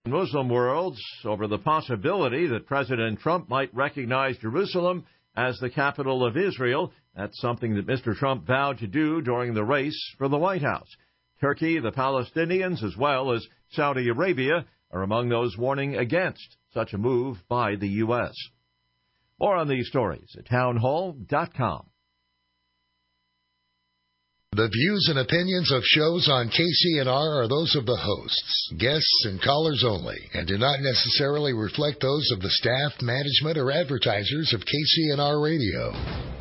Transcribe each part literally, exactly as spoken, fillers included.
Muslim worlds over the possibility that President Trump might recognize Jerusalem as the capital of Israel. That's something that Mister Trump vowed to do during the race for the White House. Turkey, the Palestinians, as well as Saudi Arabia, are among those warning against such a move by the U S. More on these stories at townhall dot com. The views and opinions of shows on K C N R are those of the hosts, guests, and callers only, and do not necessarily reflect those of the staff, management, or advertisers of K C N R Radio.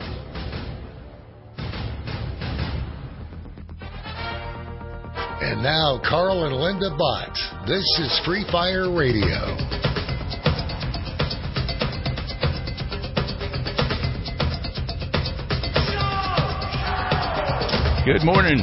And now, Carl and Linda Bott. This is Free Fire Radio. Good morning,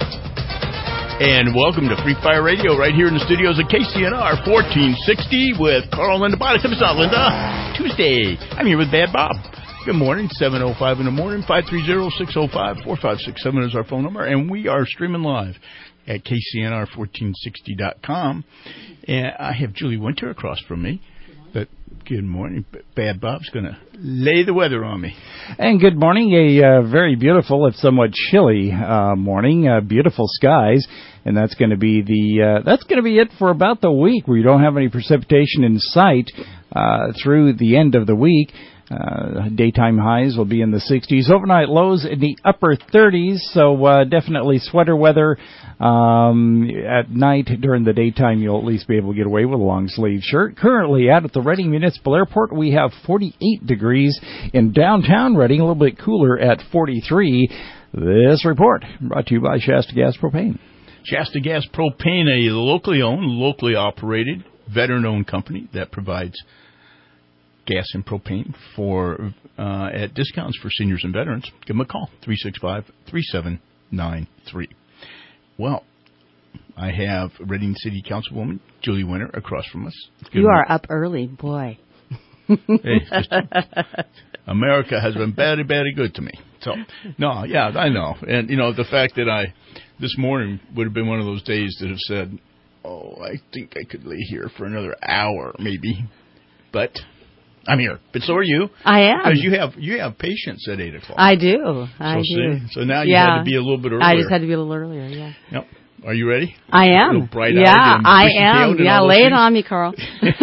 and welcome to Free Fire Radio right here in the studios of K C N R fourteen sixty with Carl and Linda Bott. It's not Linda. Tuesday. I'm here with Bad Bob. Good morning, seven oh five in the morning, five three zero, six oh five, four five six seven is our phone number, and we are streaming live at K C N R fourteen sixty dot com. And I have Julie Winter across from me. But good morning. Bad Bob's going to lay the weather on me. And good morning. A uh, very beautiful, if somewhat chilly uh, morning. Uh, beautiful skies, and that's going to be the uh, that's going to be it for about the week. We don't have any precipitation in sight uh, through the end of the week. Uh, daytime highs will be in the sixties. Overnight lows in the upper thirties, so uh, definitely sweater weather. Um, at night, during the daytime, you'll at least be able to get away with a long-sleeve shirt. Currently, out at the Reading Municipal Airport, we have forty-eight degrees. In downtown Reading, a little bit cooler at forty-three. This report brought to you by Shasta Gas Propane. Shasta Gas Propane, a locally owned, locally operated, veteran-owned company that provides gas and propane for uh, at discounts for seniors and veterans. Give them a call, three six five, three seven nine three. Well, I have Reading City Councilwoman Julie Winter across from us. Good you morning. are up early, boy. Hey, just, America has been very, very good to me. So, no, yeah, I know. And, you know, the fact that I, this morning would have been one of those days that have said, oh, I think I could lay here for another hour, maybe. But I'm here, but so are you. I am, because you have you have patients at eight o'clock. I do. I so, do. See? So now you yeah. had to be a little bit earlier. I just had to be a little earlier. Yeah. Yep. Are you ready? I am. Bright yeah, I am. Yeah, lay it on me, Carl.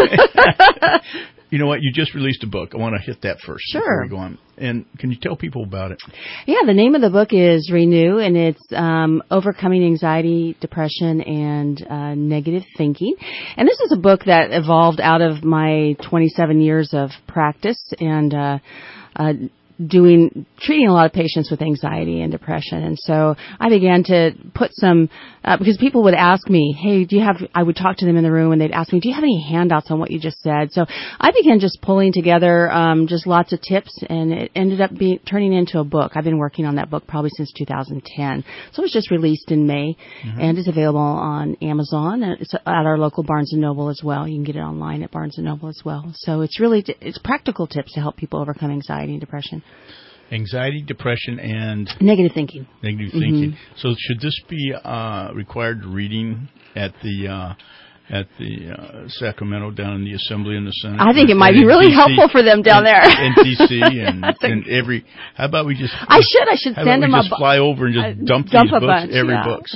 You know what? You just released a book. I want to hit that first. Sure. Before we go on. And can you tell people about it? Yeah, the name of the book is Renew, and it's um, Overcoming Anxiety, Depression, and uh, Negative Thinking. And this is a book that evolved out of my twenty-seven years of practice and uh, uh doing, treating a lot of patients with anxiety and depression. And so I began to put some, uh, because people would ask me, hey, do you have, I would talk to them in the room and they'd ask me, do you have any handouts on what you just said? So I began just pulling together, um, just lots of tips, and it ended up being, turning into a book. I've been working on that book probably since two thousand ten. So it was just released in May, mm-hmm. and it's available on Amazon, and it's at our local Barnes and Noble as well. You can get it online at Barnes and Noble as well. So it's really, it's practical tips to help people overcome anxiety and depression. Anxiety, depression, and negative thinking. Negative thinking. Mm-hmm. So should this be uh, required reading at the uh, at the uh, Sacramento down in the Assembly and the Senate? I think it might be really D C, helpful for them down and, there in D C and, and every. How about we just? I should. I should how send about them we a just fly over and just dump, dump these a books, bunch, every yeah. books.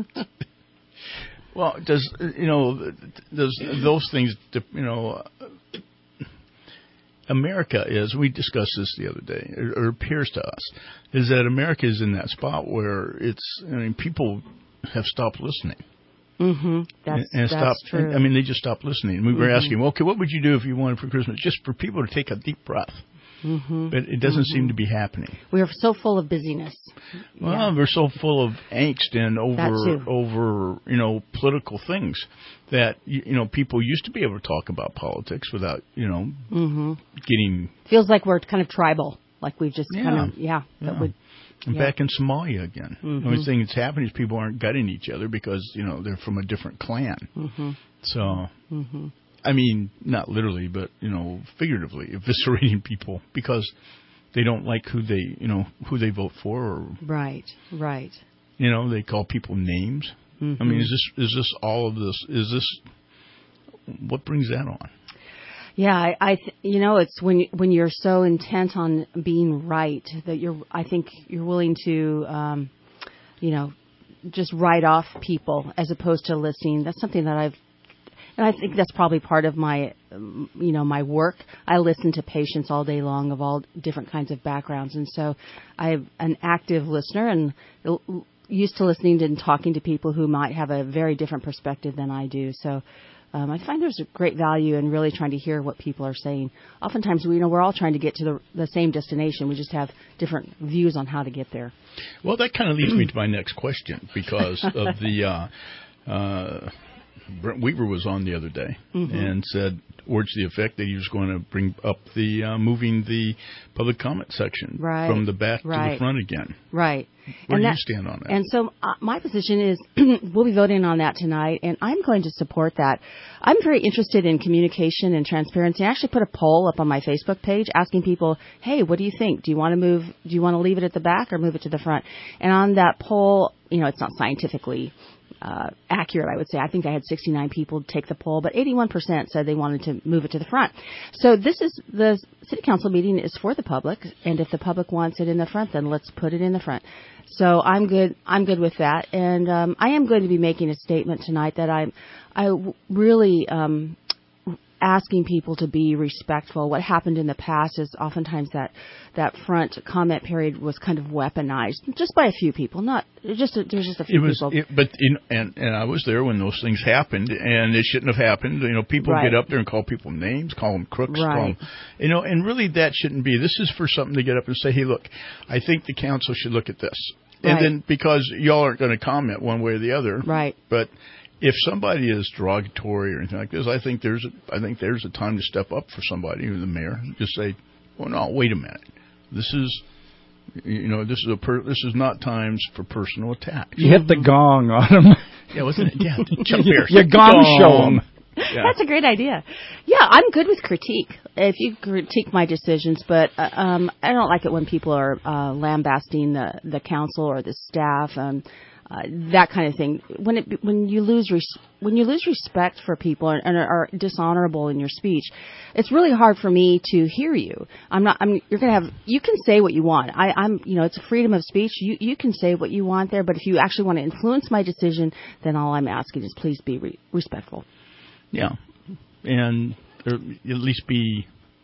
Well, does you know does those things you know? America is, we discussed this the other day, or appears to us, is that America is in that spot where it's, I mean, people have stopped listening. Mm-hmm. That's, and, and that's stopped, true. I mean, they just stopped listening. And we were mm-hmm. asking, well, okay, what would you do if you wanted for Christmas? Just for people to take a deep breath. Mm-hmm. But it doesn't mm-hmm. seem to be happening. We are so full of busyness. Well, yeah. we're so full of angst and over, over, you know, political things that, you, you know, people used to be able to talk about politics without, you know, mm-hmm. getting... Feels like we're kind of tribal, like we've just yeah. kind of, yeah. yeah. That would, I'm yeah. back in Somalia again. Mm-hmm. The only thing that's happening is people aren't gutting each other because, you know, they're from a different clan. Mm-hmm. So... Mm-hmm. I mean, not literally, but, you know, figuratively, eviscerating people because they don't like who they, you know, who they vote for. Or, right, right. You know, they call people names. Mm-hmm. I mean, is this is this all of this? Is this what brings that on? Yeah, I, I th- you know, it's when when you're so intent on being right that you're. I think you're willing to, um, you know, just write off people as opposed to listening. That's something that I've, and I think that's probably part of my, um, you know, my work. I listen to patients all day long of all different kinds of backgrounds, and so I'm an active listener and used to listening and talking to people who might have a very different perspective than I do. So. Um, I find there's a great value in really trying to hear what people are saying. Oftentimes, we you know we're all trying to get to the, the same destination. We just have different views on how to get there. Well, that kind of leads me to my next question because of the uh, uh, Brent Weaver was on the other day mm-hmm. and said words to the effect that he was going to bring up the uh, moving the public comment section right. from the back right. to the front again. Right. Where and do that, you stand on that? And so uh, my position is we'll be voting on that tonight, and I'm going to support that. I'm very interested in communication and transparency. I actually put a poll up on my Facebook page asking people, hey, what do you think? Do you want to move? Do you want to leave it at the back or move it to the front? And on that poll, you know, it's not scientifically Uh, accurate, I would say. I think I had sixty-nine people take the poll, but eighty-one percent said they wanted to move it to the front. So this is, the city council meeting is for the public, and if the public wants it in the front, then let's put it in the front. So I'm good, I'm good with that. And, um, I am going to be making a statement tonight that I'm, I really, um, asking people to be respectful. What happened in the past is oftentimes that that front comment period was kind of weaponized, just by a few people. Not just a, there's just a few it was, people. It, but in, and and I was there when those things happened, and it shouldn't have happened. You know, people right. get up there and call people names, call them crooks, right. call them, you know, and really that shouldn't be. This is for something to get up and say, hey, look, I think the council should look at this, and right. then because y'all aren't going to comment one way or the other, right? But if somebody is derogatory or anything like this, I think there's a, I think there's a time to step up for somebody, the mayor. Just say, well, no, wait a minute. This is, you know, this is a per, this is not times for personal attacks. You hit the gong on them. Yeah, wasn't it? Yeah, Chuck Pierce. You gong show them. Yeah. That's a great idea. Yeah, I'm good with critique. If you critique my decisions, but uh, um, I don't like it when people are uh, lambasting the the council or the staff. Um, Uh, that kind of thing. When it when you lose res- when you lose respect for people and, and are dishonorable in your speech, it's really hard for me to hear you. I'm not. I'm. You're gonna have. You can say what you want. I, I'm. You know, it's a freedom of speech. You you can say what you want there. But if you actually want to influence my decision, then all I'm asking is please be re- respectful. Yeah, and or at least be.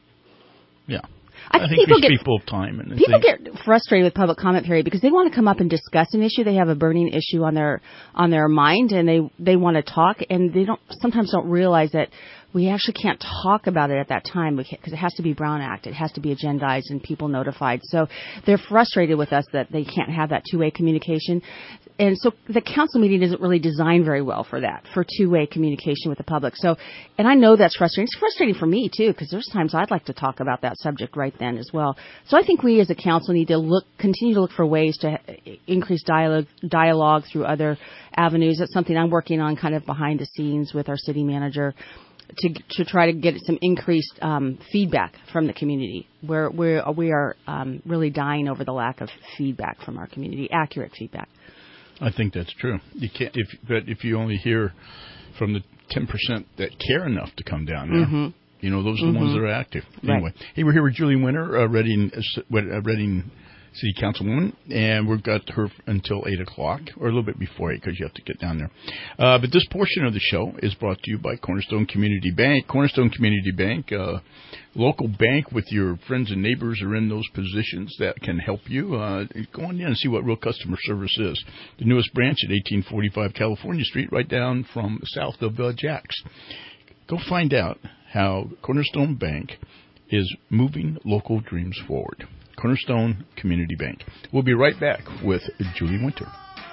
Yeah. I, I think think people we get people have time. And people think, get frustrated with public comment period because they want to come up and discuss an issue. They have a burning issue on their on their mind, and they they want to talk, and they don't sometimes don't realize that we actually can't talk about it at that time because it has to be Brown Act. It has to be agendized and people notified. So they're frustrated with us that they can't have that two-way communication. And so the council meeting isn't really designed very well for that, for two-way communication with the public. So, and I know that's frustrating. It's frustrating for me, too, because there's times I'd like to talk about that subject right then as well. So I think we as a council need to look, continue to look for ways to increase dialogue, dialogue through other avenues. That's something I'm working on kind of behind the scenes with our city manager to to try to get some increased um, feedback from the community. We're, we're, we are um, really dying over the lack of feedback from our community, accurate feedback. I think that's true. You can't, if but if you only hear from the ten percent that care enough to come down there, mm-hmm. you know, those are the mm-hmm. ones that are active. Anyway, right. Hey, we're here with Julie Winter, uh, Reading, uh, Reading City Councilwoman, and we've got her until eight o'clock, or a little bit before eight, because you have to get down there. Uh, but this portion of the show is brought to you by Cornerstone Community Bank. Cornerstone Community Bank, uh, local bank with your friends and neighbors are in those positions that can help you. Uh, go on in and see what real customer service is. The newest branch at eighteen forty-five California Street, right down from south of uh, Jack's. Go find out how Cornerstone Bank is moving local dreams forward. Cornerstone Community Bank. We'll be right back with Julie Winter.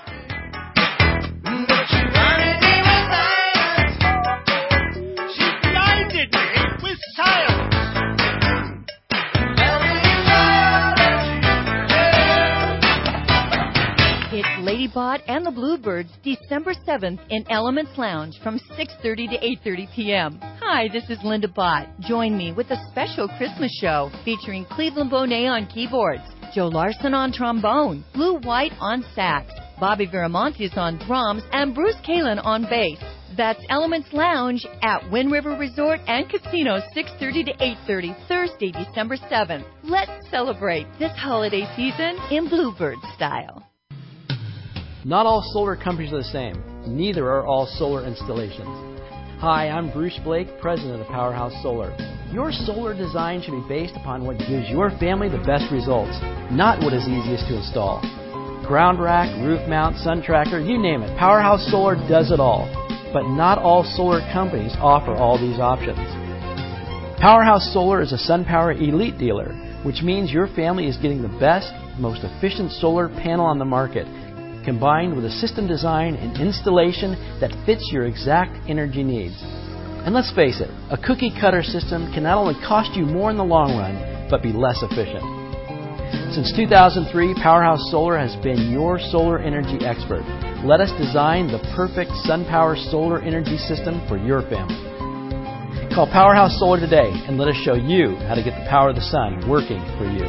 Ladybot and the Bluebirds, December seventh in Elements Lounge from six thirty to eight thirty p.m. Hi, this is Linda Bott. Join me with a special Christmas show featuring Cleveland Bonet on keyboards, Joe Larson on trombone, Blue White on sax, Bobby Viramontes on drums, and Bruce Kalin on bass. That's Elements Lounge at Wind River Resort and Casino, six thirty to eight thirty, Thursday, December seventh. Let's celebrate this holiday season in Bluebird style. Not all solar companies are the same. Neither are all solar installations. Hi, I'm Bruce Blake, president of Powerhouse Solar. Your solar design should be based upon what gives your family the best results, not what is easiest to install. Ground rack, roof mount, sun tracker, you name it. Powerhouse Solar does it all. But not all solar companies offer all these options. Powerhouse Solar is a SunPower Elite dealer, which means your family is getting the best, most efficient solar panel on the market, combined with a system design and installation that fits your exact energy needs. And let's face it, a cookie cutter system can not only cost you more in the long run, but be less efficient. Since two thousand three, Powerhouse Solar has been your solar energy expert. Let us design the perfect SunPower solar energy system for your family. Call Powerhouse Solar today and let us show you how to get the power of the sun working for you.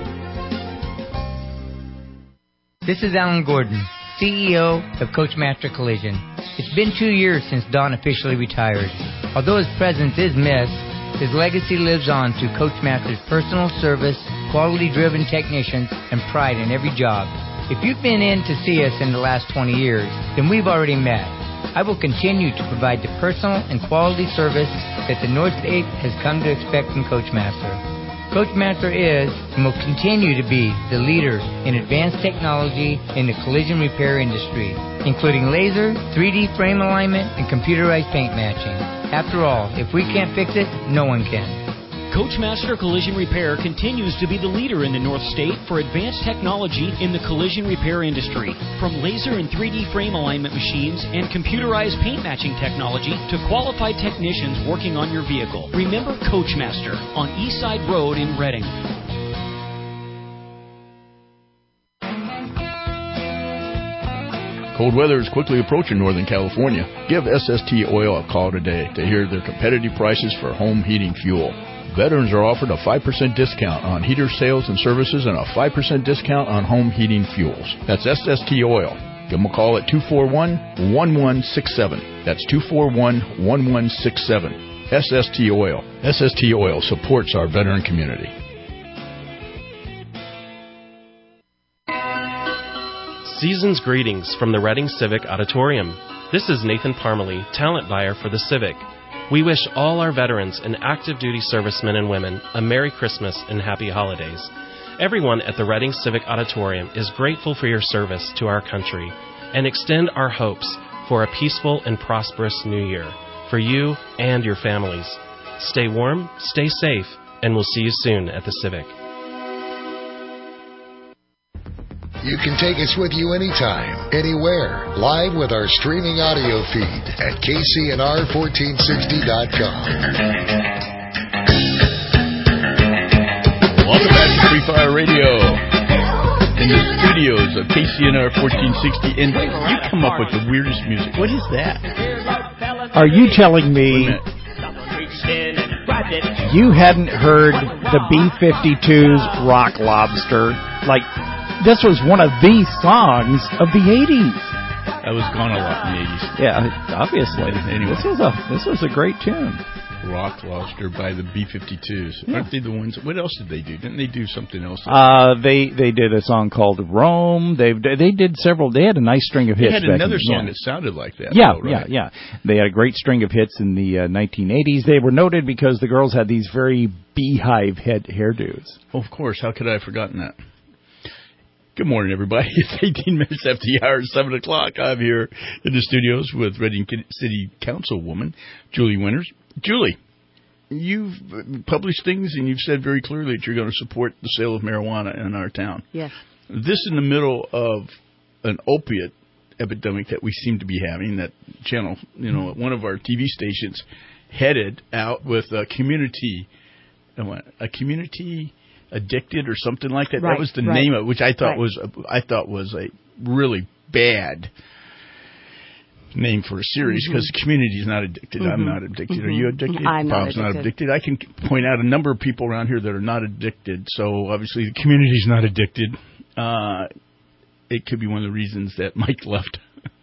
This is Alan Gordon, C E O of Coachmaster Collision. It's been two years since Don officially retired. Although his presence is missed, his legacy lives on through Coachmaster's personal service, quality-driven technicians, and pride in every job. If you've been in to see us in the last twenty years, then we've already met. I will continue to provide the personal and quality service that the North State has come to expect from Coachmaster. Coachmaster is and will continue to be the leader in advanced technology in the collision repair industry, including laser, three D frame alignment, and computerized paint matching. After all, if we can't fix it, no one can. Coachmaster Collision Repair continues to be the leader in the North State for advanced technology in the collision repair industry. From laser and three D frame alignment machines and computerized paint matching technology to qualified technicians working on your vehicle. Remember Coachmaster on Eastside Road in Reading. Cold weather is quickly approaching Northern California. Give S S T Oil a call today to hear their competitive prices for home heating fuel. Veterans are offered a five percent discount on heater sales and services and a five percent discount on home heating fuels. That's S S T Oil. Give them a call at two four one, one one six seven. That's two four one, one one six seven. S S T Oil. S S T Oil supports our veteran community. Season's greetings from the Reading Civic Auditorium. This is Nathan Parmalee, talent buyer for the Civic. We wish all our veterans and active duty servicemen and women a Merry Christmas and Happy Holidays. Everyone at the Reading Civic Auditorium is grateful for your service to our country and extend our hopes for a peaceful and prosperous new year for you and your families. Stay warm, stay safe, and we'll see you soon at the Civic. You can take us with you anytime, anywhere, live with our streaming audio feed at K C N R fourteen sixty dot com. Welcome back to Free Fire Radio in the studios of K C N R fourteen sixty. And you come up with the weirdest music. What is that? Are you telling me you hadn't heard the B fifty-two's Rock Lobster? Like, this was one of the songs of the eighties. I was gone a lot in the eighties. Yeah, obviously. Anyway. This was a this was a great tune. Rock Lobster by the B fifty-twos. Yeah. Aren't they the ones? What else did they do? Didn't they do something else? Uh, they they did a song called Rome. They they did several. They had a nice string of hits. They had back another in, song yeah. that sounded like that. Yeah, though, right? yeah, yeah. They had a great string of hits in the uh, nineteen eighties. They were noted because the girls had these very beehive head hairdos. Oh, of course. How could I have forgotten that? Good morning, everybody. It's eighteen minutes after the hour, seven o'clock. I'm here in the studios with Reading City Councilwoman Julie Winters. Julie, you've published things and you've said very clearly that you're going to support the sale of marijuana in our town. Yes. This in the middle of an opiate epidemic that we seem to be having, that channel, you know, one of our T V stations headed out with a community, a community addicted or something like that. Right, that was the right. name of it, which I thought right. was a, I thought was a really bad name for a series, because mm-hmm. the community is not addicted. Mm-hmm. I'm not addicted. Mm-hmm. Are you addicted? I'm not Bob's addicted. not addicted. I can point out a number of people around here that are not addicted. So obviously the community is not addicted. Uh, it could be one of the reasons that Mike left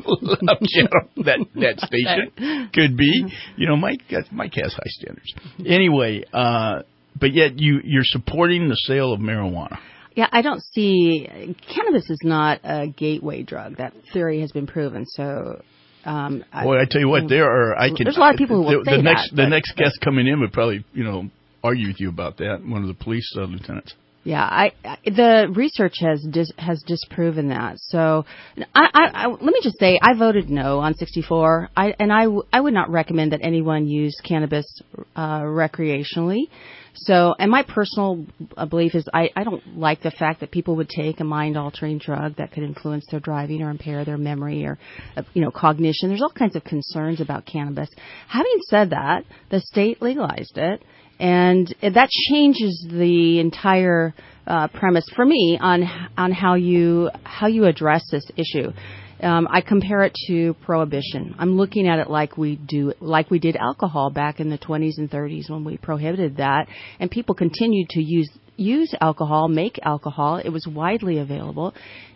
love Channel, that that station. Could be. You know, Mike Mike has high standards. Anyway, uh, but yet you you're supporting the sale of marijuana. Yeah, I don't see cannabis is not a gateway drug. That theory has been proven. So, um, boy, I, I tell you what, there are. I can. There's a lot of people who will the, say the next that. The but, next guest coming in would probably, you know, argue with you about that. One of the police uh, lieutenants. Yeah, I, I the research has dis, has disproven that. So, I, I, I let me just say, I voted no on sixty-four. I and I, I would not recommend that anyone use cannabis uh, recreationally. So, and my personal belief is I, I don't like the fact that people would take a mind-altering drug that could influence their driving or impair their memory or, you know, cognition. There's all kinds of concerns about cannabis. Having said that, the state legalized it, and that changes the entire uh, premise for me on on how you how you address this issue. Um, I compare it to prohibition. I'm looking at it like we do, like we did alcohol back in the twenties and thirties when we prohibited that, and people continued to use use alcohol, make alcohol. It was widely available,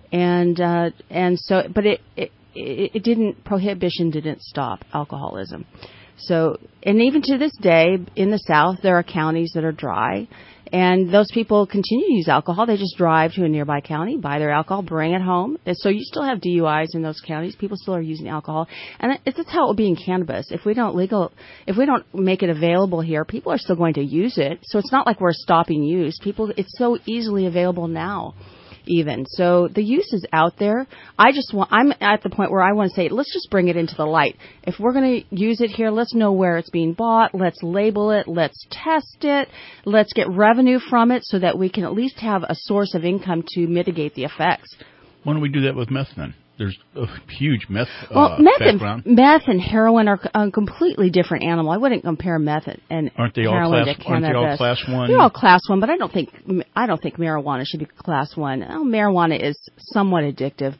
and uh, and so, but it, it it didn't. Prohibition didn't stop alcoholism. So, and even to this day, in the South, there are counties that are dry, and those people continue to use alcohol. They just drive to a nearby county, buy their alcohol, bring it home. And so you still have D U Is in those counties. People still are using alcohol, and it's that's how it will be in cannabis. If we don't legal, if we don't make it available here, people are still going to use it. So it's not like we're stopping use. People, it's so easily available now. Even so, the use is out there. I just want. I'm at the point where I want to say, let's just bring it into the light. If we're going to use it here, let's know where it's being bought. Let's label it. Let's test it. Let's get revenue from it so that we can at least have a source of income to mitigate the effects. Why don't we do that with meth then? There's a huge meth uh, well, meth background. And, meth and heroin are a completely different animal. I wouldn't compare meth and aren't they heroin all class, to cannabis. Aren't they all class one? They're all class one, but I don't think I don't think marijuana should be class one. Oh, marijuana is somewhat addictive.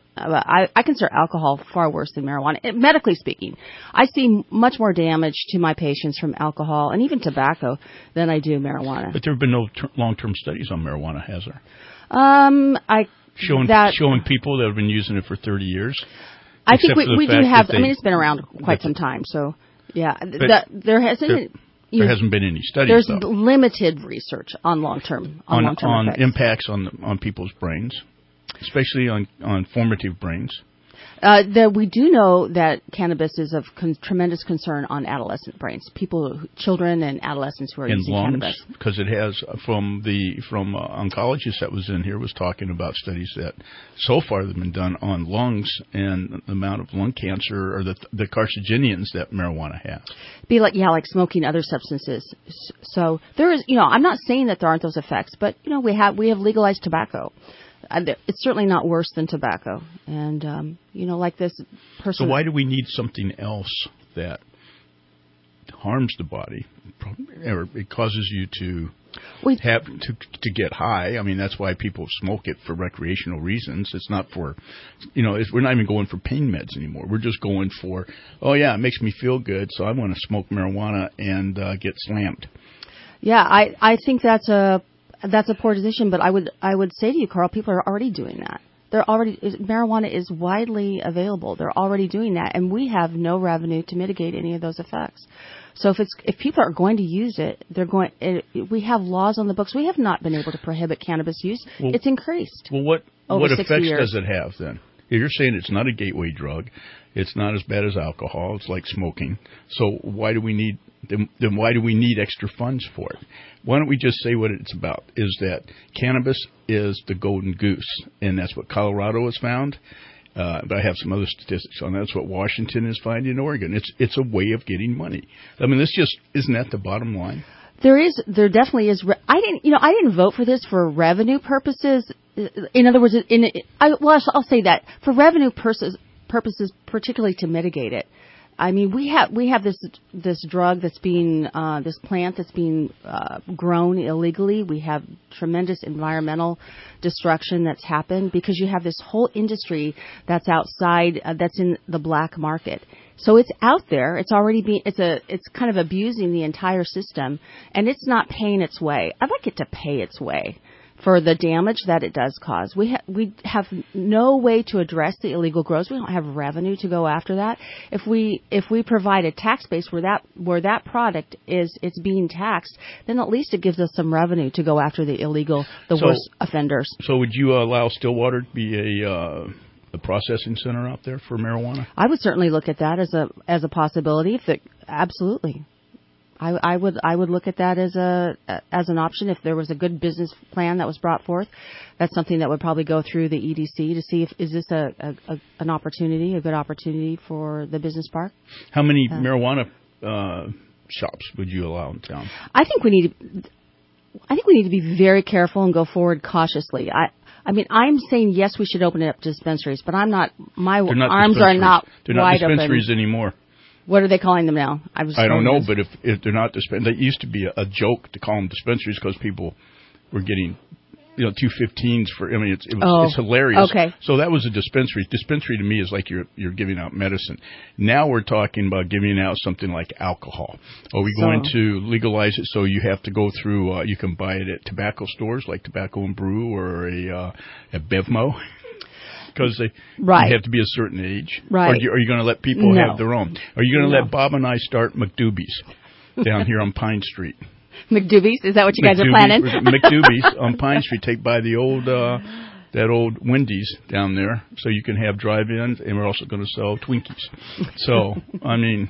I, I consider alcohol far worse than marijuana. It, medically speaking, I see much more damage to my patients from alcohol and even tobacco than I do marijuana. But there have been no ter- long-term studies on marijuana, has there? Um, I. Showing that, showing people that have been using it for thirty years. I think we, we do have. They, I mean, it's been around quite some time. So, yeah, the, there hasn't. There, you, there hasn't been any studies. There's though. limited research on long term on, on long term on effects. impacts on the, on people's brains, especially on on formative brains. Uh, the, we do know that cannabis is of con- tremendous concern on adolescent brains, people, children, and adolescents who are in using lungs, cannabis. Because it has from the from uh, oncologist that was in here was talking about studies that so far have been done on lungs and the amount of lung cancer or the the carcinogens that marijuana has. Be like yeah, like smoking other substances. So there is, you know, I'm not saying that there aren't those effects, but you know, we have we have legalized tobacco. It's certainly not worse than tobacco. And, um, you know, like this person. So why do we need something else that harms the body or it causes you to we, have to to get high? I mean, that's why people smoke it for recreational reasons. It's not for, you know, it's, we're not even going for pain meds anymore. We're just going for, oh, yeah, it makes me feel good, so I want to smoke marijuana and uh, get slammed. Yeah, I, I think that's a That's a poor decision, but I would I would say to you, Carl, people are already doing that. They're already marijuana is widely available. They're already doing that, and we have no revenue to mitigate any of those effects. So if it's if people are going to use it, they're going. It, we have laws on the books. We have not been able to prohibit cannabis use. Well, it's increased. Well, what over what effects years. does it have then? You're saying it's not a gateway drug. It's not as bad as alcohol. It's like smoking. So why do we need then, then why do we need extra funds for it? Why don't we just say what it's about? Is that cannabis is the golden goose, and that's what Colorado has found. Uh, but I have some other statistics on that. That's what Washington is finding in Oregon. It's it's a way of getting money. I mean, this just isn't that the bottom line? There is, there definitely is. Re- I didn't, you know, I didn't vote for this for revenue purposes. In other words, in I, well, I'll say that for revenue purposes, purposes, particularly to mitigate it. I mean, we have we have this this drug that's being uh, this plant that's being uh, grown illegally. We have tremendous environmental destruction that's happened because you have this whole industry that's outside uh, that's in the black market. So it's out there. It's already being. It's a. It's kind of abusing the entire system, and it's not paying its way. I'd like it to pay its way. for the damage that it does cause. We ha- we have no way to address the illegal grows. We don't have revenue to go after that. If we if we provide a tax base where that where that product is it's being taxed, then at least it gives us some revenue to go after the illegal, the so, worst offenders. So would you allow Stillwater to be a uh, a processing center out there for marijuana? I would certainly look at that as a as a possibility. If it, absolutely. I, I would I would look at that as a as an option if there was a good business plan that was brought forth. That's something that would probably go through the E D C to see if is this a, a, a an opportunity, a good opportunity for the business park. How many uh, marijuana uh, shops would you allow in town? I think we need to, I think we need to be very careful and go forward cautiously. I I mean I'm saying yes, we should open it up to dispensaries, but I'm not. My not arms are not They're not wide dispensaries open. anymore. What are they calling them now? I, was I don't know, this. but if, if they're not dispensaries, it used to be a, a joke to call them dispensaries because people were getting, you know, two fifteens for. I mean, it's it was, oh, it's hilarious. Okay. So that was a dispensary. Dispensary to me is like you're you're giving out medicine. Now we're talking about giving out something like alcohol. Are we so, going to legalize it so you have to go through? Uh, you can buy it at tobacco stores like Tobacco and Brew or a uh, a Bevmo. Because they right. you have to be a certain age. Right. Or are you, you going to let people no. have their own? Are you going to no. let Bob and I start McDoobie's down here on Pine Street? McDoobie's? Is that what you guys McDoobie's, are planning? McDoobie's on Pine Street. Take by the old, uh, that old Wendy's down there so you can have drive-ins, and we're also going to sell Twinkies. So, I mean...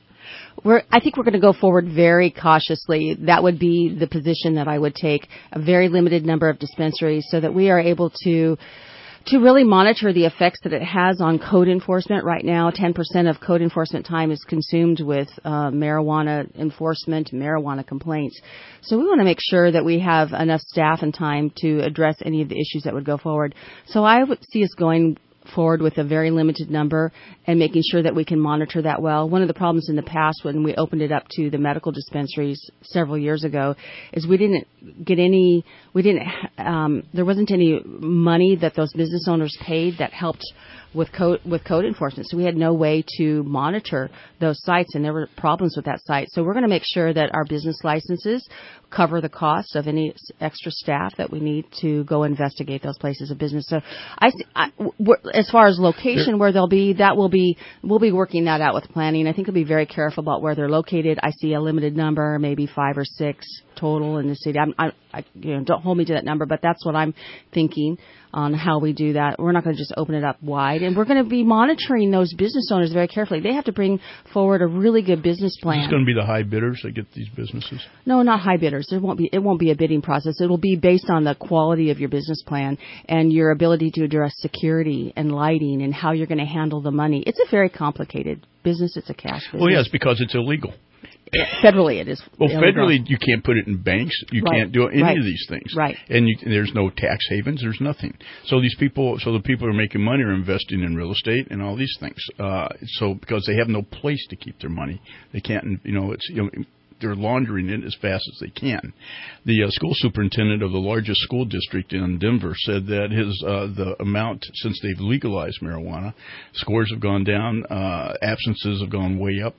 We're, I think we're going to go forward very cautiously. That would be the position that I would take, a very limited number of dispensaries so that we are able to to really monitor the effects that it has on code enforcement. Right now, ten percent of code enforcement time is consumed with uh, marijuana enforcement, marijuana complaints. So we want to make sure that we have enough staff and time to address any of the issues that would go forward. So I would see us going forward with a very limited number and making sure that we can monitor that well. One of the problems in the past when we opened it up to the medical dispensaries several years ago is we didn't get any, we didn't, um, there wasn't any money that those business owners paid that helped with code, with code enforcement. So we had no way to monitor those sites, and there were problems with that site. So we're going to make sure that our business licenses cover the cost of any extra staff that we need to go investigate those places of business. So I, I as far as location where they'll be, that will be, we'll be working that out with planning. I think we'll be very careful about where they're located. I see a limited number, maybe five or six total in the city. I'm, I, I, you know, don't hold me to that number, but that's what I'm thinking on how we do that. We're not going to just open it up wide, and we're going to be monitoring those business owners very carefully. They have to bring forward a really good business plan. Is this going to be the high bidders that get these businesses? No, not high bidders. There won't be. It won't be a bidding process. It will be based on the quality of your business plan and your ability to address security and lighting and how you're going to handle the money. It's a very complicated business. It's a cash business. Well, yes, because it's illegal. Federally, it is. Well, illegal. federally, you can't put it in banks. You right. can't do any right. of these things. Right. And you, there's no tax havens. There's nothing. So these people, so the people who are making money are investing in real estate and all these things. Uh, so because they have no place to keep their money, they can't. You know, it's you know. They're laundering it as fast as they can. The uh, school superintendent of the largest school district in Denver said that his uh, the amount since they've legalized marijuana, scores have gone down, uh, absences have gone way up.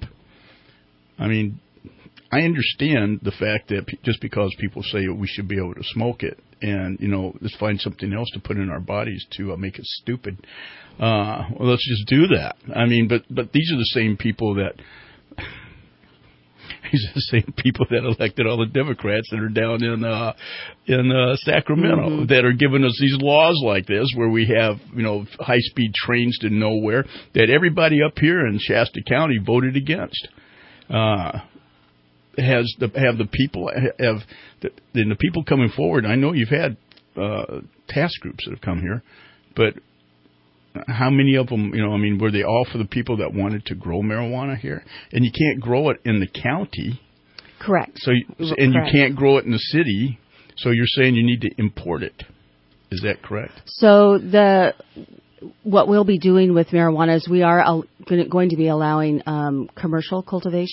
I mean, I understand the fact that p- just because people say we should be able to smoke it, and you know, let's find something else to put in our bodies to uh, make us stupid. Uh, well, let's just do that. I mean, but but these are the same people that. These are the same people that elected all the Democrats that are down in uh, in uh, Sacramento mm-hmm. that are giving us these laws like this, where we have you know high speed trains to nowhere that everybody up here in Shasta County voted against. Uh, has the have the people have the, then the people coming forward. I know you've had uh, task groups that have come here, but. How many of them, you know, I mean, were they all for the people that wanted to grow marijuana here? And you can't grow it in the county. Correct. So, and correct. You can't grow it in the city. So you're saying you need to import it. Is that correct? So the what we'll be doing with marijuana is we are al- going to be allowing um, commercial cultivation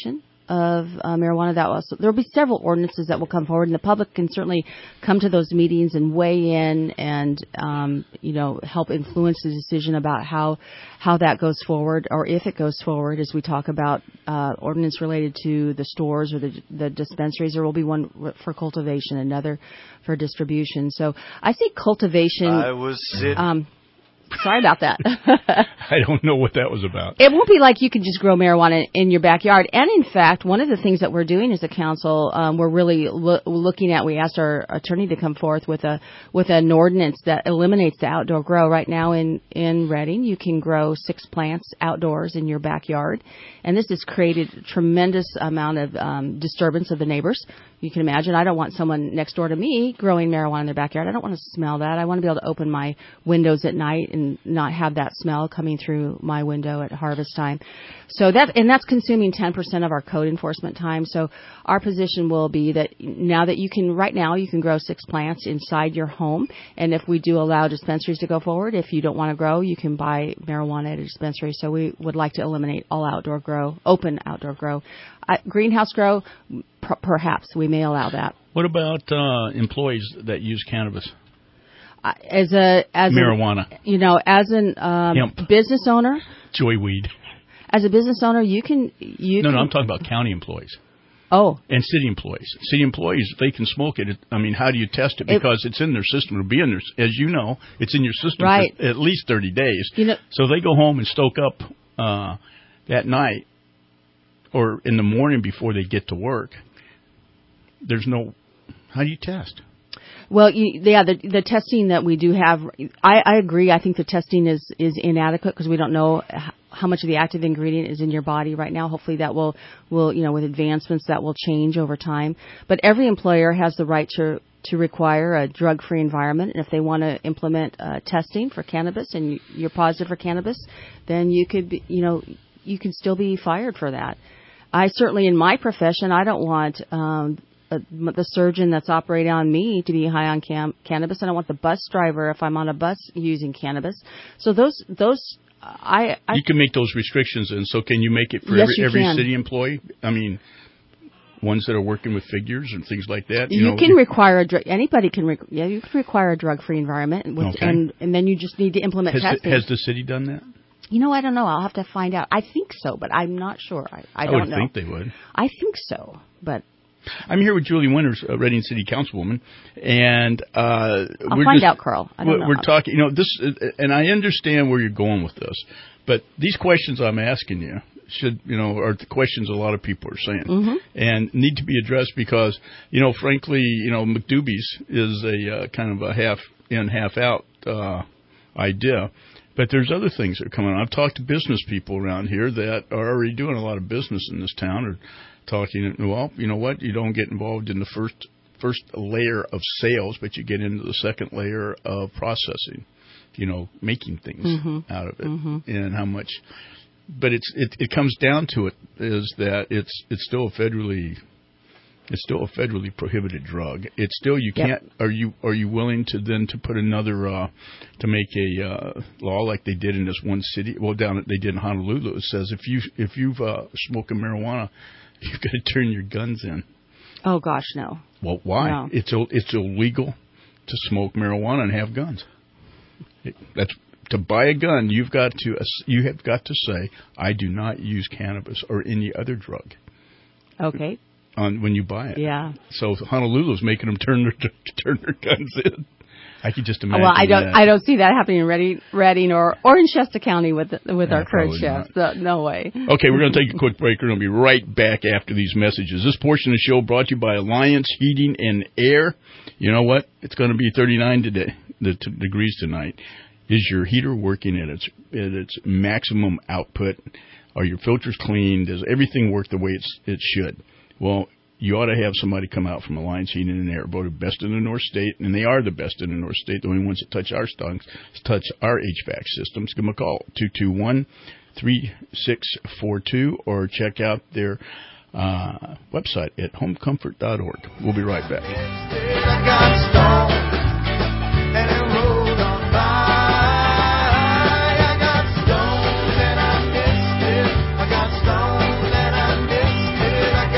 of uh, marijuana. That will, there will be several ordinances that will come forward, and the public can certainly come to those meetings and weigh in and, um, you know, help influence the decision about how how that goes forward, or if it goes forward, as we talk about uh, ordinance related to the stores or the, the dispensaries. There will be one for cultivation, another for distribution. So I see cultivation. I was sitting. Um, Sorry about that. I don't know what that was about. It won't be like you can just grow marijuana in your backyard. And in fact, one of the things that we're doing as a council, um, we're really lo- looking at. We asked our attorney to come forth with a with an ordinance that eliminates the outdoor grow. Right now in in Reading, you can grow six plants outdoors in your backyard, and this has created a tremendous amount of um, disturbance of the neighbors. You can imagine. I don't want someone next door to me growing marijuana in their backyard. I don't want to smell that. I want to be able to open my windows at night and not have that smell coming through my window at harvest time. So that, and that's consuming ten percent of our code enforcement time. So our position will be that now that you can, right now you can grow six plants inside your home. And if we do allow dispensaries to go forward, if you don't want to grow, you can buy marijuana at a dispensary. So we would like to eliminate all outdoor grow, open outdoor grow. Uh, greenhouse grow, per- perhaps we may allow that. What about uh, employees that use cannabis? Uh, as a as marijuana, a, you know, as an um, business owner, joyweed. As a business owner, you can you. No, can, no, I'm talking about county employees. Oh, and city employees. City employees, they can smoke it. it I mean, how do you test it? Because it, it's in their system. It'll be in their, as you know, it's in your system right. for at least thirty days. You know, so they go home and stoke up uh, that night or in the morning before they get to work. There's no. How do you test? Well, you, yeah, the the testing that we do have, I, I agree. I think the testing is, is inadequate because we don't know how much of the active ingredient is in your body right now. Hopefully that will, will, you know, with advancements that will change over time. But every employer has the right to to require a drug-free environment. And if they want to implement uh, testing for cannabis and you, you're positive for cannabis, then you could, be, you know, you can still be fired for that. I certainly, in my profession, I don't want um, Uh, the surgeon that's operating on me to be high on cam- cannabis. I don't want the bus driver if I'm on a bus using cannabis. So those those I, I you can make those restrictions, and so can you make it for yes, every, every can. city employee? I mean, ones that are working with figures and things like that. You, you know, can require a dr- anybody can re- yeah you can require a drug-free environment, with, okay. and and then you just need to implement has testing. The, has the city done that? You know, I don't know. I'll have to find out. I think so, but I'm not sure. I, I, I don't would know. think they would. I think so, but. I'm here with Julie Winters, a Reading City Councilwoman, and uh, I'll we're find just, out, Carl. I don't we're, know. We're talking, you know, this, and I understand where you're going with this, but these questions I'm asking you should, you know, are the questions a lot of people are saying, mm-hmm. and need to be addressed because, you know, frankly, you know, McDoobie's is a uh, kind of a half in, half out uh, idea. But there's other things that are coming on. I've talked to business people around here that are already doing a lot of business in this town, or talking, well, you know what, you don't get involved in the first first layer of sales, but you get into the second layer of processing, you know, making things mm-hmm. out of it, mm-hmm. and how much. But it's it, it comes down to it is that it's it's still a federally it's still a federally prohibited drug. It's still you can't. Yep. Are you are you willing to then to put another uh, to make a uh, law like they did in this one city? Well, down at, they did in Honolulu. It says if you if you've uh, smoking marijuana, you've got to turn your guns in. Oh gosh, no. Well, why? No. It's it's illegal to smoke marijuana and have guns. It, that's to buy a gun. You've got to you have got to say I do not use cannabis or any other drug. Okay. On when you buy it. Yeah. So Honolulu's making them turn their turn their guns in. I could just imagine. Well, I don't. that. I don't see that happening in Reading, Reading or, or in Shasta County with with Yeah, our current probably chefs. So, no way. Okay, we're going to take a quick break. We're going to be right back after these messages. This portion of the show brought to you by Alliance Heating and Air. You know what? It's going to be thirty-nine today, the t- degrees tonight. Is your heater working at its at its maximum output? Are your filters clean? Does everything work the way it's it should? Well, you ought to have somebody come out from Alliance Heating and Air, voted best in the North State, and they are the best in the North State. The only ones that touch our stunks, touch our H V A C systems. Give them a call, two two one, three six four two, or check out their uh, website at home comfort dot org. We'll be right back. I got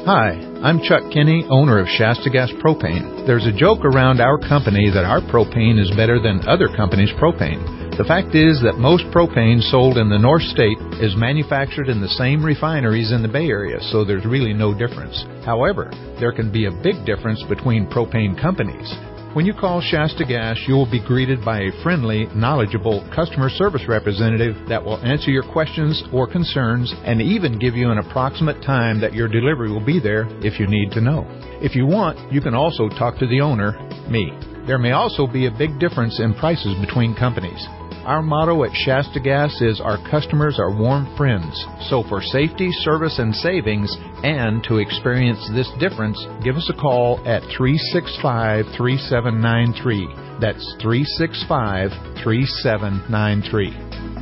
Hi, I'm Chuck Kinney, owner of Shasta Gas Propane. There's a joke around our company that our propane is better than other companies' propane. The fact is that most propane sold in the North State is manufactured in the same refineries in the Bay Area, so there's really no difference. However, there can be a big difference between propane companies. When you call Shasta Gas, you will be greeted by a friendly, knowledgeable customer service representative that will answer your questions or concerns and even give you an approximate time that your delivery will be there if you need to know. If you want, you can also talk to the owner, me. There may also be a big difference in prices between companies. Our motto at Shasta Gas is our customers are warm friends. So for safety, service, and savings, and to experience this difference, give us a call at three six five, three seven nine three. That's three six five, three seven nine three.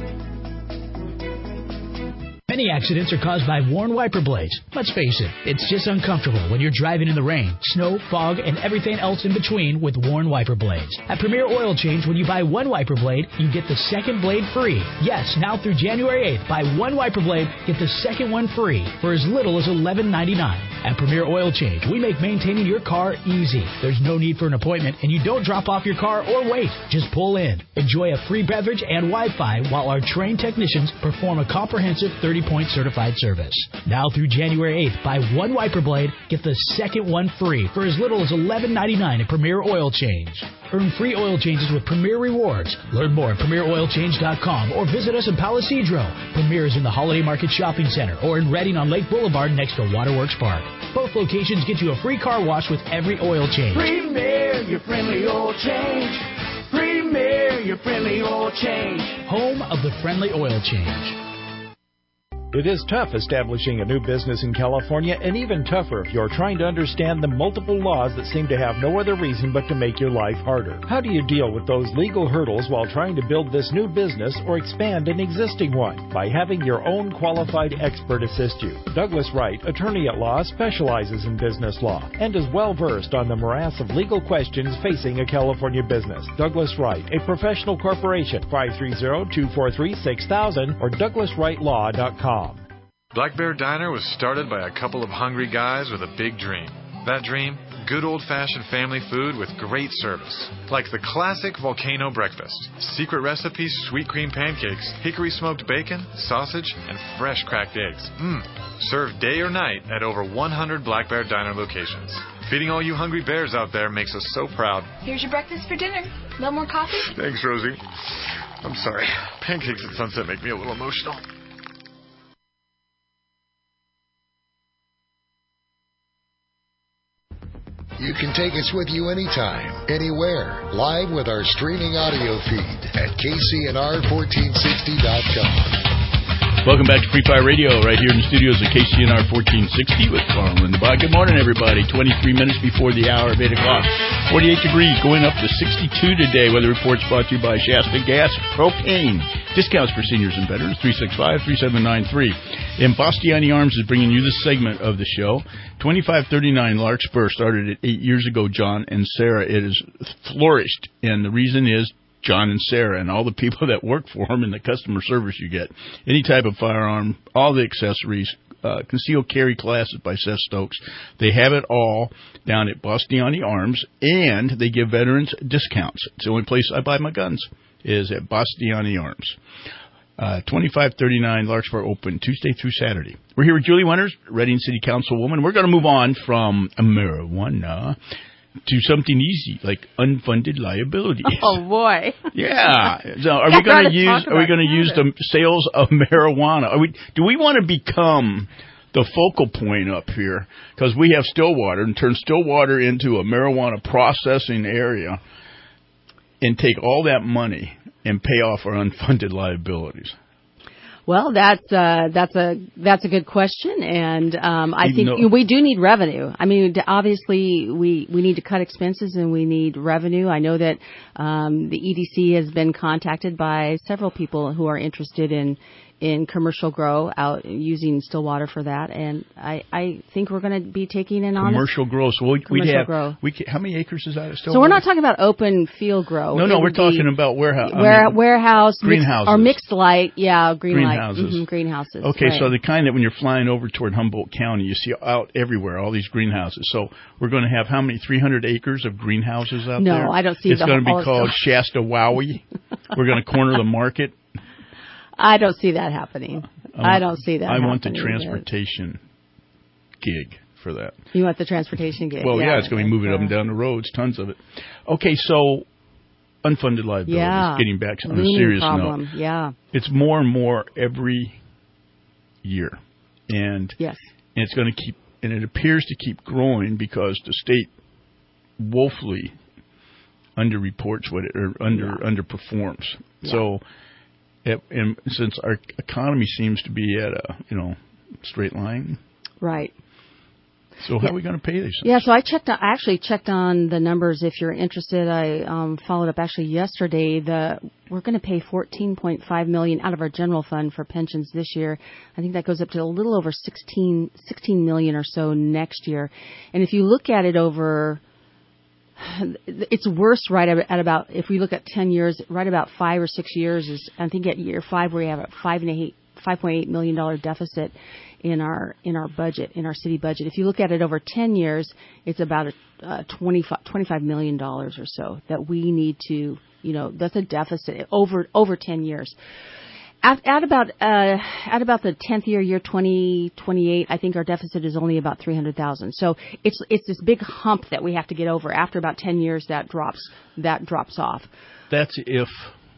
Many accidents are caused by worn wiper blades. Let's face it, it's just uncomfortable when you're driving in the rain, snow, fog, and everything else in between with worn wiper blades. At Premier Oil Change, when you buy one wiper blade, you get the second blade free. Yes, now through January eighth, buy one wiper blade, get the second one free for as little as eleven ninety-nine. At Premier Oil Change, we make maintaining your car easy. There's no need for an appointment, and you don't drop off your car or wait. Just pull in. Enjoy a free beverage and Wi-Fi while our trained technicians perform a comprehensive thirty-point certified service. Now through January eighth, buy one wiper blade, get the second one free for as little as eleven ninety-nine at Premier Oil Change. Earn free oil changes with Premier Rewards. Learn more at premier oil change dot com or visit us in Palisadro. Premier is in the Holiday Market Shopping Center or in Redding on Lake Boulevard next to Waterworks Park. Both locations get you a free car wash with every oil change. Premier, your friendly oil change. Premier, your friendly oil change. Home of the friendly oil change. It is tough establishing a new business in California, and even tougher if you're trying to understand the multiple laws that seem to have no other reason but to make your life harder. How do you deal with those legal hurdles while trying to build this new business or expand an existing one? By having your own qualified expert assist you. Douglas Wright, attorney at law, specializes in business law and is well versed on the morass of legal questions facing a California business. Douglas Wright, a professional corporation, five three zero, two four three, six thousand or douglas wright law dot com. Black Bear Diner was started by a couple of hungry guys with a big dream. That dream? Good old-fashioned family food with great service. Like the classic volcano breakfast. Secret recipes, sweet cream pancakes, hickory smoked bacon, sausage, and fresh cracked eggs. Mmm. Served day or night at over one hundred Black Bear Diner locations. Feeding all you hungry bears out there makes us so proud. Here's your breakfast for dinner. A little more coffee? Thanks, Rosie. I'm sorry. Pancakes at sunset make me a little emotional. You can take us with you anytime, anywhere, live with our streaming audio feed at K C N R fourteen sixty dot com. Welcome back to Free Fire Radio, right here in the studios of K C N R fourteen sixty with Carl Lindenbach. Good morning, everybody. twenty-three minutes before the hour of eight o'clock. forty-eight degrees, going up to sixty-two today. Weather reports brought to you by Shasta Gas Propane. Discounts for seniors and veterans, three six five, three seven nine three. And Bastiani Arms is bringing you this segment of the show. twenty-five thirty-nine Larkspur started it eight years ago, John and Sarah. It has flourished, and the reason is John and Sarah and all the people that work for them and the customer service you get. Any type of firearm, all the accessories, uh, concealed carry classes by Seth Stokes. They have it all down at Bastiani Arms, and they give veterans discounts. It's the only place I buy my guns is at Bastiani Arms. Uh, twenty-five thirty-nine Larkspur open Tuesday through Saturday. We're here with Julie Winters, Reading City Councilwoman. We're going to move on from marijuana to something easy like unfunded liabilities. Oh boy! Yeah. So are we going to use? Are we going to use the sales of marijuana? Are we? Do we want to become the focal point up here because we have Stillwater and turn Stillwater into a marijuana processing area and take all that money and pay off our unfunded liabilities? Well, that's uh, that's a that's a good question, and um, I think no. we do need revenue. I mean, obviously, we, we need to cut expenses and we need revenue. I know that um, the E D C has been contacted by several people who are interested in in commercial grow, out using still water for that, and I, I think we're going to be taking an honest commercial grow. So we'd, we'd have grow. We could, how many acres is that? Still so we're not talking about open field grow. No, no, we're talking about warehouse. Ware, I mean, warehouse, greenhouses, mixed, or mixed light. Yeah, green greenhouses. light. Mm-hmm, greenhouses. Okay, right. so the kind that when you're flying over toward Humboldt County, you see out everywhere all these greenhouses. So we're going to have how many? three hundred acres of greenhouses out no, there. No, I don't see. It's the going to be whole called Shasta Wowie. We're going to corner the market. I don't see that happening. I, want, I don't see that I happening. want the transportation gig for that. You want the transportation gig? Well, yeah, yeah it's going to be moving up and down the roads, tons of it. Okay, so unfunded liabilities, yeah. getting back on a Looming serious problem. note. Yeah. It's more and more every year. And, yes. and it's going to keep, and it appears to keep growing because the state woefully underreports what it, or under yeah. underperforms. Yeah. So, it, and since our economy seems to be at a you know straight line, right? So how yeah. are we going to pay these things? Yeah, so I checked. I actually checked on the numbers. If you're interested, I um, followed up actually yesterday. The we're going to pay fourteen point five million dollars out of our general fund for pensions this year. I think that goes up to a little over sixteen, sixteen million dollars or so next year. And if you look at it over, it's worse right at about, if we look at ten years, right about five or six years is, I think at year five we have a five and eight, five point eight million dollars deficit in our in our budget, in our city budget. If you look at it over ten years, it's about a uh, twenty-five, twenty-five million dollars or so that we need to, you know, that's a deficit over over ten years. At, at about uh, at about the tenth year, year twenty twenty-eight, I think our deficit is only about three hundred thousand. So it's it's this big hump that we have to get over. After about ten years, that drops that drops off. That's if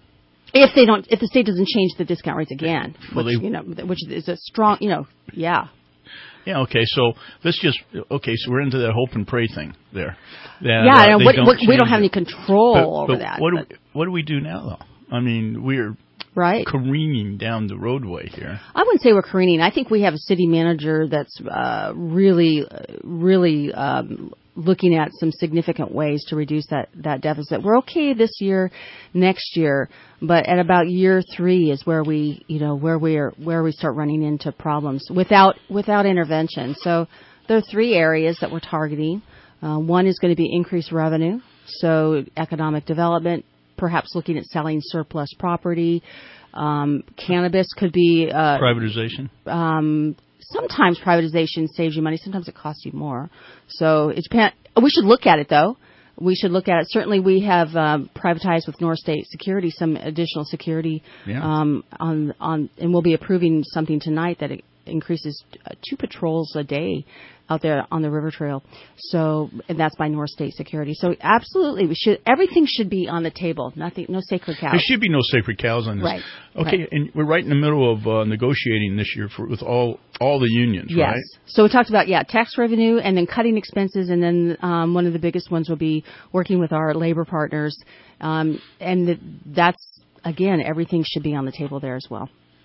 if they don't if the state doesn't change the discount rates again, well, which they, you know which is a strong you know yeah. Yeah. Okay. So let's just okay. So we're into that hope and pray thing there. That, yeah. Uh, and what, what, we don't have any control but, over but that. What but. do we, what do we do now, though? I mean, we're right careening down the roadway here. I wouldn't say we're careening. I think we have a city manager that's uh, really, really um, looking at some significant ways to reduce that, that deficit. We're okay this year, next year, but at about year three is where we, you know, where we're where we start running into problems without without intervention. So there are three areas that we're targeting. Uh, one is going to be increased revenue, so economic development. Perhaps looking at selling surplus property. Um, cannabis could be uh, privatization. Um, sometimes privatization saves you money. Sometimes it costs you more. So it depends. We should look at it, though. We should look at it. Certainly, we have um, privatized with North State Security some additional security. Yeah. Um, on on, and we'll be approving something tonight that it increases uh, two patrols a day out there on the river trail. So, and that's by North State Security. So absolutely, we should, everything should be on the table. Nothing, no sacred cows. There should be no sacred cows on this. Right. Okay. Right. And we're right in the middle of uh, negotiating this year for, with all, all the unions, yes. right? So we talked about, yeah, tax revenue and then cutting expenses. And then, um, one of the biggest ones will be working with our labor partners. Um, and the, that's, again, everything should be on the table there as well.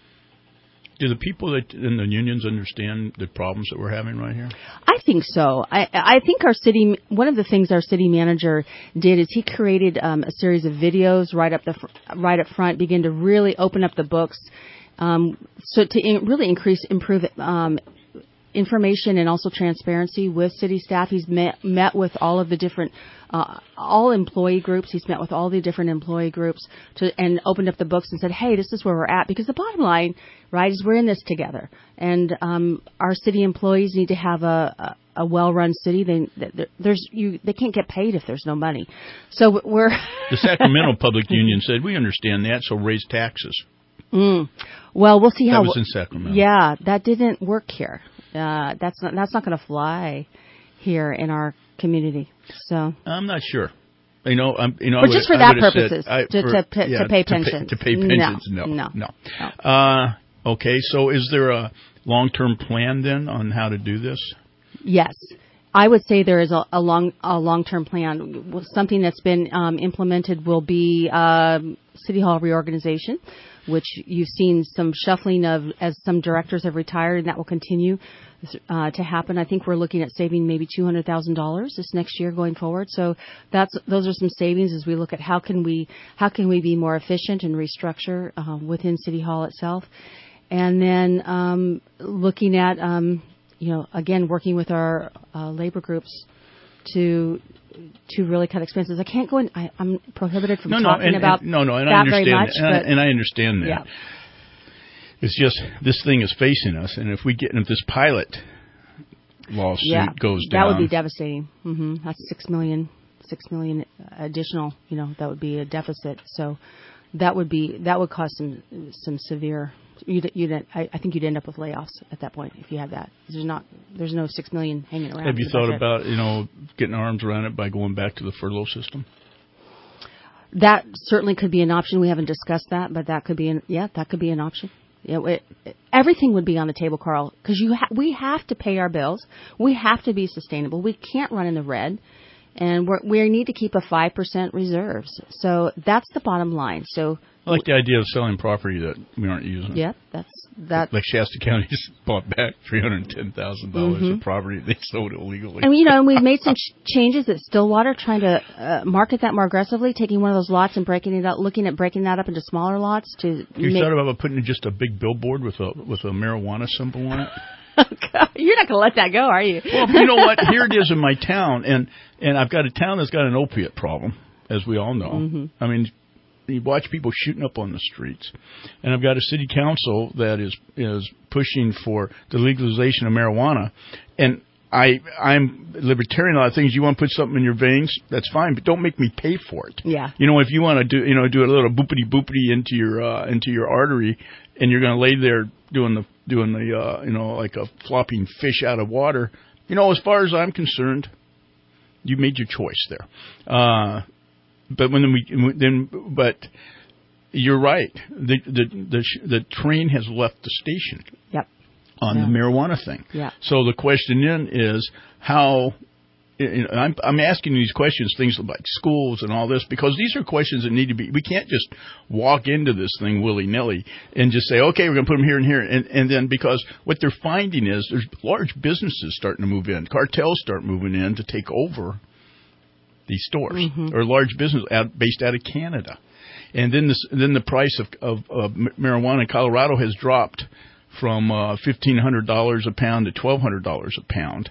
Do the people that in the unions understand the problems that we're having right here? I think so. I, I think our city, one of the things our city manager did is he created um, a series of videos right up the fr- right up front, begin to really open up the books, um, so to in, really increase, improve um, information and also transparency with city staff. He's met met with all of the different. Uh, all employee groups. He's met with all the different employee groups to, and opened up the books and said, hey, this is where we're at. Because the bottom line, right, is we're in this together. And um, our city employees need to have a, a, a well-run city. They, there's, you, they can't get paid if there's no money. So we're... The Sacramento Public Union said, we understand that, so raise taxes. Mm. Well, we'll see that how... That was in Sacramento. Yeah, that didn't work here. Uh, that's not, that's not going to fly here in our community. So I'm not sure. You know, I'm. You know, but I just would, for I that purposes, said, I, to, for, to, pay, yeah, to pay to pensions. Pay, to pay pensions, no, no, no. no. Uh, okay, so is there a long-term plan then on how to do this? Yes, I would say there is a, a long, a long-term plan. Something that's been um, implemented will be um, City Hall reorganization, which you've seen some shuffling of as some directors have retired, and that will continue uh, to happen. I think we're looking at saving maybe two hundred thousand dollars this next year going forward. So that's those are some savings as we look at how can we how can we be more efficient and restructure uh, within City Hall itself. and then um, looking at, um, you know, again, working with our uh, labor groups to to really cut expenses. I can't go in. I, I'm prohibited from no, talking no, and, about and, no, no, and that I understand very much. that, and, but, I, and I understand that. Yeah. It's just this thing is facing us, and if we get if this pilot lawsuit yeah, goes that down, would be devastating. Mm-hmm. That's six million, six million additional. You know, that would be a deficit. So that would be that would cause some some severe. You'd, you'd I, I think you'd end up with layoffs at that point if you have that. There's not there's no six million hanging around. Have you thought about you know getting arms around it by going back to the furlough system? That certainly could be an option. We haven't discussed that, but that could be an yeah that could be an option. You know, it, it, everything would be on the table, Carl, because you ha- we have to pay our bills. We have to be sustainable. We can't run in the red, and we're, we need to keep a five percent reserves. So that's the bottom line. So I like the idea of selling property that we aren't using. Yeah, that's that. Like Shasta County just bought back three hundred ten thousand dollars mm-hmm. of property they sold illegally. And you know, and we've made some ch- changes at Stillwater, trying to uh, market that more aggressively, taking one of those lots and breaking it out, looking at breaking that up into smaller lots. To you make... thought about putting just a big billboard with a with a marijuana symbol on it? You're not going to let that go, are you? Well, you know what? Here it is in my town, and and I've got a town that's got an opiate problem, as we all know. Mm-hmm. I mean, you watch people shooting up on the streets, and I've got a city council that is is pushing for the legalization of marijuana, and I I'm libertarian. A lot of things you want to put something in your veins, that's fine, but don't make me pay for it. Yeah. You know, if you want to do you know do a little boopity boopity into your uh, into your artery, and you're going to lay there doing the doing the uh, you know like a flopping fish out of water, you know, as far as I'm concerned, you made your choice there. Uh, But when we then, but you're right. The the the, the train has left the station. Yep. On yeah. the marijuana thing. Yeah. So the question then is how. You know, I'm I'm asking these questions, things like schools and all this, because these are questions that need to be. We can't just walk into this thing willy nilly and just say, okay, we're going to put them here and here, and and then because what they're finding is there's large businesses starting to move in, cartels start moving in to take over these stores, mm-hmm. or large business out, based out of Canada. And then this, then the price of, of, of marijuana in Colorado has dropped from uh, fifteen hundred dollars a pound to twelve hundred dollars a pound.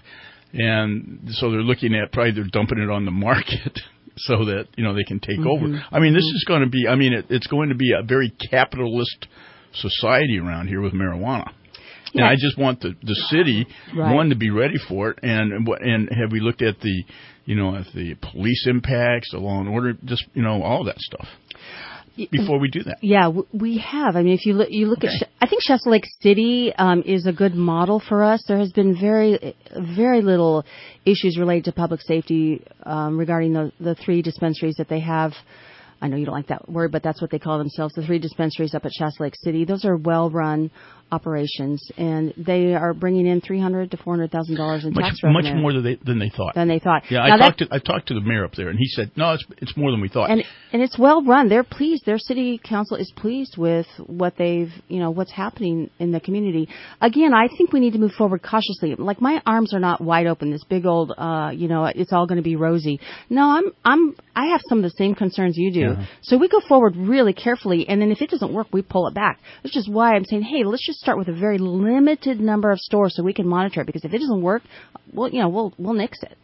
And so they're looking at probably they're dumping it on the market so that, you know, they can take mm-hmm. over. I mean, this is going to be, I mean, it, it's going to be a very capitalist society around here with marijuana. Yeah. And I just want the, the city, right. one, to be ready for it. And, and have we looked at the, you know, at the police impacts, the law and order, just, you know, all that stuff before we do that? Yeah, we have. I mean, if you look, you look okay. at, I think Shasta Lake City um, is a good model for us. There has been very, very little issues related to public safety um, regarding the, the three dispensaries that they have. I know you don't like that word, but that's what they call themselves, the three dispensaries up at Shasta Lake City. Those are well-run operations, and they are bringing in three hundred to four hundred thousand dollars in much, tax revenue. Much more than they than they thought. Than they thought. Yeah, now I talked to I talked to the mayor up there, and he said, no, it's it's more than we thought. And and it's well run. They're pleased. Their city council is pleased with what they've you know what's happening in the community. Again, I think we need to move forward cautiously. Like, my arms are not wide open. This big old uh, you know it's all going to be rosy. No, I'm I'm I have some of the same concerns you do. Yeah. So we go forward really carefully, and then if it doesn't work, we pull it back. That's just why I'm saying, hey, let's just start with a very limited number of stores so we can monitor it. Because if it doesn't work, well, you know, we'll we'll nix it.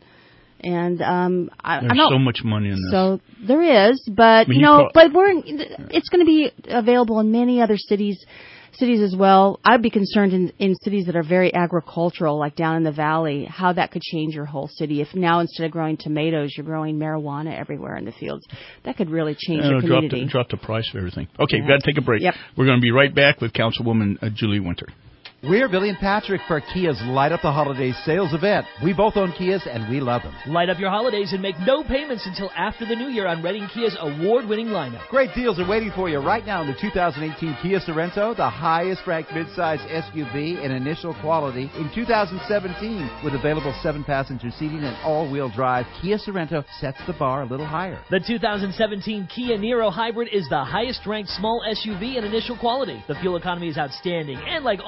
And um, I, there's I know, so much money in this. So there is, but I mean, you know, you pro- but we're in, it's going to be available in many other cities. Cities as well. I'd be concerned in, in cities that are very agricultural, like down in the valley, how that could change your whole city. If now instead of growing tomatoes, you're growing marijuana everywhere in the fields, that could really change and your community. Drop the, drop the price of everything. Okay, yeah. we've got to take a break. Yep. We're going to be right back with Councilwoman uh, Julie Winter. We're Billy and Patrick for Kia's Light Up the Holidays sales event. We both own Kias, and we love them. Light up your holidays and make no payments until after the new year on Redding Kia's award-winning lineup. Great deals are waiting for you right now in the two thousand eighteen Kia Sorento, the highest-ranked midsize S U V in initial quality in two thousand seventeen. With available seven-passenger seating and all-wheel drive, Kia Sorento sets the bar a little higher. The two thousand seventeen Kia Niro Hybrid is the highest-ranked small S U V in initial quality. The fuel economy is outstanding, and like all Kias,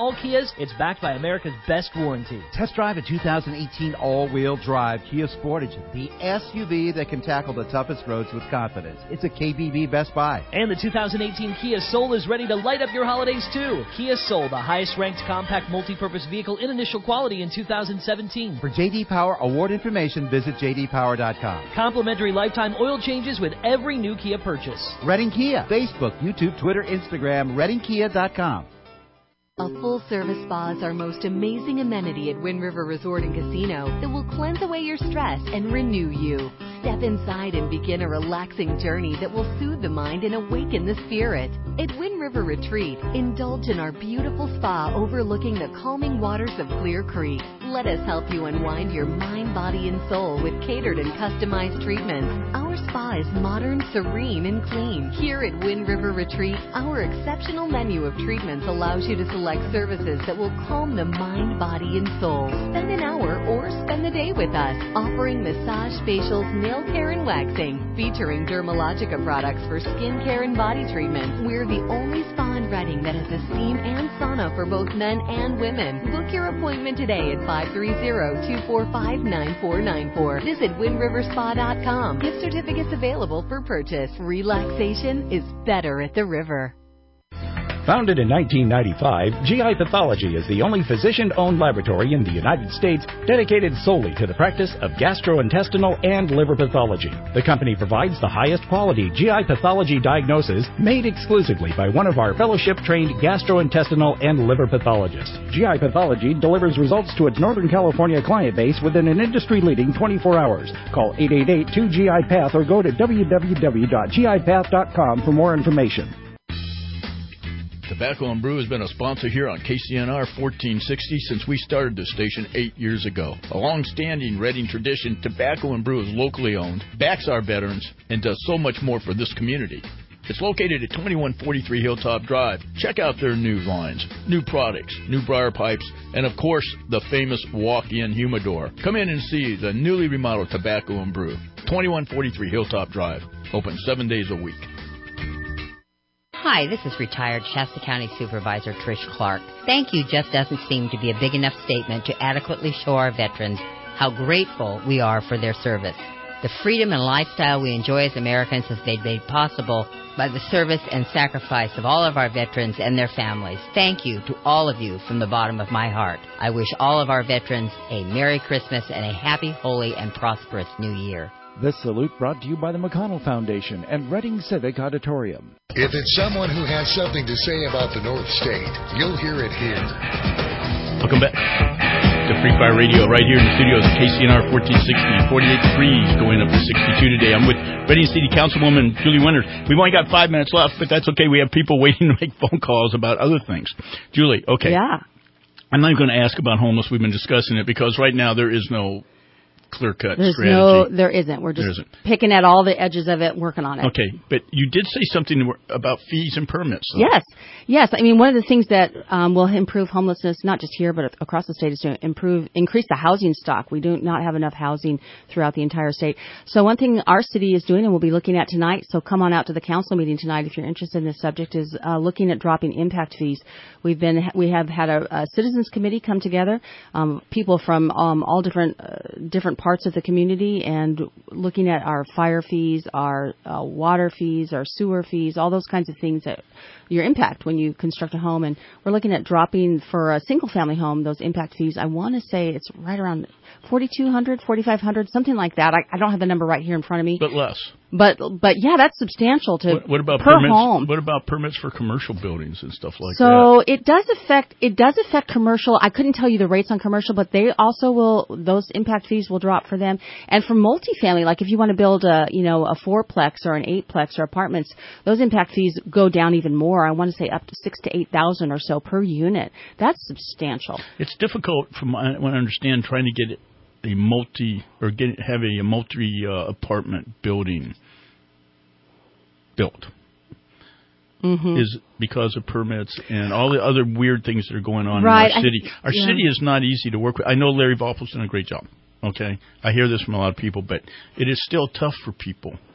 is, it's backed by America's best warranty. Test drive a two thousand eighteen all-wheel drive Kia Sportage, the S U V that can tackle the toughest roads with confidence. It's a K B B Best Buy. And the two thousand eighteen Kia Soul is ready to light up your holidays, too. Kia Soul, the highest-ranked compact multi-purpose vehicle in initial quality in two thousand seventeen. For J D Power award information, visit j d power dot com. Complimentary lifetime oil changes with every new Kia purchase. Redding Kia. Facebook, YouTube, Twitter, Instagram, redding kia dot com. A full-service spa is our most amazing amenity at Wind River Resort and Casino that will cleanse away your stress and renew you. Step inside and begin a relaxing journey that will soothe the mind and awaken the spirit. At Wind River Retreat, indulge in our beautiful spa overlooking the calming waters of Clear Creek. Let us help you unwind your mind, body, and soul with catered and customized treatments. Our spa is modern, serene, and clean. Here at Wind River Retreat, our exceptional menu of treatments allows you to select services that will calm the mind, body, and soul. Spend an hour or spend the day with us, offering massage, facials, nail care, and waxing, featuring Dermalogica products for skin care and body treatments. We're the only spa in Redding that has a steam and sauna for both men and women. Book your appointment today at five three zero, two four five, nine four nine four. Visit wind river spa dot com. Gift certificates available for purchase. Relaxation is better at the river. Founded in nineteen ninety-five, G I Pathology is the only physician-owned laboratory in the United States dedicated solely to the practice of gastrointestinal and liver pathology. The company provides the highest quality G I pathology diagnosis made exclusively by one of our fellowship-trained gastrointestinal and liver pathologists. G I Pathology delivers results to its Northern California client base within an industry-leading twenty-four hours. Call eight eight eight, two G I Path or go to w w w dot g i path dot com for more information. Tobacco and Brew has been a sponsor here on K C N R fourteen sixty since we started this station eight years ago. A long-standing Redding tradition, Tobacco and Brew is locally owned, backs our veterans, and does so much more for this community. It's located at twenty-one forty-three Hilltop Drive. Check out their new lines, new products, new briar pipes, and of course, the famous walk-in humidor. Come in and see the newly remodeled Tobacco and Brew. twenty-one forty-three Hilltop Drive. Open seven days a week. Hi, this is retired Shasta County Supervisor Trish Clark. Thank you just doesn't seem to be a big enough statement to adequately show our veterans how grateful we are for their service. The freedom and lifestyle we enjoy as Americans has been made possible by the service and sacrifice of all of our veterans and their families. Thank you to all of you from the bottom of my heart. I wish all of our veterans a Merry Christmas and a happy, holy, and prosperous New Year. This salute brought to you by the McConnell Foundation and Redding Civic Auditorium. If it's someone who has something to say about the North State, you'll hear it here. Welcome back to Free Fire Radio right here in the studios at K C N R fourteen sixty, forty-eight degrees going up to sixty-two today. I'm with Redding City Councilwoman Julie Winters. We've only got five minutes left, but that's okay. We have people waiting to make phone calls about other things. Julie, okay. Yeah. I'm not going to ask about homeless. We've been discussing it because right now there is no clear-cut There's strategy. no, there isn't. We're just isn't. picking at all the edges of it, working on it. Okay, but you did say something about fees and permits. Though. Yes, yes. I mean, one of the things that um, will improve homelessness, not just here but across the state, is to improve, increase the housing stock. We do not have enough housing throughout the entire state. So one thing our city is doing, and we'll be looking at tonight, so come on out to the council meeting tonight if you're interested in this subject, is uh, looking at dropping impact fees. We've been, we have had a, a citizens committee come together, um, people from um, all different uh, different parts of the community, and looking at our fire fees, our uh, water fees, our sewer fees, all those kinds of things that your impact when you construct a home. And we're looking at dropping for a single family home those impact fees. I want to say it's right around forty-two hundred, forty-five hundred, something like that. I, I don't have the number right here in front of me. But less. But but yeah, that's substantial to what, what about per permits, home. What about permits for commercial buildings and stuff like so that? So it does affect it does affect commercial. I couldn't tell you the rates on commercial, but they also will those impact fees will drop for them. And for multifamily, like if you want to build a you know a fourplex or an eightplex or apartments, those impact fees go down even more. I want to say up to six to eight thousand or so per unit. That's substantial. It's difficult, from what I understand, trying to get a multi or get have a, a multi uh, apartment building built. Mm-hmm. Is because of permits and all the other weird things that are going on right. in our city. I, our yeah. city is not easy to work with. I know Larry Voppel's done a great job. Okay, I hear this from a lot of people, but it is still tough for people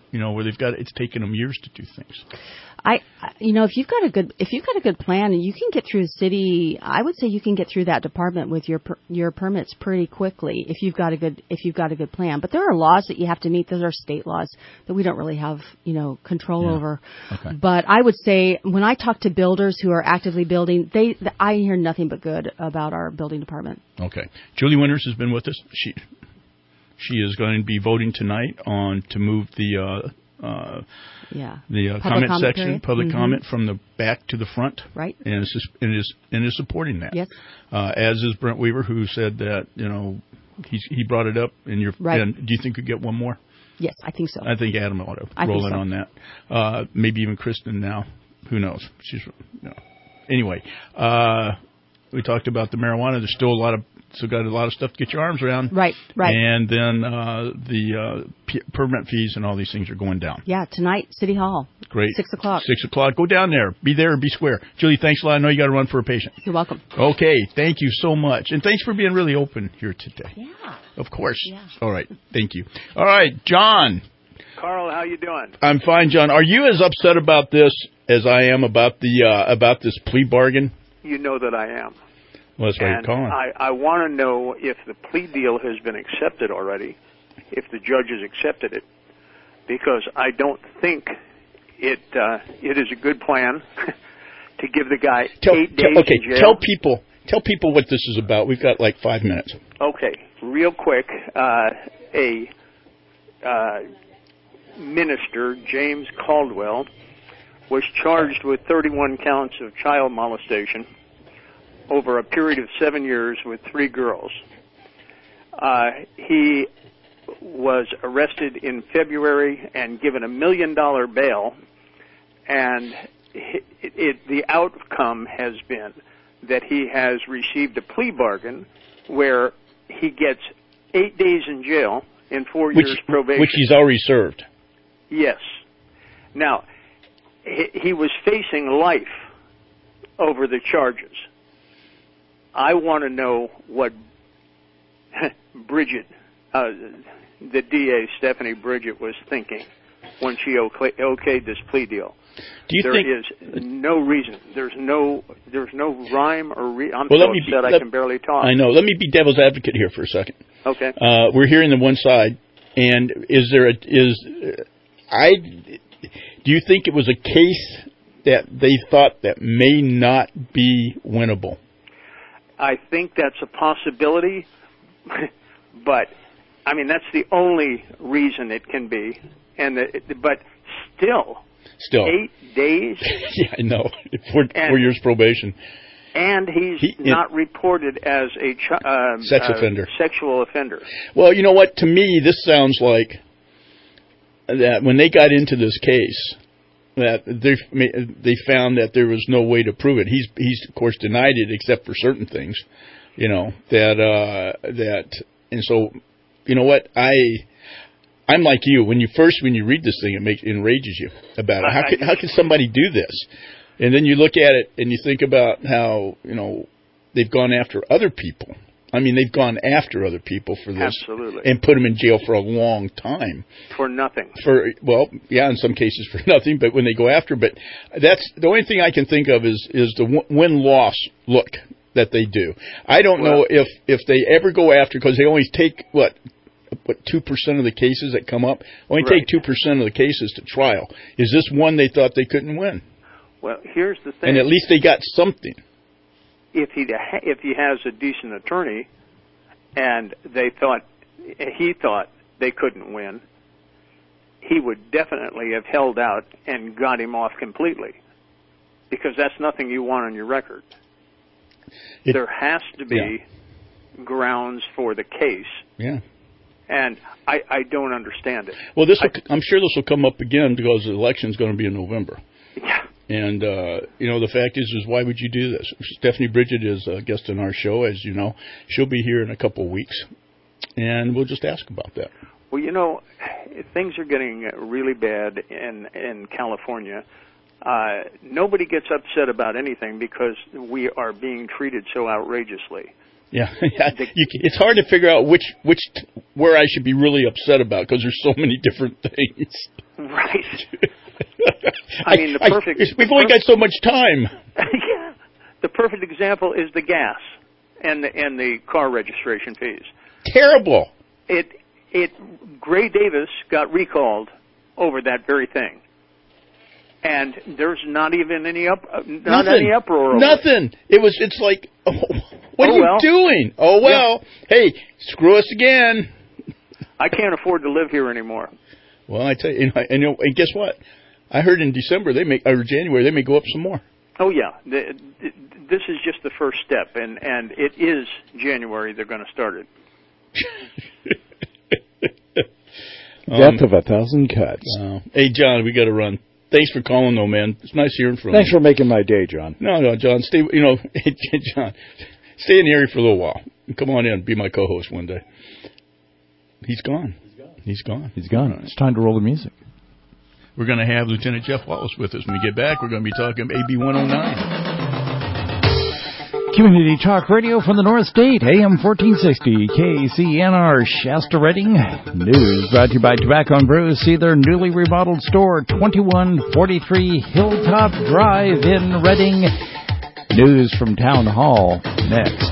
you know, where they've got it's taken them years to do things. I, you know, if you've got a good, if you've got a good plan, and you can get through the city, I would say you can get through that department with your per, your permits pretty quickly if you've got a good if you've got a good plan. But there are laws that you have to meet. Those are state laws that we don't really have, you know, control Yeah. over. Okay. But I would say when I talk to builders who are actively building, they I hear nothing but good about our building department. Okay. Julie Winters has been with us. She she is going to be voting tonight on to move the. Uh, Uh, yeah. The uh, Public comment, comment section, period. public Mm-hmm. comment from the back to the front, right? And is and is and is supporting that. Yes. Uh, as is Brent Weaver, who said that you know he's, he brought it up. And you're right. And do you think we get one more? Yes, I think so. I think Adam ought to I roll think in so. on that. Uh, maybe even Kristen now. Who knows? She's you know. Anyway, uh, we talked about the marijuana. There's still a lot of still got a lot of stuff to get your arms around. Right, right. And then uh, the uh, p- permit fees and all these things are going down. Yeah, tonight, City Hall. Great. Six o'clock. Six o'clock. Go down there. Be there or be square. Julie, thanks a lot. I know you got to run for a patient. You're welcome. Okay. Thank you so much. And thanks for being really open here today. Yeah. Of course. Yeah. All right. Thank you. All right. John. Carl, how you doing? I'm fine, John. Are you as upset about this as I am about the uh, about this plea bargain? You know that I am. Well, that's why and you're calling. I, I want to know if the plea deal has been accepted already, if the judge has accepted it, because I don't think it uh, it is a good plan to give the guy tell, eight tell, days okay, in jail. tell people tell people what this is about. We've got like five minutes. Okay, real quick, uh, a uh, minister, James Caldwell, was charged with thirty-one counts of child molestation over a period of seven years with three girls. Uh, he was arrested in February and given a million dollar bail, and it, it, the outcome has been that he has received a plea bargain where he gets eight days in jail and four which, years probation. Which he's already served. Yes. Now, he, he was facing life over the charges. I want to know what Bridget, uh, the D A, Stephanie Bridget, was thinking when she okayed this plea deal. Do you there think is no reason. There's no. There's no rhyme or re- I'm well, so let me upset be, I let, can barely talk. I know. Let me be devil's advocate here for a second. Okay. Uh, we're hearing the one side, and is there a is uh, I? Do you think it was a case that they thought that may not be winnable? I think that's a possibility, but I mean that's the only reason it can be. And the, but still, still eight days. Yeah, I know. Four, and, four years probation. And he's he, not it, reported as a ch- um, sex uh, offender. Sexual offender. Well, you know what? To me, this sounds like that when they got into this case, that they they found that there was no way to prove it. He's he's of course denied it except for certain things, you know that uh, that and so you know what I I'm like you when you first when you read this thing it makes it enrages you about it. How could how could somebody do this? And then you look at it and you think about how you know they've gone after other people. I mean, they've gone after other people for this. Absolutely. And put them in jail for a long time. For nothing. For well, yeah, in some cases for nothing, but when they go after, but that's the only thing I can think of is is the win-loss look that they do. I don't well, know if if they ever go after, because they only take, what, what two percent of the cases that come up? Only right. take two percent of the cases to trial. Is this one they thought they couldn't win? Well, here's the thing. And at least they got something. If he if he has a decent attorney, and they thought he thought they couldn't win, he would definitely have held out and got him off completely, because that's nothing you want on your record. It, there has to be yeah. grounds for the case. Yeah. And I, I don't understand it. Well, this will, I, I'm sure this will come up again because the election is going to be in November. Yeah. And, uh, you know, the fact is, is why would you do this? Stephanie Bridget is a guest on our show, as you know. She'll be here in a couple of weeks, and we'll just ask about that. Well, you know, things are getting really bad in, in California. Uh, nobody gets upset about anything because we are being treated so outrageously. Yeah, yeah. You, it's hard to figure out which which where I should be really upset about because there's so many different things. Right. I mean, the perfect. I, we've only got so much time. Yeah. The perfect example is the gas and the, and the car registration fees. Terrible. It it Gray Davis got recalled over that very thing, and there's not even any up not Nothing. any uproar. Over Nothing. It. it was. It's like, oh, what oh, are you well. doing? Oh well. Yeah. Hey, screw us again. I can't afford to live here anymore. Well, I tell you, and, and, you know, and guess what? I heard in December they may or January they may go up some more. Oh yeah, the, the, this is just the first step, and and it is January they're going to start it. Death um, of a thousand cuts. Uh, hey, John, we got to run. Thanks for calling, though, man. It's nice hearing from Thanks you. Thanks for making my day, John. No, no, John, stay. You know, John, stay in the area for a little while. Come on in, and be my co-host one day. He's gone. He's gone. He's gone. It's time to roll the music. We're going to have Lieutenant Jeff Wallace with us when we get back. We're going to be talking A B one oh nine. Community Talk Radio from the North State, A M fourteen sixty, K C N R, Shasta Redding. News brought to you by Tobacco and Brews. See their newly remodeled store, twenty-one forty-three Hilltop Drive in Redding. News from Town Hall next.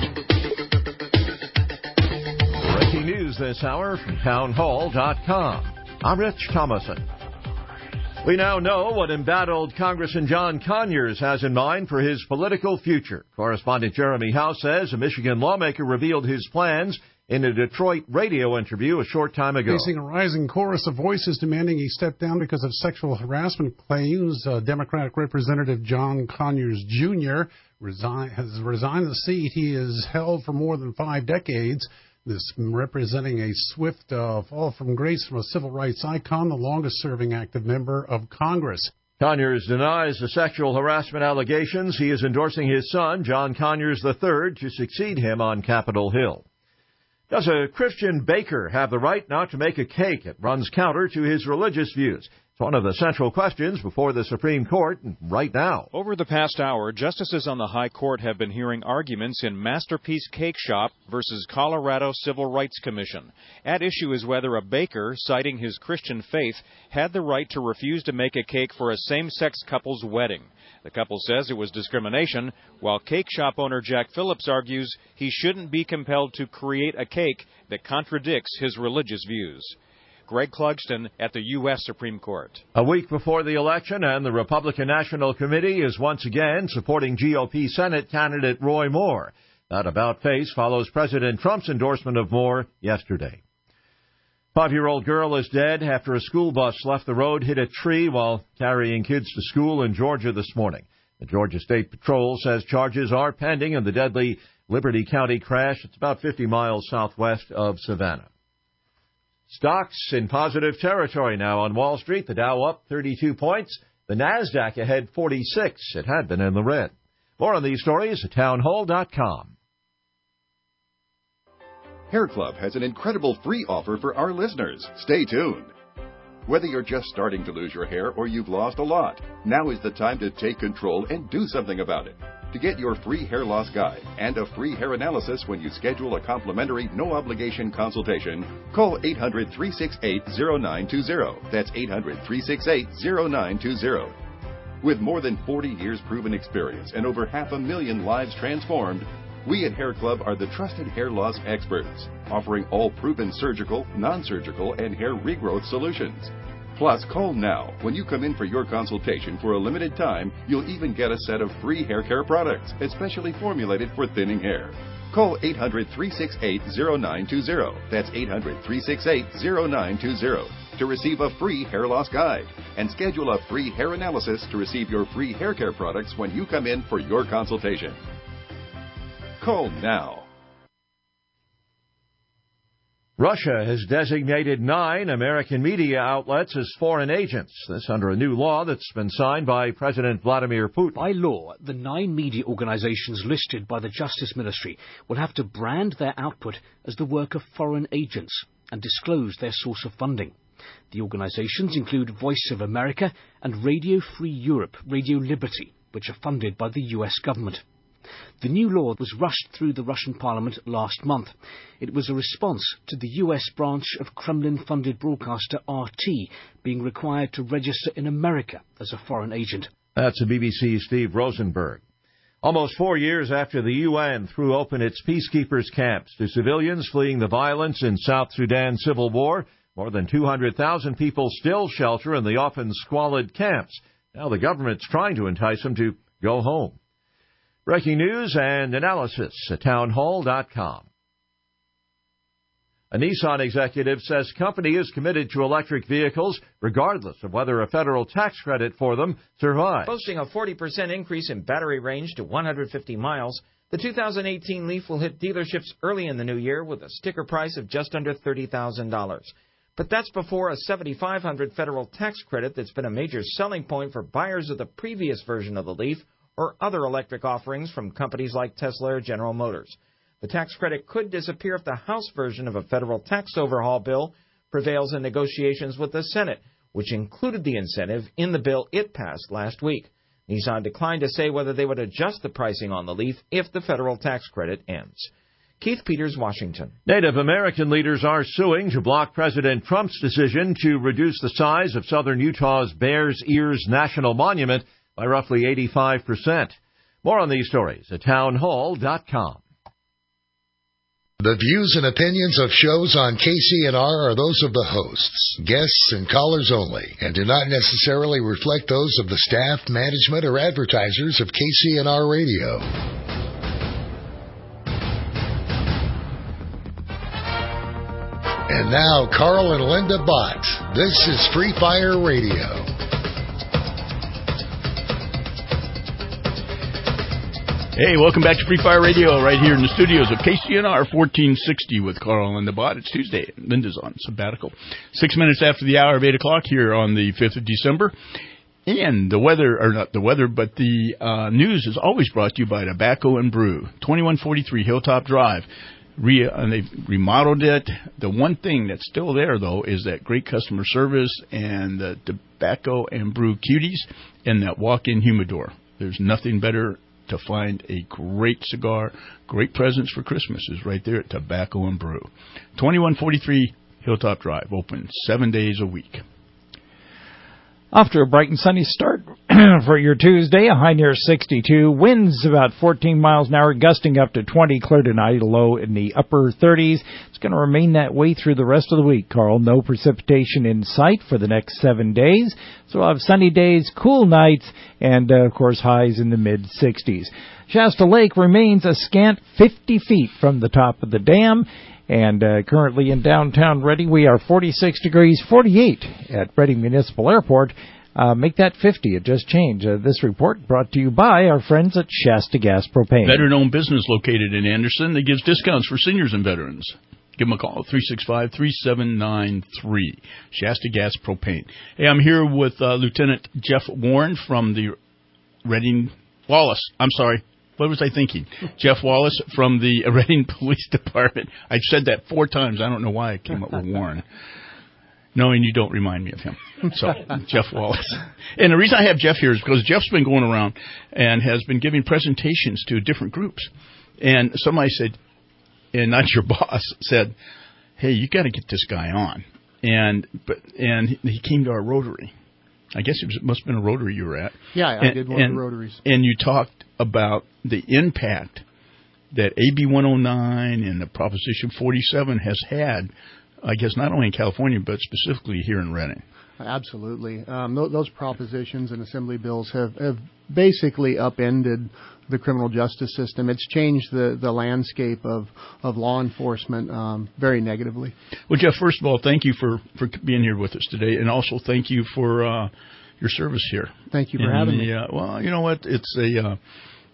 Breaking news this hour from town hall dot com. I'm Rich Thomason. We now know what embattled Congressman John Conyers has in mind for his political future. Correspondent Jeremy House says a Michigan lawmaker revealed his plans in a Detroit radio interview a short time ago. Facing a rising chorus of voices demanding he step down because of sexual harassment claims, uh, Democratic Representative John Conyers Junior resign, has resigned the seat he has held for more than five decades. This representing a swift uh, fall from grace from a civil rights icon, the longest-serving active member of Congress. Conyers denies the sexual harassment allegations. He is endorsing his son, John Conyers the third, to succeed him on Capitol Hill. Does a Christian baker have the right not to make a cake? It runs counter to his religious views. It's one of the central questions before the Supreme Court right now. Over the past hour, justices on the High Court have been hearing arguments in Masterpiece Cake Shop versus Colorado Civil Rights Commission. At issue is whether a baker, citing his Christian faith, had the right to refuse to make a cake for a same-sex couple's wedding. The couple says it was discrimination, while cake shop owner Jack Phillips argues he shouldn't be compelled to create a cake that contradicts his religious views. Greg Clugston at the U S Supreme Court. A week before the election, and the Republican National Committee is once again supporting G O P Senate candidate Roy Moore. That about-face follows President Trump's endorsement of Moore yesterday. Five-year-old girl is dead after a school bus left the road, hit a tree while carrying kids to school in Georgia this morning. The Georgia State Patrol says charges are pending in the deadly Liberty County crash. It's about fifty miles southwest of Savannah. Stocks in positive territory now on Wall Street. The Dow up thirty-two points. The NASDAQ ahead forty-six. It had been in the red. More on these stories at town hall dot com. Hair Club has an incredible free offer for our listeners. Stay tuned. Whether you're just starting to lose your hair or you've lost a lot, now is the time to take control and do something about it. To get your free hair loss guide and a free hair analysis when you schedule a complimentary no-obligation consultation, call eight hundred, three six eight, zero nine two zero. That's eight hundred, three six eight, zero nine two zero. With more than forty years proven experience and over half a million lives transformed, we at Hair Club are the trusted hair loss experts, offering all proven surgical, non-surgical, and hair regrowth solutions. Plus, call now. When you come in for your consultation for a limited time, you'll even get a set of free hair care products, especially formulated for thinning hair. Call eight hundred, three six eight, zero nine two zero. That's eight hundred, three six eight, zero nine two zero to receive a free hair loss guide and schedule a free hair analysis to receive your free hair care products when you come in for your consultation. Call now. Russia has designated nine American media outlets as foreign agents. This under a new law that's been signed by President Vladimir Putin. By law, the nine media organizations listed by the Justice Ministry will have to brand their output as the work of foreign agents and disclose their source of funding. The organizations include Voice of America and Radio Free Europe, Radio Liberty, which are funded by the U S government. The new law was rushed through the Russian parliament last month. It was a response to the U S branch of Kremlin-funded broadcaster R T being required to register in America as a foreign agent. That's the B B C's Steve Rosenberg. Almost four years after the U N threw open its peacekeepers camps to civilians fleeing the violence in South Sudan's civil war, more than two hundred thousand people still shelter in the often squalid camps. Now the government's trying to entice them to go home. Breaking news and analysis at townhall dot com. A Nissan executive says company is committed to electric vehicles regardless of whether a federal tax credit for them survives. Boasting a forty percent increase in battery range to one hundred fifty miles, the two thousand eighteen Leaf will hit dealerships early in the new year with a sticker price of just under thirty thousand dollars. But that's before a seven thousand five hundred dollars federal tax credit that's been a major selling point for buyers of the previous version of the Leaf or other electric offerings from companies like Tesla or General Motors. The tax credit could disappear if the House version of a federal tax overhaul bill prevails in negotiations with the Senate, which included the incentive in the bill it passed last week. Nissan declined to say whether they would adjust the pricing on the Leaf if the federal tax credit ends. Keith Peters, Washington. Native American leaders are suing to block President Trump's decision to reduce the size of southern Utah's Bears Ears National Monument by roughly eighty-five percent. More on these stories at townhall dot com. The views and opinions of shows on K C N R are those of the hosts, guests, and callers only, and do not necessarily reflect those of the staff, management, or advertisers of K C N R Radio. And now, Carl and Linda Bott. This is Free Fire Radio. Hey, welcome back to Free Fire Radio right here in the studios of K C N R fourteen sixty with Carl and Linda Bott. It's Tuesday. Linda's on sabbatical. Six minutes after the hour of eight o'clock here on the fifth of December. And the weather, or not the weather, but the uh, news is always brought to you by Tobacco and Brew. twenty-one forty-three Hilltop Drive. Re- and they've remodeled it. The one thing that's still there, though, is that great customer service and the Tobacco and Brew cuties and that walk-in humidor. There's nothing better to find a great cigar, great presents for Christmas is right there at Tobacco and Brew. twenty-one forty-three Hilltop Drive, open seven days a week. Off to a bright and sunny start for your Tuesday, a high near sixty-two. Winds about fourteen miles an hour, gusting up to twenty. Clear tonight, a low in the upper thirties. It's going to remain that way through the rest of the week, Carl. No precipitation in sight for the next seven days. So we'll have sunny days, cool nights, and, uh, of course, highs in the mid-sixties. Shasta Lake remains a scant fifty feet from the top of the dam. And uh, currently in downtown Reading, we are forty-six degrees, forty-eight at Reading Municipal Airport. Uh, make that fifty. It just changed. Uh, this report brought to you by our friends at Shasta Gas Propane. Veteran-owned business located in Anderson that gives discounts for seniors and veterans. Give them a call, three six five, three seven nine three. Shasta Gas Propane. Hey, I'm here with uh, Lieutenant Jeff Warren from the Reading... Wallace, I'm sorry. What was I thinking? Jeff Wallace from the Reading Police Department. I've said that four times. I don't know why I came up with Warren. No, and you don't remind me of him. So, Jeff Wallace. And the reason I have Jeff here is because Jeff's been going around and has been giving presentations to different groups. And somebody said, and not your boss, said, hey, you got to get this guy on. And but and he came to our Rotary. I guess it, was, it must have been a Rotary you were at. Yeah, I and, did one and, of the Rotaries. And you talked about the impact that A B one oh nine and the Proposition forty-seven has had, I guess, not only in California, but specifically here in Reading. Absolutely. Um, th- those propositions and assembly bills have, have basically upended the criminal justice system. It's changed the, the landscape of, of law enforcement um, very negatively. Well, Jeff, first of all, thank you for, for being here with us today, and also thank you for uh, your service here. Thank you for and having the, me. Uh, well, you know what? It's a uh,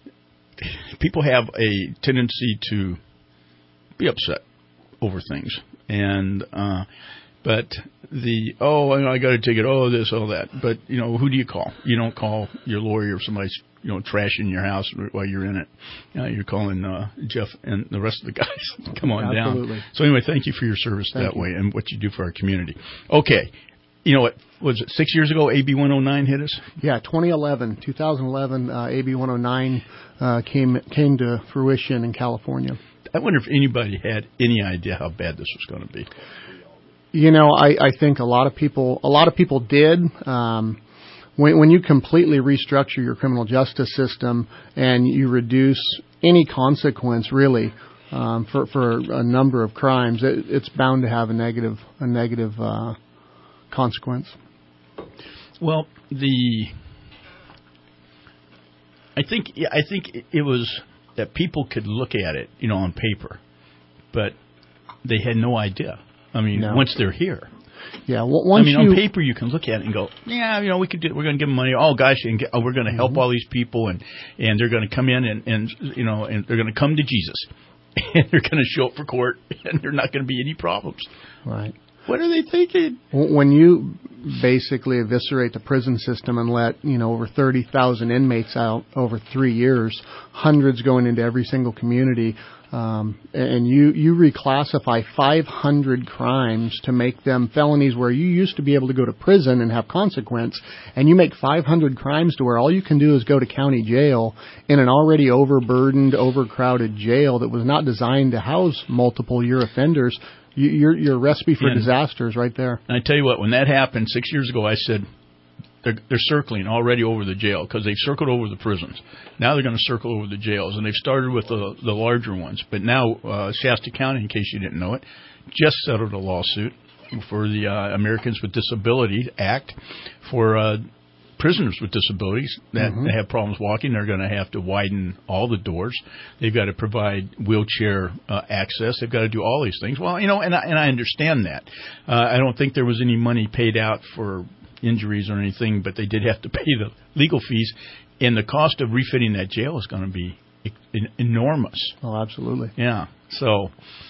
people have a tendency to be upset over things, and uh, but the oh, I got to take it, oh, this, oh, that. But you know, who do you call? You don't call your lawyer if somebody's you know trashing your house while you're in it. Uh, you're calling uh, Jeff and the rest of the guys. Come on Absolutely. down. So anyway, thank you for your service thank that you. way and what you do for our community. Okay, you know, what was it, six years ago, A B one oh nine hit us? Yeah, twenty eleven, twenty eleven, uh, A B one oh nine uh, came came to fruition in California. I wonder if anybody had any idea how bad this was going to be. You know, I, I think a lot of people a lot of people did. Um, when, when you completely restructure your criminal justice system and you reduce any consequence, really, um, for for a number of crimes, it, it's bound to have a negative a negative uh, consequence. Well, the I think I think it was that people could look at it, you know, on paper, but they had no idea. I mean, No. once they're here. Yeah, well, once I mean, you, on paper you can look at it and go, yeah, you know, we could do. We're going to give them money. Oh gosh, and get, oh, we're going to help Mhm. all these people, and and they're going to come in and and you know, and they're going to come to Jesus, and they're going to show up for court, and there's not going to be any problems. Right. What are they thinking? When you basically eviscerate the prison system and let, you know, over thirty thousand inmates out over three years, hundreds going into every single community, um, and you, you reclassify five hundred crimes to make them felonies where you used to be able to go to prison and have consequence, and you make five hundred crimes to where all you can do is go to county jail in an already overburdened, overcrowded jail that was not designed to house multiple year offenders. You, your, your recipe for And- disaster is right there. And I tell you what, when that happened six years ago, I said they're, they're circling already over the jail because they've circled over the prisons. Now they're going to circle over the jails, and they've started with the, the larger ones. But now uh, Shasta County, in case you didn't know it, just settled a lawsuit for the uh, Americans with Disabilities Act for uh, prisoners with disabilities that Mhm. have problems walking. They're going to have to widen all the doors. They've got to provide wheelchair uh, access. They've got to do all these things. Well, you know, and I, and I understand that. Uh, I don't think there was any money paid out for injuries or anything, but they did have to pay the legal fees, and the cost of refitting that jail is going to be en- enormous. Oh, absolutely. Yeah. So,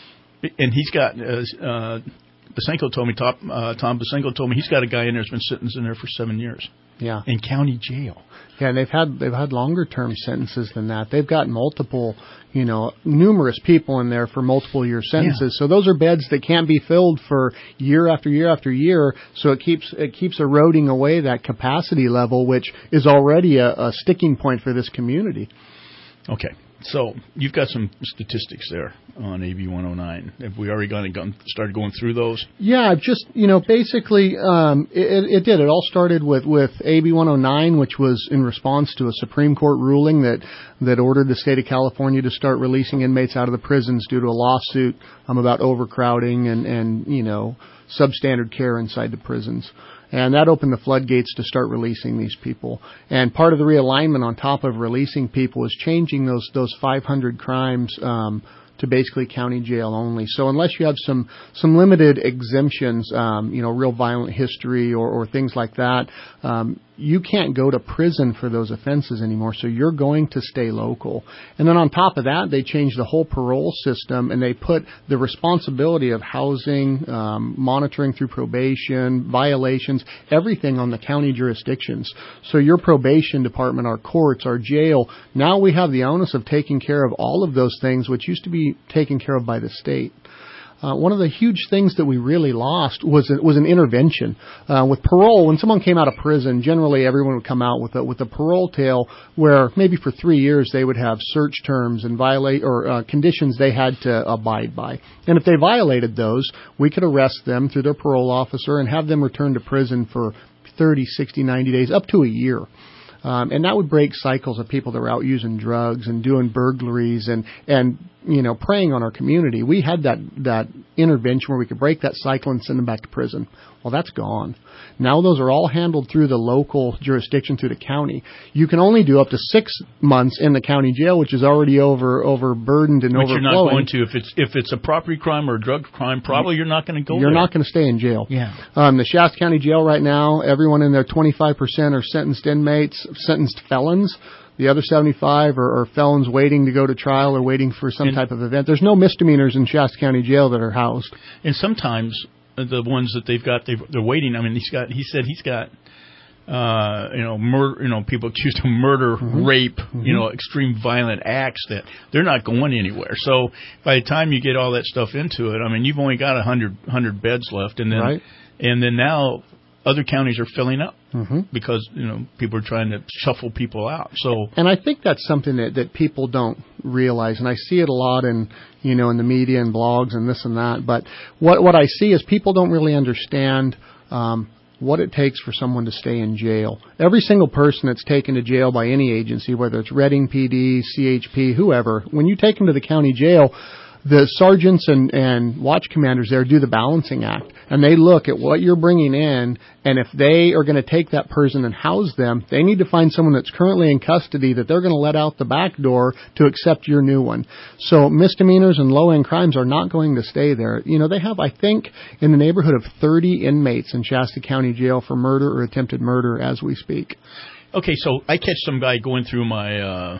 and he's got. Uh, uh, Basenko told me, Tom, uh, Tom Basenko told me he's got a guy in there that's been sentenced in there for seven years. Yeah. In county jail. Yeah, and they've had they've had longer term sentences than that. They've got multiple, you know, numerous people in there for multiple year sentences. So those are beds that can't be filled for year after year after year. So it keeps it keeps eroding away that capacity level, which is already a, a sticking point for this community. Okay. So you've got some statistics there on A B one oh nine. Have we already gone and gone, started going through those? Yeah, just, you know, basically, um, it, it did. It all started with, with A B one oh nine, which was in response to a Supreme Court ruling that, that ordered the state of California to start releasing inmates out of the prisons due to a lawsuit um, about overcrowding and, and, you know, substandard care inside the prisons. And that opened the floodgates to start releasing these people. And part of the realignment on top of releasing people was changing those those five hundred crimes um, to basically county jail only. So unless you have some some limited exemptions, um, you know, real violent history or, or things like that, um, you can't go to prison for those offenses anymore. So you're going to stay local. And then on top of that, they changed the whole parole system, and they put the responsibility of housing, um, monitoring through probation, violations, everything on the county jurisdictions. So your probation department, our courts, our jail, now we have the onus of taking care of all of those things, which used to be taken care of by the state. Uh, one of the huge things that we really lost was a, was an intervention uh, with parole. When someone came out of prison, generally everyone would come out with a with a parole tail, where maybe for three years they would have search terms and violate or uh, conditions they had to abide by. And if they violated those, we could arrest them through their parole officer and have them return to prison for thirty, sixty, ninety days, up to a year. Um, and that would break cycles of people that were out using drugs and doing burglaries and, and, you know, preying on our community. We had that, that intervention where we could break that cycle and send them back to prison. Well, that's gone. Now those are all handled through the local jurisdiction, through the county. You can only do up to six months in the county jail, which is already over overburdened and Which overflowing. you're not going to. If it's if it's a property crime or a drug crime, probably you're not going to go You're there. not going to stay in jail. Yeah. Um, the Shasta County Jail right now, everyone in there, twenty-five percent are sentenced inmates, sentenced felons. The other seventy-five are, are felons waiting to go to trial or waiting for some And- type of event. There's no misdemeanors in Shasta County Jail that are housed. And sometimes the ones that they've got, they've, they're waiting. I mean, he's got. He said he's got. Uh, you know, murder. You know, people accused of murder, Mhm. rape. Mhm. You know, extreme violent acts that they're not going anywhere. So by the time you get all that stuff into it, I mean, you've only got a hundred hundred beds left, and then Right. and then now other counties are filling up mm-hmm. because, you know, people are trying to shuffle people out. So, and I think that's something that, that people don't realize, and I see it a lot in, you know, in the media and blogs and this and that. But what what I see is people don't really understand um, what it takes for someone to stay in jail. Every single person that's taken to jail by any agency, whether it's Reading P D, C H P, whoever, when you take them to the county jail, the sergeants and, and watch commanders there do the balancing act, and they look at what you're bringing in, and if they are going to take that person and house them, they need to find someone that's currently in custody that they're going to let out the back door to accept your new one. So misdemeanors and low-end crimes are not going to stay there. You know, they have, I think, in the neighborhood of thirty inmates in Shasta County Jail for murder or attempted murder as we speak. Okay, so I catch some guy going through my uh,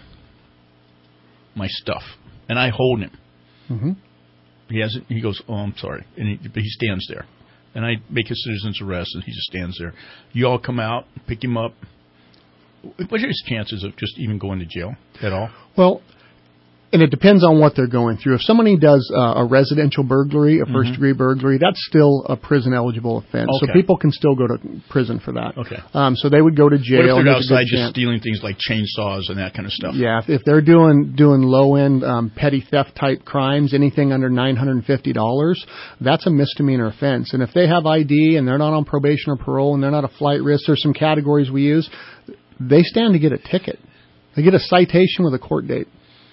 my stuff, and I hold him. Mm-hmm. He hasn't. He goes, "Oh, I'm sorry," and he, but he stands there. And I make a citizen's arrest, and he just stands there. You all come out, pick him up. What are his chances of just even going to jail at all? Well, and it depends on what they're going through. If somebody does uh, a residential burglary, a first-degree mm-hmm. burglary, that's still a prison-eligible offense. Okay. So people can still go to prison for that. Okay. Um, so they would go to jail. What if they're outside just stealing things like chainsaws and that kind of stuff? Yeah, if, if they're doing doing low-end um, petty theft-type crimes, anything under nine hundred fifty dollars, that's a misdemeanor offense. And if they have I D and they're not on probation or parole and they're not a flight risk, there's some categories we use, they stand to get a ticket. They get a citation with a court date.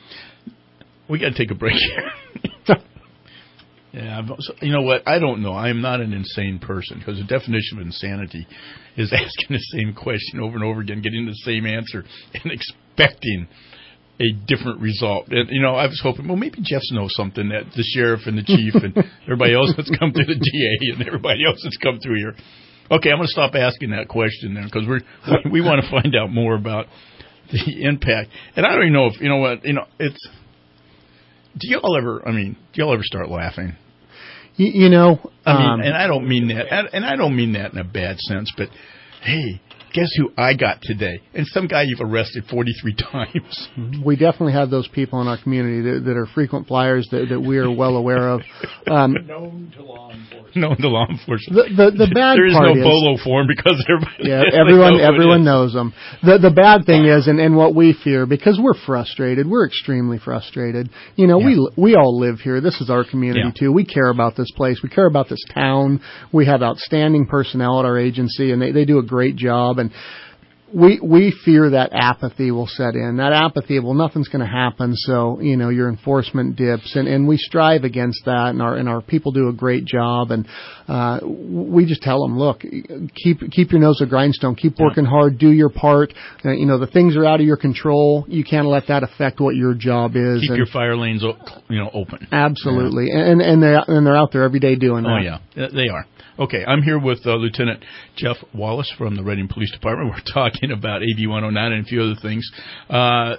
We got to take a break here. yeah, you know what? I don't know. I am not an insane person because the definition of insanity is asking the same question over and over again, getting the same answer, and expecting a different result. And, you know, I was hoping, well, maybe Jeff knows something that the sheriff and the chief and everybody else that's come through the D A and everybody else that's come through here. Okay, I'm going to stop asking that question then because we're we, we want to find out more about the impact. And I don't even know if, you know what, you know, it's. Do y'all ever, I mean, do y'all ever start laughing? You, you know. I mean, um, and I don't mean that, and I don't mean that in a bad sense, but, hey, guess who I got today? And some guy you've arrested forty-three times. We definitely have those people in our community that, that are frequent flyers that, that we are well aware of. Um, known to law enforcement. Known to law enforcement. The, the, the bad there is part no is, bolo for them because everybody. Yeah, everyone know everyone knows them. The the bad thing is, and, and what we fear, because we're frustrated, we're extremely frustrated. You know, yeah. we we all live here. This is our community yeah. too. We care about this place. We care about this town. We have outstanding personnel at our agency, and they, they do a great job. And we we fear that apathy will set in. That apathy, well, nothing's going to happen, so, you know, your enforcement dips, and, and we strive against that, and our and our people do a great job, and uh, we just tell them, look, keep keep your nose to the grindstone, keep working yeah. hard, do your part. Uh, you know, the things are out of your control. You can't let that affect what your job is. Keep and, your fire lanes, you know, open. Absolutely, yeah. and and they and they're out there every day doing that. Oh yeah, they are. Okay, I'm here with uh, Lieutenant Jeff Wallace from the Reading Police Department. We're talking about A B one oh nine and a few other things. Uh,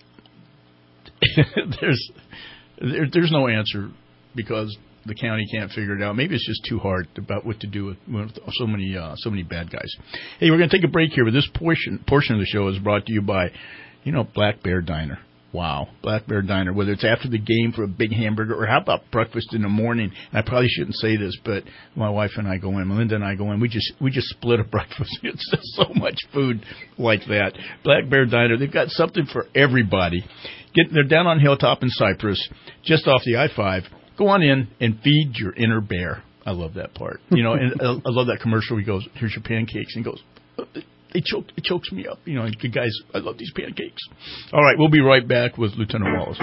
there's there, there's no answer because the county can't figure it out. Maybe it's just too hard about what to do with, with so many uh, so many bad guys. Hey, we're going to take a break here, but this portion portion of the show is brought to you by, you know, Black Bear Diner. Wow, Black Bear Diner, whether it's after the game for a big hamburger or how about breakfast in the morning. And I probably shouldn't say this, but my wife and I go in, Melinda and I go in, we just we just split a breakfast. It's just so much food like that. Black Bear Diner, they've got something for everybody. Get, they're down on Hilltop in Cypress, just off the I five. Go on in and feed your inner bear. I love that part. You know, and I love that commercial. He goes, here's your pancakes. And he goes, It, choke, it chokes me up. You know, guys, I love these pancakes. All right, we'll be right back with Lieutenant Wallace.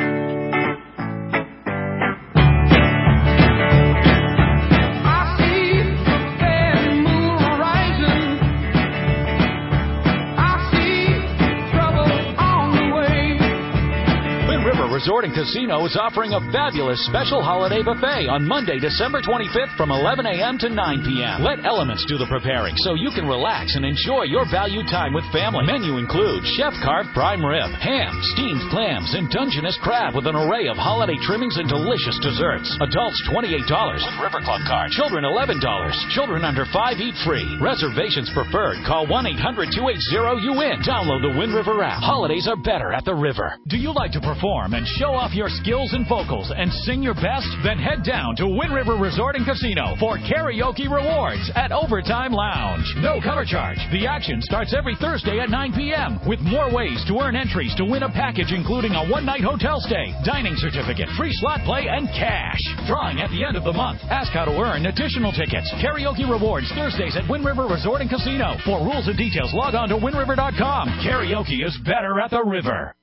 Resort and Casino is offering a fabulous special holiday buffet on Monday, December twenty-fifth from eleven a.m. to nine p.m. Let Elements do the preparing so you can relax and enjoy your valued time with family. Menu includes chef-carved prime rib, ham, steamed clams, and Dungeness crab with an array of holiday trimmings and delicious desserts. Adults twenty-eight dollars with River Club card. Children eleven dollars. Children under five eat free. Reservations preferred. Call one eight hundred two eight zero U W I N. Download the Wind River app. Holidays are better at the river. Do you like to perform and show off your skills and vocals and sing your best? Then head down to Wind River Resort and Casino for karaoke rewards at Overtime Lounge. No cover charge. The action starts every Thursday at nine p.m. with more ways to earn entries to win a package including a one-night hotel stay, dining certificate, free slot play, and cash. Drawing at the end of the month. Ask how to earn additional tickets. Karaoke rewards Thursdays at Wind River Resort and Casino. For rules and details, log on to wind river dot com. Karaoke is better at the river.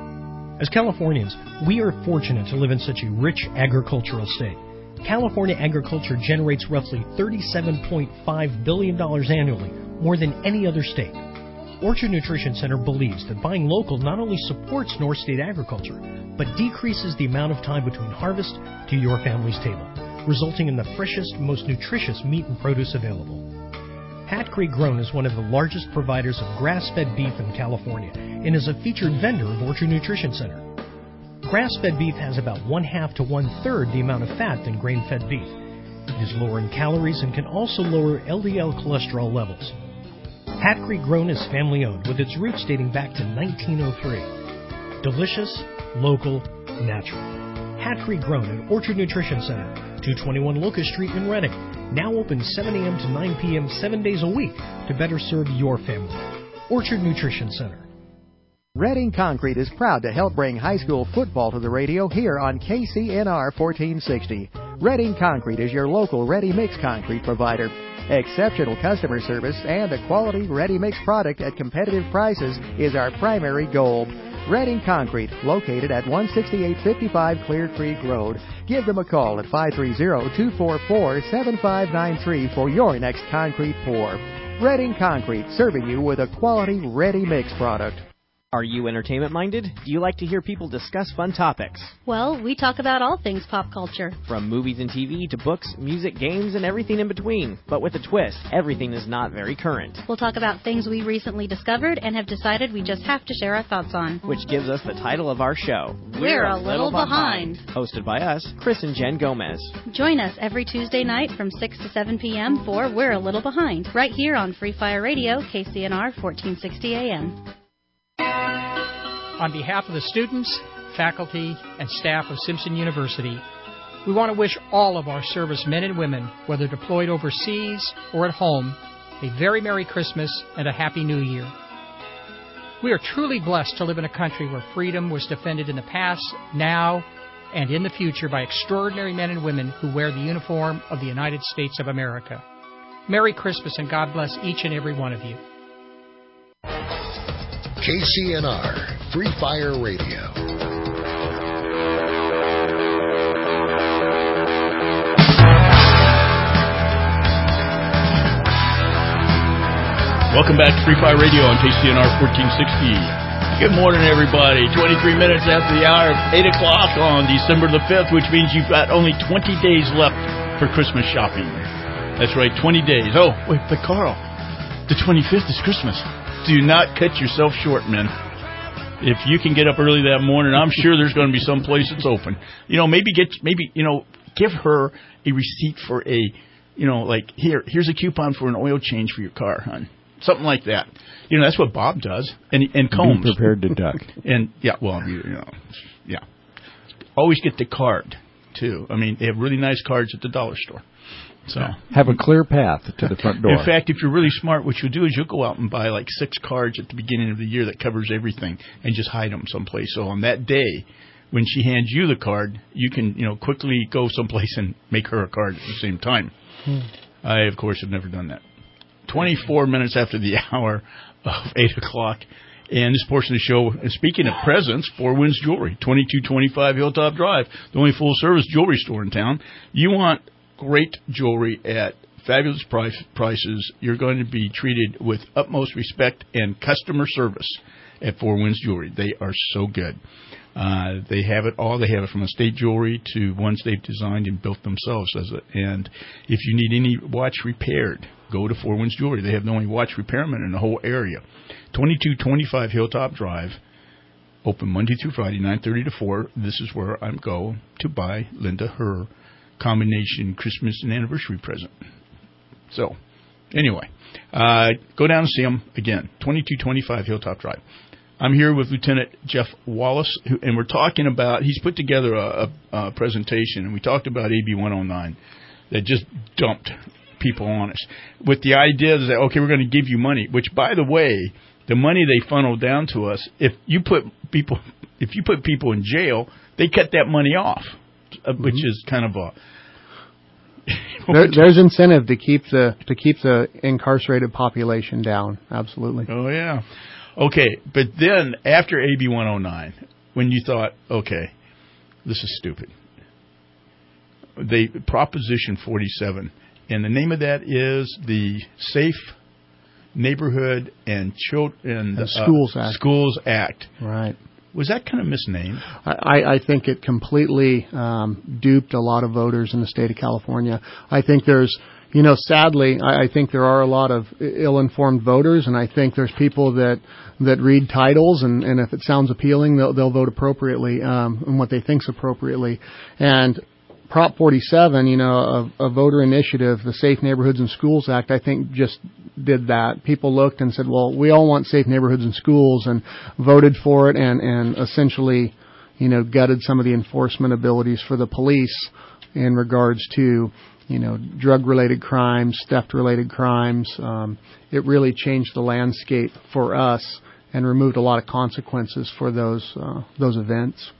As Californians, we are fortunate to live in such a rich agricultural state. California agriculture generates roughly thirty-seven point five billion dollars annually, more than any other state. Orchard Nutrition Center believes that buying local not only supports North State agriculture, but decreases the amount of time between harvest to your family's table, resulting in the freshest, most nutritious meat and produce available. Hat Creek Grown is one of the largest providers of grass-fed beef in California and is a featured vendor of Orchard Nutrition Center. Grass-fed beef has about one-half to one-third the amount of fat than grain-fed beef. It is lower in calories and can also lower L D L cholesterol levels. Hat Creek Grown is family-owned, with its roots dating back to nineteen oh three. Delicious, local, natural. Hat Creek Grown at Orchard Nutrition Center, two twenty-one Locust Street in Redding. Now open seven a.m. to nine p.m. seven days a week to better serve your family. Orchard Nutrition Center. Redding Concrete is proud to help bring high school football to the radio here on K C N R fourteen sixty. Redding Concrete is your local ready-mix concrete provider. Exceptional customer service and a quality ready-mix product at competitive prices is our primary goal. Redding Concrete, located at one sixty-eight fifty-five Clear Creek Road. Give them a call at five three zero, two four four, seven five nine three for your next concrete pour. Redding Concrete, serving you with a quality ready-mix product. Are you entertainment-minded? Do you like to hear people discuss fun topics? Well, we talk about all things pop culture. From movies and T V to books, music, games, and everything in between. But with a twist, everything is not very current. We'll talk about things we recently discovered and have decided we just have to share our thoughts on. Which gives us the title of our show, We're, We're a, a Little, little behind. behind. Hosted by us, Chris and Jen Gomez. Join us every Tuesday night from six to seven p.m. for We're a Little Behind, right here on Free Fire Radio, K C N R fourteen sixty A M. On behalf of the students, faculty, and staff of Simpson University, we want to wish all of our servicemen and women, whether deployed overseas or at home, a very Merry Christmas and a Happy New Year. We are truly blessed to live in a country where freedom was defended in the past, now, and in the future by extraordinary men and women who wear the uniform of the United States of America. Merry Christmas and God bless each and every one of you. K C N R, Free Fire Radio. Welcome back to Free Fire Radio on K C N R fourteen sixty. Good morning, everybody. twenty-three minutes after the hour of eight o'clock on December the fifth, which means you've got only twenty days left for Christmas shopping. That's right, twenty days. Oh, wait, but Carl, the twenty-fifth is Christmas. Do not cut yourself short, man. If you can get up early that morning, I'm sure there's going to be some place that's open. You know, maybe get, maybe, you know, give her a receipt for a, you know, like, here, here's a coupon for an oil change for your car, hon. Something like that. You know, that's what Bob does. And, and Combs. Be prepared to duck. And, yeah, well, you, you know, yeah. Always get the card, too. I mean, they have really nice cards at the dollar store. So have a clear path to the front door. In fact, if you're really smart, what you'll do is you'll go out and buy like six cards at the beginning of the year that covers everything and just hide them someplace. So on that day, when she hands you the card, you can, you know, quickly go someplace and make her a card at the same time. Hmm. I, of course, have never done that. twenty-four minutes after the hour of eight o'clock. And this portion of the show, and speaking of presents, Four Winds Jewelry, twenty-two twenty-five Hilltop Drive, the only full-service jewelry store in town. You want great jewelry at fabulous price, prices. You're going to be treated with utmost respect and customer service at Four Winds Jewelry. They are so good. Uh, they have it all. They have it from estate jewelry to ones they've designed and built themselves. As a, and if you need any watch repaired, go to Four Winds Jewelry. They have the only watch repairman in the whole area. twenty-two twenty-five Hilltop Drive. Open Monday through Friday, nine thirty to four. This is where I go to buy Linda her combination Christmas and anniversary present. So, anyway, uh, go down and see them again. twenty-two twenty-five Hilltop Drive. I'm here with Lieutenant Jeff Wallace, who, and we're talking about, he's put together a, a, a presentation, and we talked about A B one oh nine that just dumped people on us with the idea that, okay, we're going to give you money, which, by the way, the money they funnel down to us, if you put people if you put people in jail, they cut that money off, uh, which mm-hmm. is kind of a... there, there's incentive to keep the to keep the incarcerated population down. Absolutely. Oh, yeah. Okay, but then after A B one oh nine, when you thought, okay, this is stupid, they Proposition forty-seven, and the name of that is the Safe Neighborhood and Children and Schools uh, Act. Schools Act. Right. Was that kind of misnamed? I, I think it completely um, duped a lot of voters in the state of California. I think there's, you know, sadly, I, I think there are a lot of ill-informed voters, and I think there's people that that read titles, and, and if it sounds appealing, they'll, they'll vote appropriately, um, and what they think's appropriately. And Prop forty-seven, you know, a, a voter initiative, the Safe Neighborhoods and Schools Act, I think just did that. People looked and said, well, we all want safe neighborhoods and schools, and voted for it, and, and essentially, you know, gutted some of the enforcement abilities for the police in regards to, you know, drug-related crimes, theft-related crimes. Um, it really changed the landscape for us and removed a lot of consequences for those uh, those events.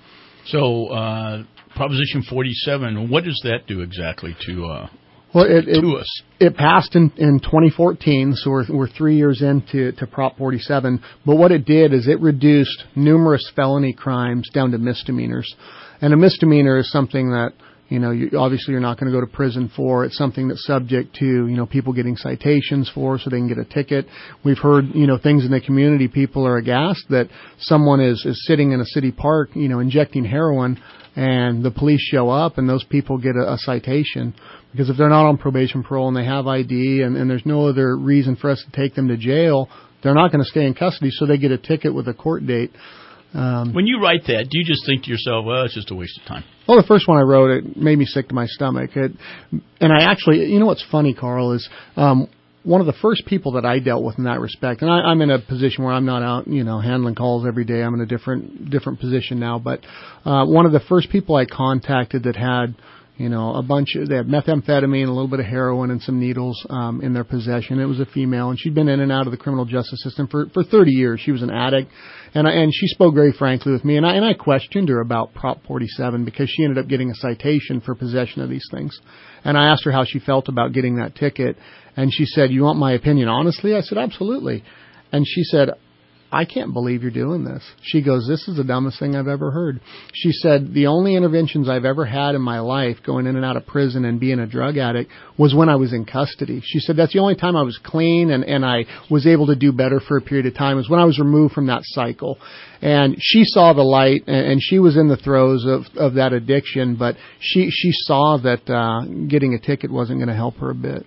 So, uh, Proposition forty-seven, what does that do exactly to uh, well, it, to it, us? It passed in, in twenty fourteen, so we're, we're three years into to Prop forty-seven. But what it did is it reduced numerous felony crimes down to misdemeanors. And a misdemeanor is something that, you know, you, obviously you're not going to go to prison for. It's something that's subject to, you know, people getting citations for so they can get a ticket. We've heard, you know, things in the community. People are aghast that someone is, is sitting in a city park, you know, injecting heroin, and the police show up and those people get a, a citation. Because if they're not on probation parole and they have I D and, and there's no other reason for us to take them to jail, they're not going to stay in custody, so they get a ticket with a court date. Um, when you write that, do you just think to yourself, well, it's just a waste of time? Well, the first one I wrote, it made me sick to my stomach. It, and I actually, you know what's funny, Carl, is um, one of the first people that I dealt with in that respect, and I, I'm in a position where I'm not out, you know, handling calls every day. I'm in a different different position now. But uh, one of the first people I contacted that had, you know, a bunch of, they had methamphetamine, a little bit of heroin, and some needles um, in their possession. It was a female, and she'd been in and out of the criminal justice system for, for thirty years. She was an addict, and I, and she spoke very frankly with me, and I, and I questioned her about Prop forty-seven because she ended up getting a citation for possession of these things. And I asked her how she felt about getting that ticket, and she said, "You want my opinion honestly?" I said, "Absolutely." And she said, "I can't believe you're doing this." She goes, "This is the dumbest thing I've ever heard." She said, "The only interventions I've ever had in my life going in and out of prison and being a drug addict was when I was in custody." She said, "That's the only time I was clean and, and I was able to do better for a period of time was when I was removed from that cycle." And she saw the light, and, and she was in the throes of, of that addiction, but she, she saw that uh, getting a ticket wasn't going to help her a bit.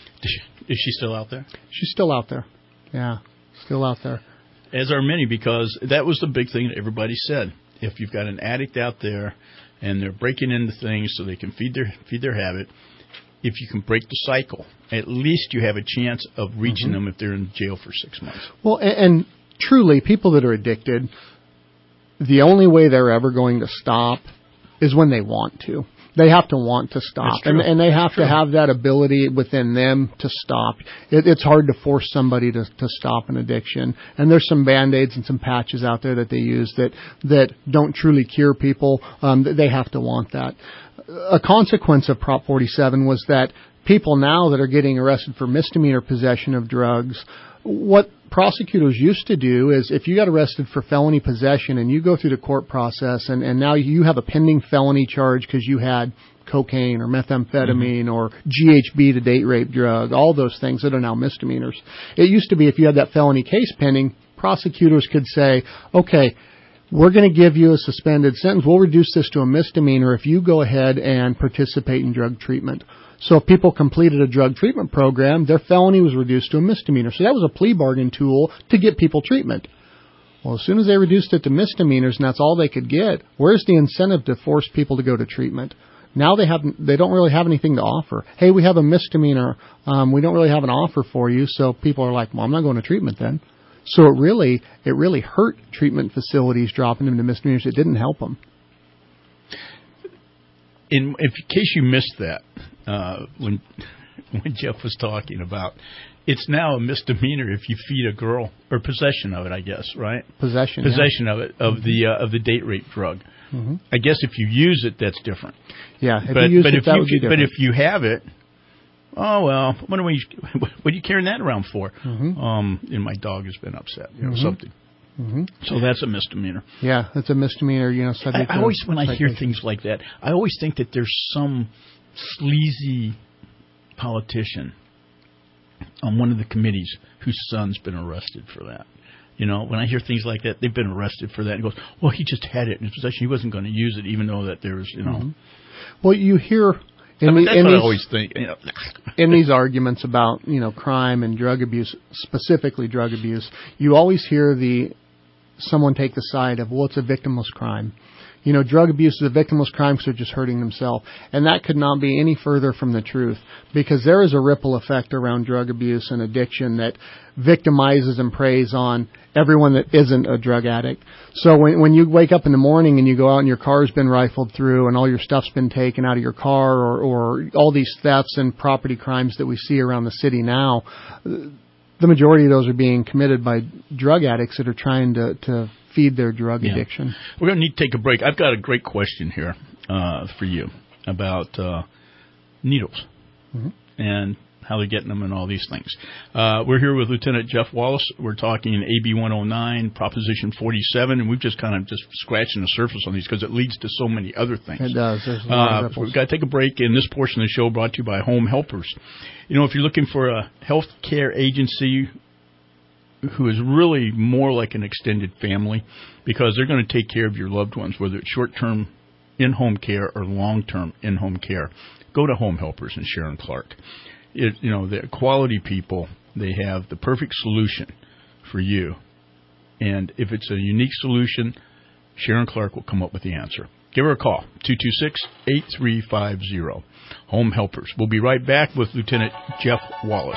Is she still out there? She's still out there. Yeah, still out there. As are many, because that was the big thing that everybody said. If you've got an addict out there and they're breaking into things so they can feed their feed their habit, if you can break the cycle, at least you have a chance of reaching mm-hmm. them if they're in jail for six months. Well, and, and truly, people that are addicted, the only way they're ever going to stop is when they want to. They have to want to stop, and, and they have to have that ability within them to stop. It, it's hard to force somebody to, to stop an addiction, and there's some Band-Aids and some patches out there that they use that, that don't truly cure people. Um, they have to want that. A consequence of Prop forty-seven was that people now that are getting arrested for misdemeanor possession of drugs, what prosecutors used to do is if you got arrested for felony possession and you go through the court process and, and now you have a pending felony charge because you had cocaine or methamphetamine mm-hmm. or G H B, the date rape drug, all those things that are now misdemeanors. It used to be if you had that felony case pending, prosecutors could say, okay, we're going to give you a suspended sentence. We'll reduce this to a misdemeanor if you go ahead and participate in drug treatment. So if people completed a drug treatment program, their felony was reduced to a misdemeanor. So that was a plea bargain tool to get people treatment. Well, as soon as they reduced it to misdemeanors, and that's all they could get, where's the incentive to force people to go to treatment? Now they have they don't really have anything to offer. Hey, we have a misdemeanor. Um, we don't really have an offer for you. So people are like, well, I'm not going to treatment then. So it really it really hurt treatment facilities dropping them to misdemeanors. It didn't help them. In, if, in case you missed that, uh, when when Jeff was talking about, it's now a misdemeanor if you feed a girl, or possession of it, I guess, right? Possession. Possession yeah. of it, of mm-hmm. the uh, of the date rape drug. Mm-hmm. I guess if you use it, that's different. Yeah, if but, you use but it, if that you, would be different. But if you have it, oh well, what are we? What are you carrying that around for? Mm-hmm. Um, and my dog has been upset, you know, mm-hmm. something. Mm-hmm. So that's a misdemeanor. Yeah, that's a misdemeanor. You know, subject I, I always, when I hear things like that, I always think that there's some sleazy politician on one of the committees whose son's been arrested for that. You know, when I hear things like that, they've been arrested for that. He goes, well, he just had it in his possession. He wasn't going to use it, even though that there's, you know. Mm-hmm. Well, you hear. In I mean, the, that's in what these, I always think. You know. In these arguments about, you know, crime and drug abuse, specifically drug abuse, you always hear the someone take the side of, well, it's a victimless crime. You know, drug abuse is a victimless crime because they're just hurting themselves. And that could not be any further from the truth, because there is a ripple effect around drug abuse and addiction that victimizes and preys on everyone that isn't a drug addict. So when when you wake up in the morning and you go out and your car's been rifled through and all your stuff's been taken out of your car, or, or all these thefts and property crimes that we see around the city now, the majority of those are being committed by drug addicts that are trying to, to feed their drug yeah. addiction. We're going to need to take a break. I've got a great question here uh, for you about uh, needles mm-hmm. and how they're getting them and all these things. Uh, we're here with Lieutenant Jeff Wallace. We're talking A B one oh nine, Proposition forty-seven, and we've just kind of just scratching the surface on these because it leads to so many other things. It does. There's a lot uh, of ripples. We've got to take a break, and this portion of the show brought to you by Home Helpers. You know, if you're looking for a health care agency who is really more like an extended family, because they're going to take care of your loved ones, whether it's short-term in-home care or long-term in-home care, go to Home Helpers in Sharon Clark. It, you know, they're quality people. They have the perfect solution for you. And if it's a unique solution, Sharon Clark will come up with the answer. Give her a call, two two six, eight three five zero. Home Helpers. We'll be right back with Lieutenant Jeff Wallace.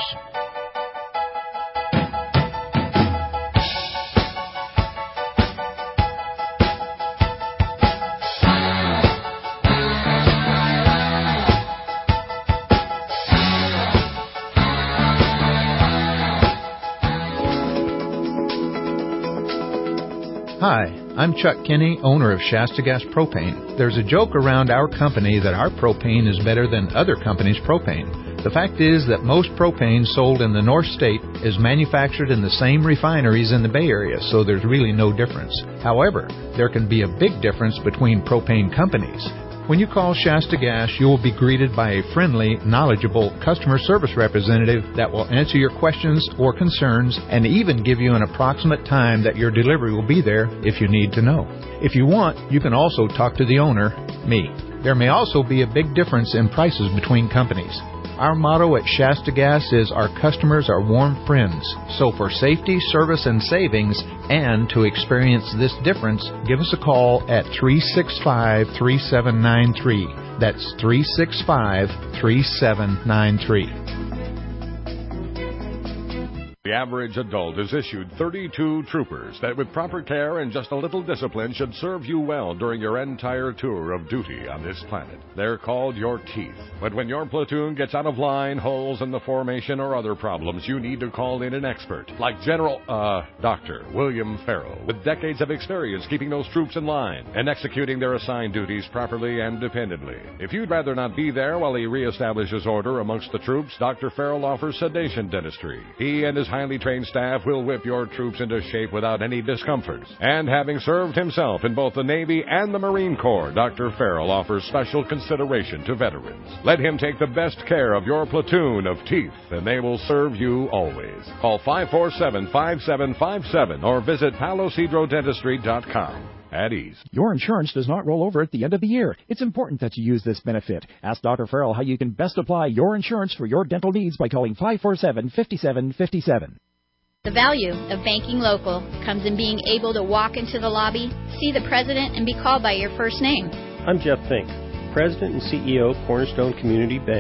Hi, I'm Chuck Kinney, owner of Shasta Gas Propane. There's a joke around our company that our propane is better than other companies' propane. The fact is that most propane sold in the North State is manufactured in the same refineries in the Bay Area, so there's really no difference. However, there can be a big difference between propane companies. When you call Shasta Gas, you will be greeted by a friendly, knowledgeable customer service representative that will answer your questions or concerns and even give you an approximate time that your delivery will be there if you need to know. If you want, you can also talk to the owner, me. There may also be a big difference in prices between companies. Our motto at Shasta Gas is our customers are warm friends. So for safety, service, and savings, and to experience this difference, give us a call at three six five, three seven nine three. That's three six five, three seven nine three. The average adult is issued thirty-two troopers that with proper care and just a little discipline should serve you well during your entire tour of duty on this planet. They're called your teeth. But when your platoon gets out of line, holes in the formation, or other problems, you need to call in an expert like General, uh, Doctor William Farrell, with decades of experience keeping those troops in line and executing their assigned duties properly and dependably. If you'd rather not be there while he reestablishes order amongst the troops, Doctor Farrell offers sedation dentistry. He and his highly trained staff will whip your troops into shape without any discomforts. And having served himself in both the Navy and the Marine Corps, Doctor Farrell offers special consideration to veterans. Let him take the best care of your platoon of teeth, and they will serve you always. Call five four seven, five seven five seven or visit palo cedro dentistry dot com. At ease. Your insurance does not roll over at the end of the year. It's important that you use this benefit. Ask Doctor Farrell how you can best apply your insurance for your dental needs by calling five four seven, five seven five seven. The value of banking local comes in being able to walk into the lobby, see the president, and be called by your first name. I'm Jeff Fink, President and C E O of Cornerstone Community Bank,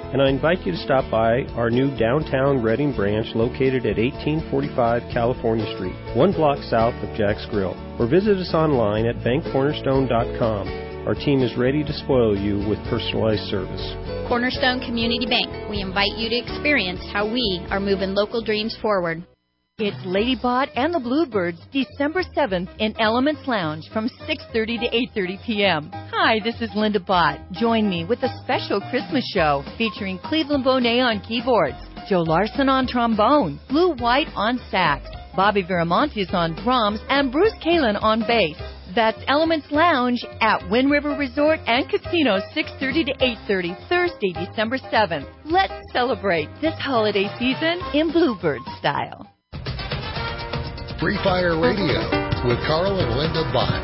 and I invite you to stop by our new downtown Reading branch located at eighteen forty-five California Street, one block south of Jack's Grill, or visit us online at bank cornerstone dot com. Our team is ready to spoil you with personalized service. Cornerstone Community Bank. We invite you to experience how we are moving local dreams forward. It's Lady Bot and the Bluebirds, December seventh in Elements Lounge from six thirty to eight thirty p.m. Hi, this is Linda Bott. Join me with a special Christmas show featuring Cleveland Bonet on keyboards, Joe Larson on trombone, Blue White on sax, Bobby Viramontes on drums, and Bruce Kalin on bass. That's Elements Lounge at Wind River Resort and Casino, six thirty to eight thirty, Thursday, December seventh. Let's celebrate this holiday season in Bluebird style. Free Fire Radio with Carl and Linda Bott.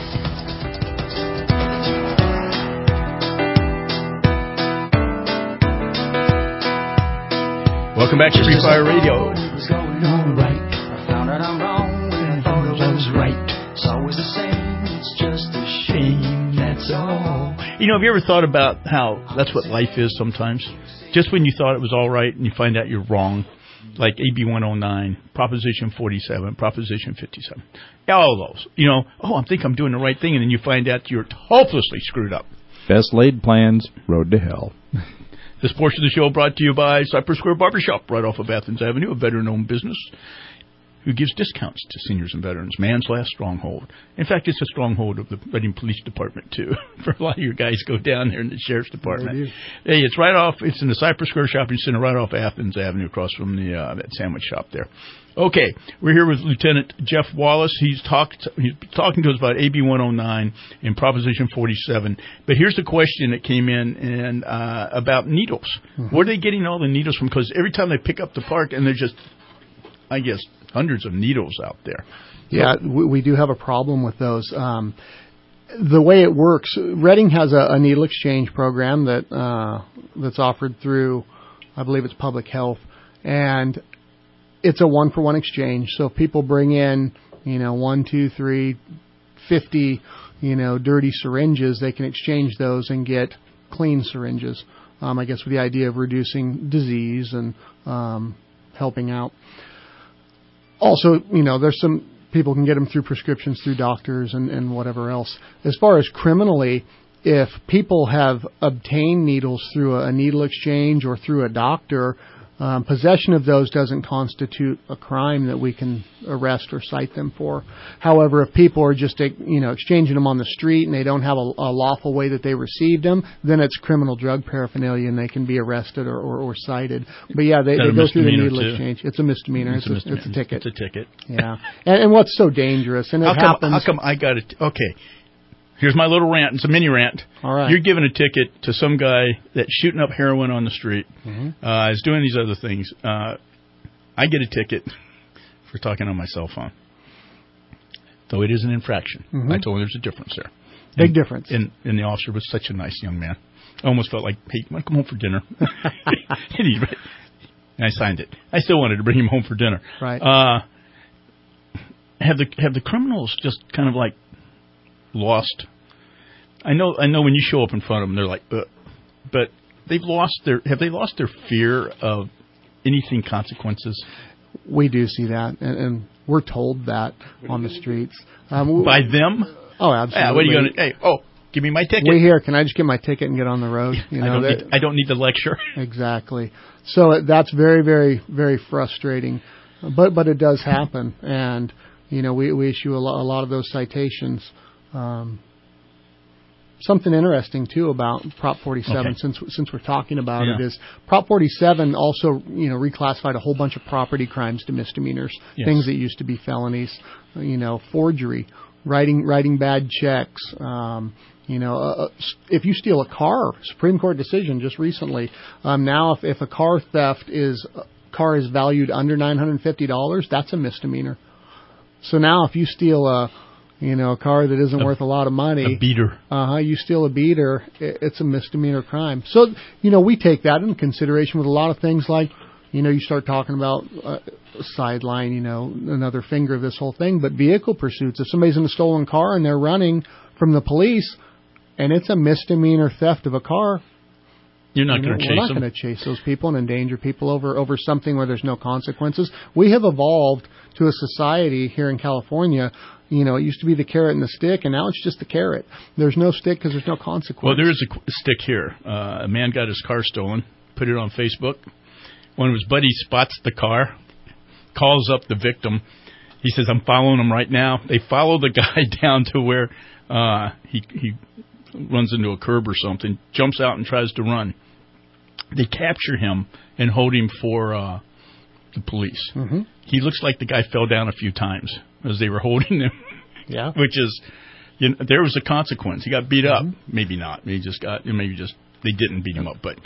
Welcome back to Free Fire Radio. It was going all right. I found out I'm wrong when I thought I was right. It's always the same. It's just a shame. That's all. You know, have you ever thought about how that's what life is sometimes? Just when you thought it was all right and you find out you're wrong. Like A B one oh nine, Proposition forty-seven, Proposition fifty-seven. All those. You know, oh, I think I'm doing the right thing, and then you find out you're hopelessly screwed up. Best laid plans, road to hell. This portion of the show brought to you by Cypress Square Barbershop, right off of Athens Avenue, a veteran-owned business who gives discounts to seniors and veterans. Man's last stronghold. In fact, it's a stronghold of the Reading Police Department, too. For a lot of your guys go down there in the Sheriff's Department. Hey, it's right off, it's in the Cypress Square Shopping Center, right off Athens Avenue, across from the uh, that sandwich shop there. Okay, we're here with Lieutenant Jeff Wallace. He's talked. He's talking to us about A B one oh nine and Proposition forty-seven. But here's the question that came in and uh, about needles. Mm-hmm. Where are they getting all the needles from? Because every time they pick up the park, and they're just, I guess, hundreds of needles out there. Yeah, we, we do have a problem with those. Um, the way it works, Reading has a, a needle exchange program that uh, that's offered through, I believe it's Public Health, and it's a one-for-one exchange. So if people bring in, you know, one, two, three, fifty, you know, dirty syringes, they can exchange those and get clean syringes. Um, I guess with the idea of reducing disease and um, helping out. Also, you know, there's some people can get them through prescriptions through doctors and, and whatever else. As far as criminally, if people have obtained needles through a, a needle exchange or through a doctor, um, possession of those doesn't constitute a crime that we can arrest or cite them for. However, if people are just, you know, exchanging them on the street and they don't have a, a lawful way that they received them, then it's criminal drug paraphernalia and they can be arrested or, or, or cited. But yeah, they, they go through the needle too? exchange. It's a misdemeanor. It's, it's, a, misdemeanor. it's a ticket. It's a ticket. Yeah. And, and what's so dangerous, and it how come, happens. How come I got it? Okay. Here's my little rant. It's a mini rant. All right. You're giving a ticket to some guy that's shooting up heroin on the street, mm-hmm. uh, is doing these other things. Uh, I get a ticket for talking on my cell phone. Though it is an infraction. Mm-hmm. I told him there's a difference there. Big and, difference. And, and the officer was such a nice young man. I almost felt like, hey, you want to come home for dinner? and, he, and I signed it. I still wanted to bring him home for dinner. Right. Uh, have the have the criminals just kind of like lost? I know I know when you show up in front of them, they're like, Ugh. But they've lost their have they lost their fear of anything consequences? We do see that, and, and we're told that on the streets. Um, By them? Oh, absolutely. Yeah, what are you going to? Hey, oh, give me my ticket. We here. Can I just get my ticket and get on the road? You know, I, don't need, I don't need the lecture. Exactly. So that's very, very, very frustrating. But but it does happen, and you know we we issue a lot, a lot of those citations. Um, Something interesting too about Prop forty-seven, okay. since since we're talking about yeah. it, is Prop forty-seven also you know reclassified a whole bunch of property crimes to misdemeanors, yes. things that used to be felonies, you know, forgery, writing writing bad checks. Um, you know, uh, if you steal a car, Supreme Court decision just recently. Um, now, if if a car theft is car is valued under nine hundred fifty dollars, that's a misdemeanor. So now, if you steal a You know, a car that isn't a, worth a lot of money. A beater. Uh-huh. You steal a beater, it's a misdemeanor crime. So, you know, we take that into consideration with a lot of things like, you know, you start talking about uh, sideline, you know, another finger of this whole thing. But vehicle pursuits, if somebody's in a stolen car and they're running from the police and it's a misdemeanor theft of a car, You're not You know, going to chase We're not them. going to chase those people and endanger people over, over something where there's no consequences. We have evolved to a society here in California. You know, it used to be the carrot and the stick, and now it's just the carrot. There's no stick because there's no consequence. Well, there is a qu- stick here. Uh, a man got his car stolen, put it on Facebook. One of his buddies spots the car, calls up the victim. He says, I'm following him right now. They follow the guy down to where uh, he he runs into a curb or something, jumps out and tries to run. They capture him and hold him for uh, the police. Mm-hmm. He looks like the guy fell down a few times as they were holding him. Yeah. Which is, you know, there was a consequence. He got beat Mm-hmm. up. Maybe not. Maybe just got, maybe just, they didn't beat him up. But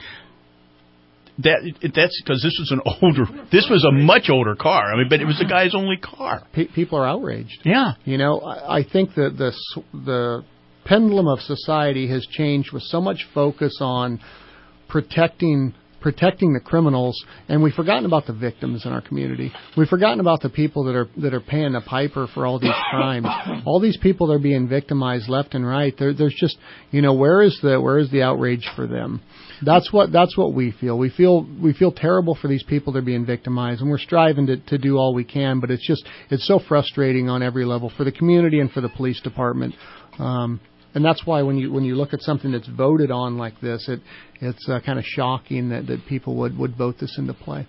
that that's because this was an older, this was a much older car. I mean, but it was the guy's only car. Pe- people are outraged. Yeah. You know, I, I think that the s- the pendulum of society has changed with so much focus on protecting protecting the criminals, and we've forgotten about the victims in our community. We've forgotten about the people that are that are paying the piper for all these crimes. All these people that are being victimized left and right. There, there's just, you know, where is the where is the outrage for them? That's what that's what we feel. We feel we feel terrible for these people that are being victimized, and we're striving to, to do all we can. But it's just it's so frustrating on every level for the community and for the police department. Um, And that's why when you when you look at something that's voted on like this, it it's uh, kind of shocking that, that people would, would vote this into play.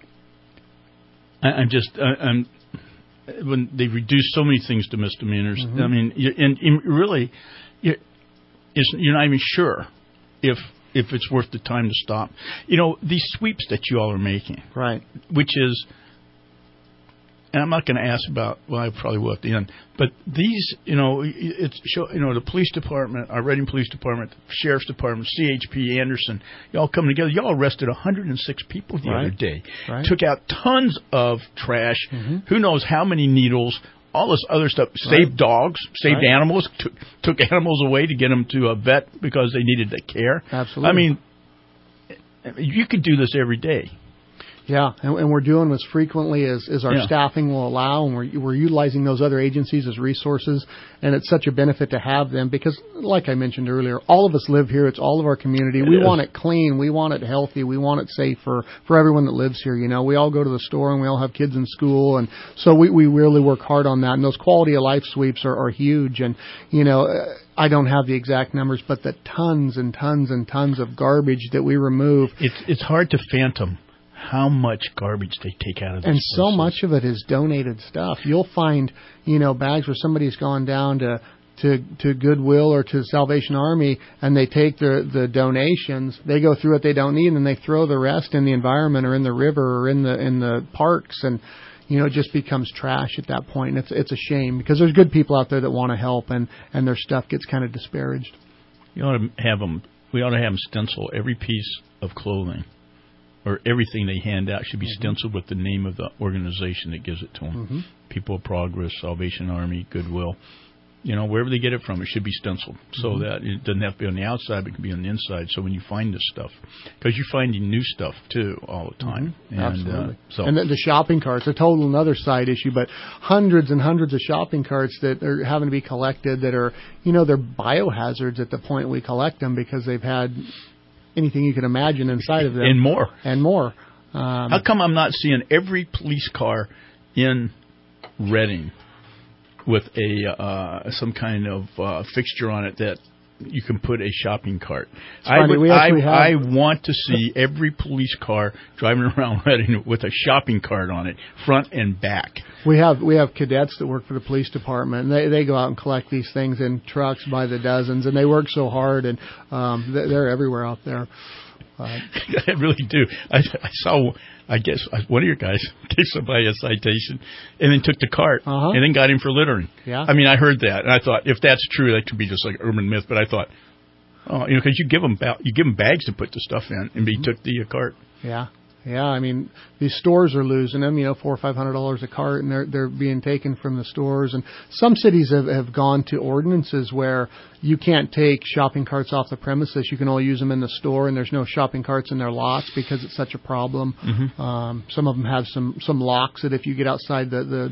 I, I'm just I, I'm when they reduce so many things to misdemeanors. Mm-hmm. I mean, you, and, and really, you're, you're not even sure if if it's worth the time to stop. You know, these sweeps that you all are making, right? Which is. And I'm not going to ask about, well, I probably will at the end. But these, you know, it's show, you know, the police department, our Reading Police Department, the Sheriff's Department, C H P, Anderson, y'all coming together. Y'all arrested one hundred six people the Right. other day. Right. Took out tons of trash. Mm-hmm. Who knows how many needles, all this other stuff. Saved Right. dogs, saved Right. animals, took, took animals away to get them to a vet because they needed the care. Absolutely. I mean, you could do this every day. Yeah, and, and we're doing as frequently as, as our Yeah. staffing will allow, and we're, we're utilizing those other agencies as resources, and it's such a benefit to have them because, like I mentioned earlier, all of us live here. It's all of our community. It we is. want it clean. We want it healthy. We want it safe for, for everyone that lives here. You know, we all go to the store, and we all have kids in school, and so we, we really work hard on that, and those quality of life sweeps are, are huge, and, you know, uh, I don't have the exact numbers, but the tons and tons and tons of garbage that we remove. It's it's hard to phantom how much garbage they take out of this. And so much of it is donated stuff. You'll find, you know, bags where somebody's gone down to to to Goodwill or to Salvation Army, and they take the the donations. They go through what they don't need, and then they throw the rest in the environment or in the river or in the in the parks, and you know, it just becomes trash at that point. And it's it's a shame because there's good people out there that want to help, and and their stuff gets kind of disparaged. You ought to have them. We ought to have them stencil every piece of clothing. Or everything they hand out should be Mm-hmm. stenciled with the name of the organization that gives it to them. Mm-hmm. People of Progress, Salvation Army, Goodwill. You know, wherever they get it from, it should be stenciled so Mm-hmm. that it doesn't have to be on the outside, but it can be on the inside. So when you find this stuff, because you're finding new stuff too all the time. Mm-hmm. And, Absolutely. Uh, so and the, the shopping carts, a total another side issue, but hundreds and hundreds of shopping carts that are having to be collected that are, you know, they're biohazards at the point we collect them because they've had anything you can imagine inside of them. And more. And more. Um, How come I'm not seeing every police car in Reading with a uh, some kind of uh, fixture on it that you can put a shopping cart? I, funny, would, we I, actually have- I want to see every police car driving around Reading with a shopping cart on it, front and back. We have we have cadets that work for the police department, and they they go out and collect these things in trucks by the dozens, and they work so hard, and um, they're, they're everywhere out there. Uh, I really do. I, I saw, I guess, one of your guys gave somebody a citation and then took the cart Uh-huh. and then got him for littering. Yeah. I mean, I heard that, and I thought, if that's true, that could be just like urban myth. But I thought, oh, you know, because you give them ba- you give them bags to put the stuff in, and he took the uh, cart. Yeah, yeah. I mean, these stores are losing them. You know, four or five hundred dollars a cart, and they're they're being taken from the stores. And some cities have have gone to ordinances where you can't take shopping carts off the premises. You can only use them in the store, and there's no shopping carts in their lots because it's such a problem. Mm-hmm. Um, some of them have some some locks that if you get outside the the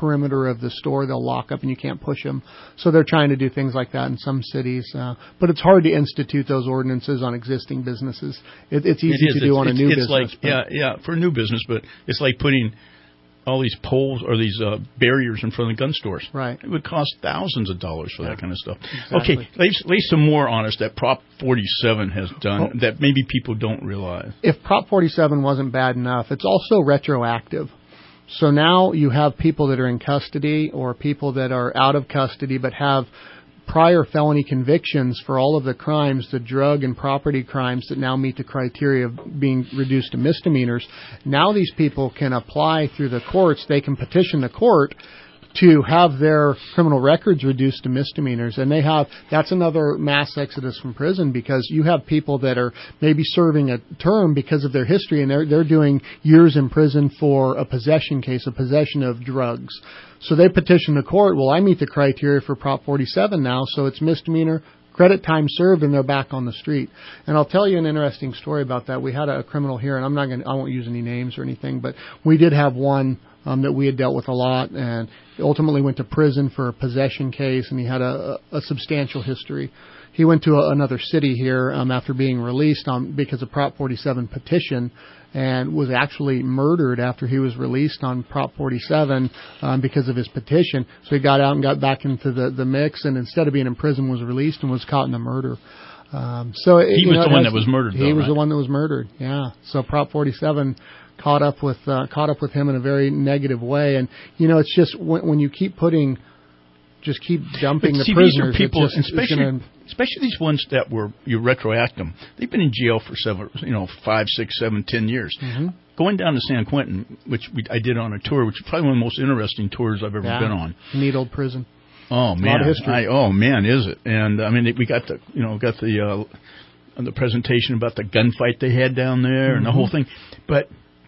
perimeter of the store. They'll lock up and you can't push them. So they're trying to do things like that in some cities. Uh, but it's hard to institute those ordinances on existing businesses. It, it's easy it to do on it's, a new it's business. Like, yeah, yeah, for a new business, but it's like putting all these poles or these uh, barriers in front of gun stores. Right. It would cost thousands of dollars for yeah. that kind of stuff. Exactly. Okay, lay, lay some more on us that Prop forty-seven has done well, that maybe people don't realize. If Prop forty-seven wasn't bad enough, it's also retroactive. So now you have people that are in custody or people that are out of custody but have prior felony convictions for all of the crimes, the drug and property crimes that now meet the criteria of being reduced to misdemeanors. Now these people can apply through the courts. They can petition the court to have their criminal records reduced to misdemeanors. And they have, that's another mass exodus from prison, because you have people that are maybe serving a term because of their history, and they're, they're doing years in prison for a possession case, a possession of drugs. So they petition the court, well, I meet the criteria for Prop forty-seven now, so it's misdemeanor, credit time served, and they're back on the street. And I'll tell you an interesting story about that. We had a criminal here, and I'm not going to, I won't use any names or anything, but we did have one um, that we had dealt with a lot, and ultimately went to prison for a possession case, and he had a, a substantial history. He went to a, another city here um, after being released on because of Prop forty-seven petition, and was actually murdered after he was released on Prop forty-seven um, because of his petition. So he got out and got back into the, the mix, and instead of being in prison was released and was caught in a murder. Um, so it, he you was know, the one that was murdered. He though, was right? the one that was murdered. Yeah. So Prop forty-seven caught up with uh, caught up with him in a very negative way, and you know, it's just when, when you keep putting, just keep dumping but the see, prisoners. These are people, just, especially gonna, especially these ones that were you retroact them. They've been in jail for seven, you know, five, six, seven, ten years. Mm-hmm. Going down to San Quentin, which we, I did on a tour, which is probably one of the most interesting tours I've ever yeah, been on. Neat old prison. Oh man, a lot of history. I, oh man, is it? And I mean, we got the you know got the uh, the presentation about the gunfight they had down there mm-hmm. and the whole thing, but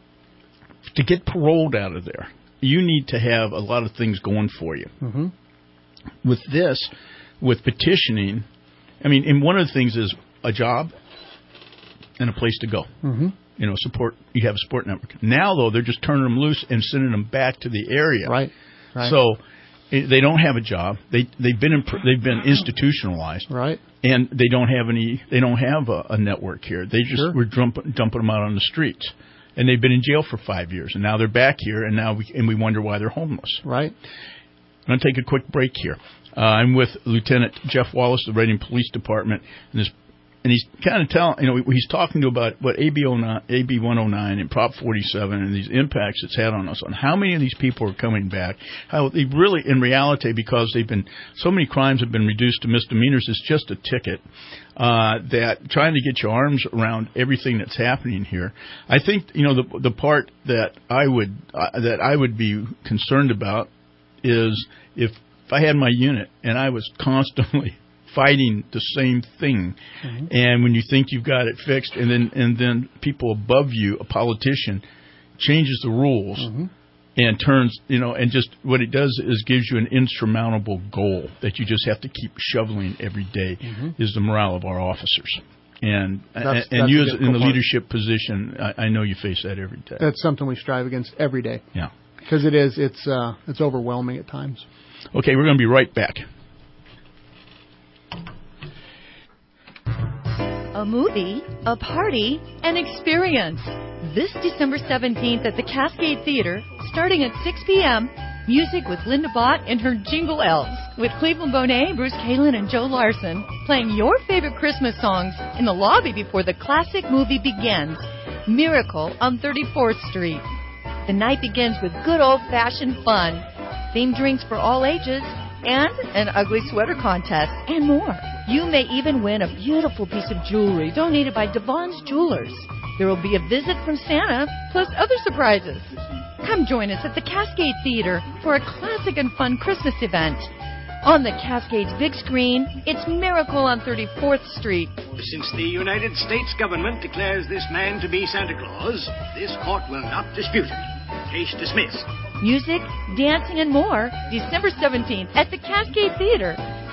to get paroled out of there, you need to have a lot of things going for you. Mm-hmm. With this, with petitioning, I mean, and one of the things is a job and a place to go. Mm-hmm. You know, support. You have a support network. Now, though, they're just turning them loose and sending them back to the area. Right. Right. So they don't have a job. They they've been in, they've been institutionalized. Right. And they don't have any. They don't have a, a network here. They just sure. were dumping dumping them out on the streets. And they've been in jail for five years, and now they're back here, and now we and we wonder why they're homeless. Right. I'm going to take a quick break here. Uh, I'm with Lieutenant Jeff Wallace, the Reading Police Department, and this, and he's kind of telling, you know, he's talking to about what A B one oh nine and Prop forty-seven and these impacts it's had on us, on how many of these people are coming back, how they really, in reality, because they've been, so many crimes have been reduced to misdemeanors, it's just a ticket, uh, that trying to get your arms around everything that's happening here. I think, you know, the the part that I would, uh, that I would be concerned about is if, if I had my unit and I was constantly fighting the same thing, mm-hmm. and when you think you've got it fixed, and then and then people above you, a politician, changes the rules mm-hmm. and turns, you know, and just what it does is gives you an insurmountable goal that you just have to keep shoveling every day, mm-hmm. is the morale of our officers. And that's, and, and that's you as in the part. leadership position, I, I know you face that every day. That's something we strive against every day. Yeah. Because it is, it's uh, it's overwhelming at times. Okay, we're going to be right back. A movie, a party, an experience. This December seventeenth at the Cascade Theater, starting at six p.m., music with Linda Bott and her Jingle Elves, with Cleveland Bonet, Bruce Kalin, and Joe Larson, playing your favorite Christmas songs in the lobby before the classic movie begins, Miracle on thirty-fourth Street. The night begins with good old-fashioned fun, themed drinks for all ages, and an ugly sweater contest, and more. You may even win a beautiful piece of jewelry donated by Devon's Jewelers. There will be a visit from Santa, plus other surprises. Come join us at the Cascade Theater for a classic and fun Christmas event. On the Cascade's big screen, it's Miracle on thirty-fourth Street. Since the United States government declares this man to be Santa Claus, this court will not dispute it. Case dismissed. Music, dancing, and more, December seventeenth at the Cascade Theater.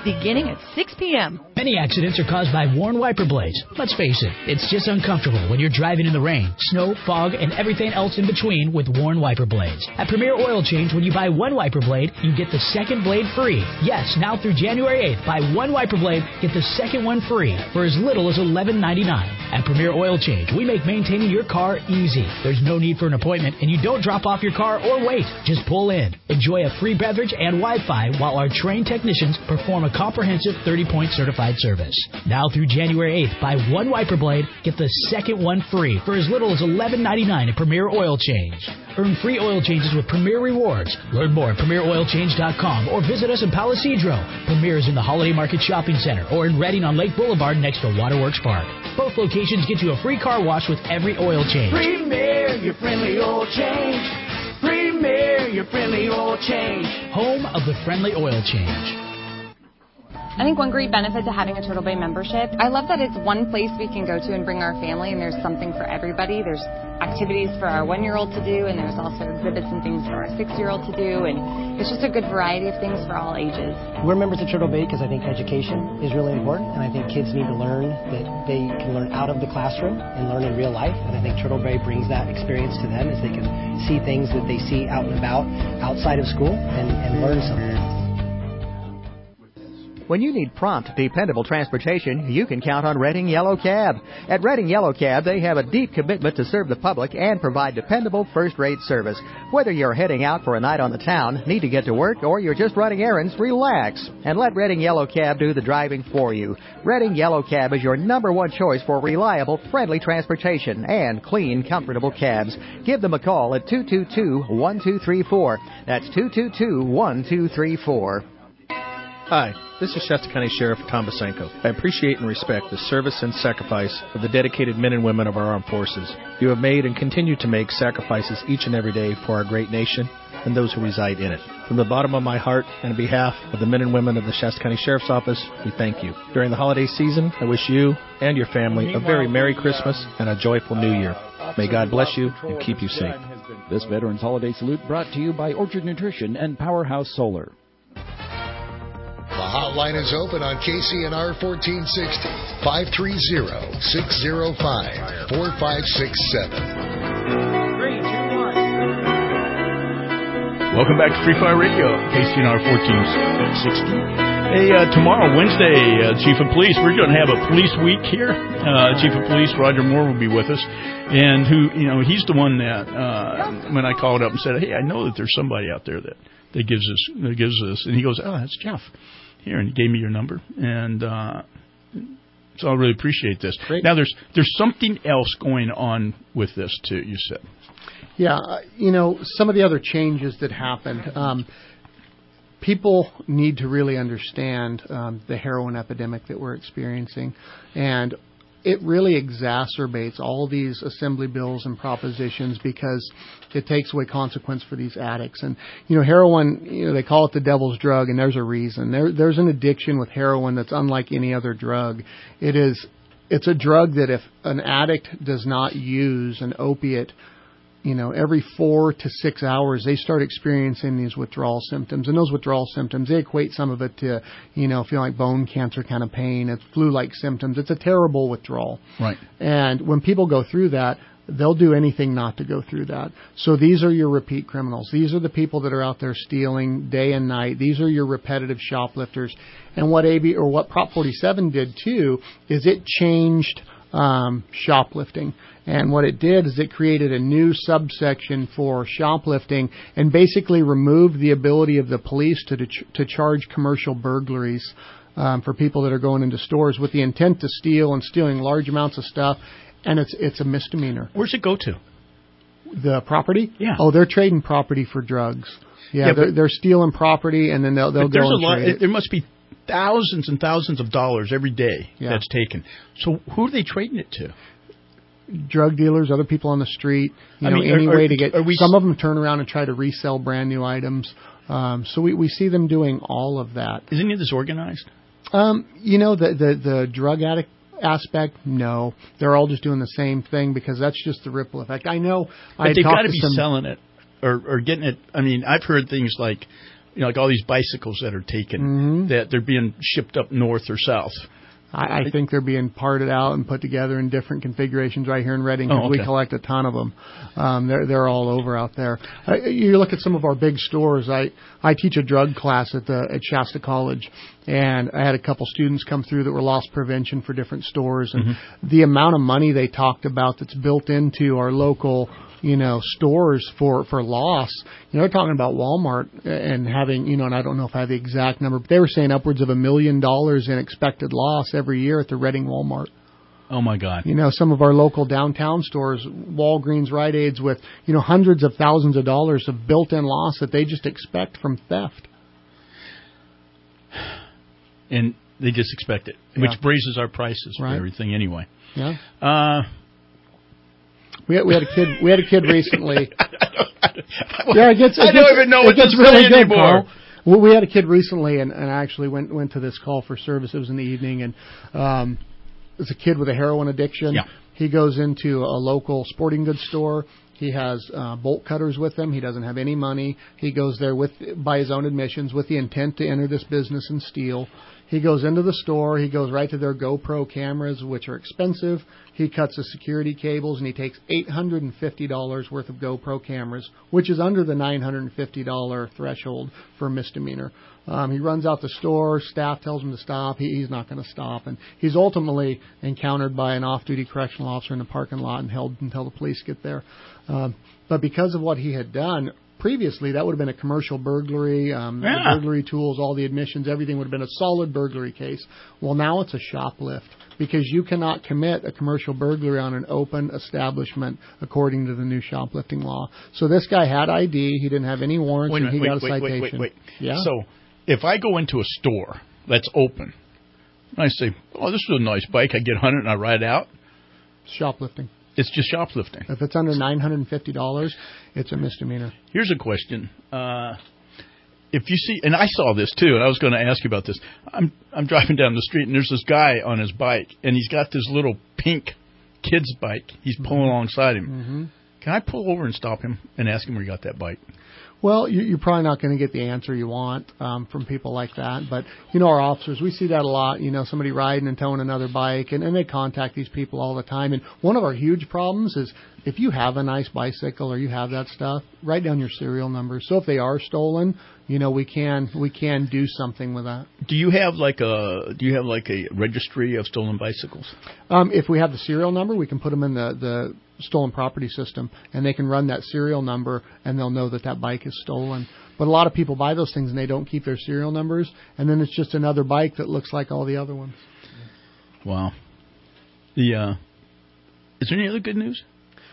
beginning at six p.m. Many accidents are caused by worn wiper blades. Let's face it, it's just uncomfortable when you're driving in the rain, snow, fog, and everything else in between with worn wiper blades. At Premier Oil Change, when you buy one wiper blade, you get the second blade free. Yes, now through January eighth, buy one wiper blade, get the second one free for as little as eleven ninety-nine. At Premier Oil Change, we make maintaining your car easy. There's no need for an appointment, and you don't drop off your car or wait. Just pull in. Enjoy a free beverage and Wi-Fi while our trained technicians perform a comprehensive thirty-point certified service. Now through January eighth, buy one wiper blade, get the second one free for as little as eleven ninety-nine at Premier Oil Change. Earn free oil changes with Premier Rewards. Learn more at premier oil change dot com or visit us in Palo Cedro. Premier is in the Holiday Market Shopping Center or in Reading on Lake Boulevard next to Waterworks Park. Both locations get you a free car wash with every oil change. Premier, your friendly oil change. Premier, your friendly oil change. Home of the friendly oil change. I think one great benefit to having a Turtle Bay membership, I love that it's one place we can go to and bring our family, and there's something for everybody. There's activities for our one-year-old to do, and there's also exhibits and things for our six-year-old to do, and it's just a good variety of things for all ages. We're members of Turtle Bay because I think education is really important, and I think kids need to learn that they can learn out of the classroom and learn in real life, and I think Turtle Bay brings that experience to them as they can see things that they see out and about outside of school and, and learn something. When you need prompt, dependable transportation, you can count on Reading Yellow Cab. At Reading Yellow Cab, they have a deep commitment to serve the public and provide dependable, first-rate service. Whether you're heading out for a night on the town, need to get to work, or you're just running errands, relax and let Reading Yellow Cab do the driving for you. Reading Yellow Cab is your number one choice for reliable, friendly transportation and clean, comfortable cabs. Give them a call at two two two, one two three four. That's two two two, one two three four. Hi, this is Shasta County Sheriff Tom Basenko. I appreciate and respect the service and sacrifice of the dedicated men and women of our armed forces. You have made and continue to make sacrifices each and every day for our great nation and those who reside in it. From the bottom of my heart and on behalf of the men and women of the Shasta County Sheriff's Office, we thank you. During the holiday season, I wish you and your family a very Merry Christmas and a joyful New Year. May God bless you and keep you safe. This Veterans Holiday Salute brought to you by Orchard Nutrition and Powerhouse Solar. The hotline is open on K C N R fourteen sixty, five three zero, six zero five, four five six seven. Welcome back to Free Fire Radio, K C N R fourteen sixty. Hey, uh, tomorrow, Wednesday, uh, Chief of Police, we're going to have a police week here. Uh, Chief of Police Roger Moore will be with us, and who, you know, he's the one that uh, when I called up and said, "Hey, I know that there's somebody out there that that gives us that gives us," and he goes, "Oh, that's Jeff." Here, and he gave me your number, and uh, so I really appreciate this. Great. Now, there's there's something else going on with this too. You said, yeah, you know, some of the other changes that happened. Um, people need to really understand um, the heroin epidemic that we're experiencing, and it really exacerbates all these assembly bills and propositions because it takes away consequence for these addicts. And, you know, heroin, you know, they call it the devil's drug, and there's a reason. There, there's an addiction with heroin that's unlike any other drug. It is, it's a drug that if an addict does not use an opiate, you know, every four to six hours, they start experiencing these withdrawal symptoms. And those withdrawal symptoms, they equate some of it to, you know, feeling like bone cancer kind of pain. It's flu-like symptoms. It's a terrible withdrawal. Right. And when people go through that, they'll do anything not to go through that. So these are your repeat criminals. These are the people that are out there stealing day and night. These are your repetitive shoplifters. And what A B or what Prop forty-seven did too is it changed um, shoplifting. And what it did is it created a new subsection for shoplifting and basically removed the ability of the police to to charge commercial burglaries um, for people that are going into stores with the intent to steal and stealing large amounts of stuff. And it's it's a misdemeanor. Where's it go to? The property? Yeah. Oh, they're trading property for drugs. Yeah, yeah they're, but, they're stealing property and then they'll they'll go there's and a lot, trade it. There must be thousands and thousands of dollars every day yeah. that's taken. So who are they trading it to? Drug dealers, other people on the street, you I know, mean, any are, way are, to get. We, some of them turn around and try to resell brand new items. Um, so we, we see them doing all of that. Is any of this organized? Um, you know, the, the the drug addict aspect, no. They're all just doing the same thing because that's just the ripple effect. I know. But they've got to be some, selling it or, or getting it. I mean, I've heard things like you know, like all these bicycles that are taken, Mhm. that they're being shipped up north or south. I, I think they're being parted out and put together in different configurations right here in Reading. Oh, okay. We collect a ton of them. Um, they're they're all over out there. Uh, you look at some of our big stores. I I teach a drug class at the at Shasta College, and I had a couple students come through that were loss prevention for different stores, and Mm-hmm. the amount of money they talked about that's built into our local, you know, stores for, for loss. You know, they're talking about Walmart and having, you know, and I don't know if I have the exact number, but they were saying upwards of a million dollars in expected loss every year at the Reading Walmart. Oh, my God. You know, some of our local downtown stores, Walgreens, Rite Aids, with, you know, hundreds of thousands of dollars of built-in loss that they just expect from theft. And they just expect it, Yeah. which raises our prices Right. for everything anyway. Yeah. Uh, We had, we had a kid. We had a kid recently. yeah, it gets. It I don't gets, even know it what to gets say really good, anymore. Carl. Well, we had a kid recently, and, and I actually went went to this call for service. It was in the evening, and um, it's a kid with a heroin addiction. Yeah. He goes into a local sporting goods store. He has uh, bolt cutters with him. He doesn't have any money. He goes there with by his own admissions with the intent to enter this business and steal. He goes into the store. He goes right to their GoPro cameras, which are expensive. He cuts the security cables, and he takes eight hundred fifty dollars worth of GoPro cameras, which is under the nine hundred fifty dollars threshold for misdemeanor. Um, he runs out the store. Staff tells him to stop. He, he's not going to stop. And he's ultimately encountered by an off-duty correctional officer in the parking lot and held until the police get there. Um, but because of what he had done, previously, that would have been a commercial burglary, um, Yeah. the burglary tools, all the admissions, everything would have been a solid burglary case. Well, now it's a shoplift because you cannot commit a commercial burglary on an open establishment according to the new shoplifting law. So this guy had I D, he didn't have any warrants, wait a and he minute, got wait, a wait, citation. wait, wait, wait. Yeah. So if I go into a store that's open, and I say, oh, this is a nice bike, I get one hundred and I ride out. Shoplifting. It's just shoplifting. If it's under nine hundred fifty dollars, it's a misdemeanor. Here's a question. Uh, if you see, and I saw this too, and I was going to ask you about this. I'm I'm driving down the street, and there's this guy on his bike, and he's got this little pink kid's bike. He's pulling alongside him. Mm-hmm. Can I pull over and stop him and ask him where he got that bike? Well, you, you're probably not going to get the answer you want um, from people like that. But, you know, our officers, we see that a lot. You know, somebody riding and towing another bike, and, and they contact these people all the time. And one of our huge problems is if you have a nice bicycle or you have that stuff, write down your serial number. So if they are stolen, you know, we can we can do something with that. Do you have like a Do you have like a registry of stolen bicycles? Um, if we have the serial number, we can put them in the, the stolen property system, and they can run that serial number, and they'll know that that bike is stolen. But a lot of people buy those things, and they don't keep their serial numbers, and then it's just another bike that looks like all the other ones. Wow. The uh, is there any other good news?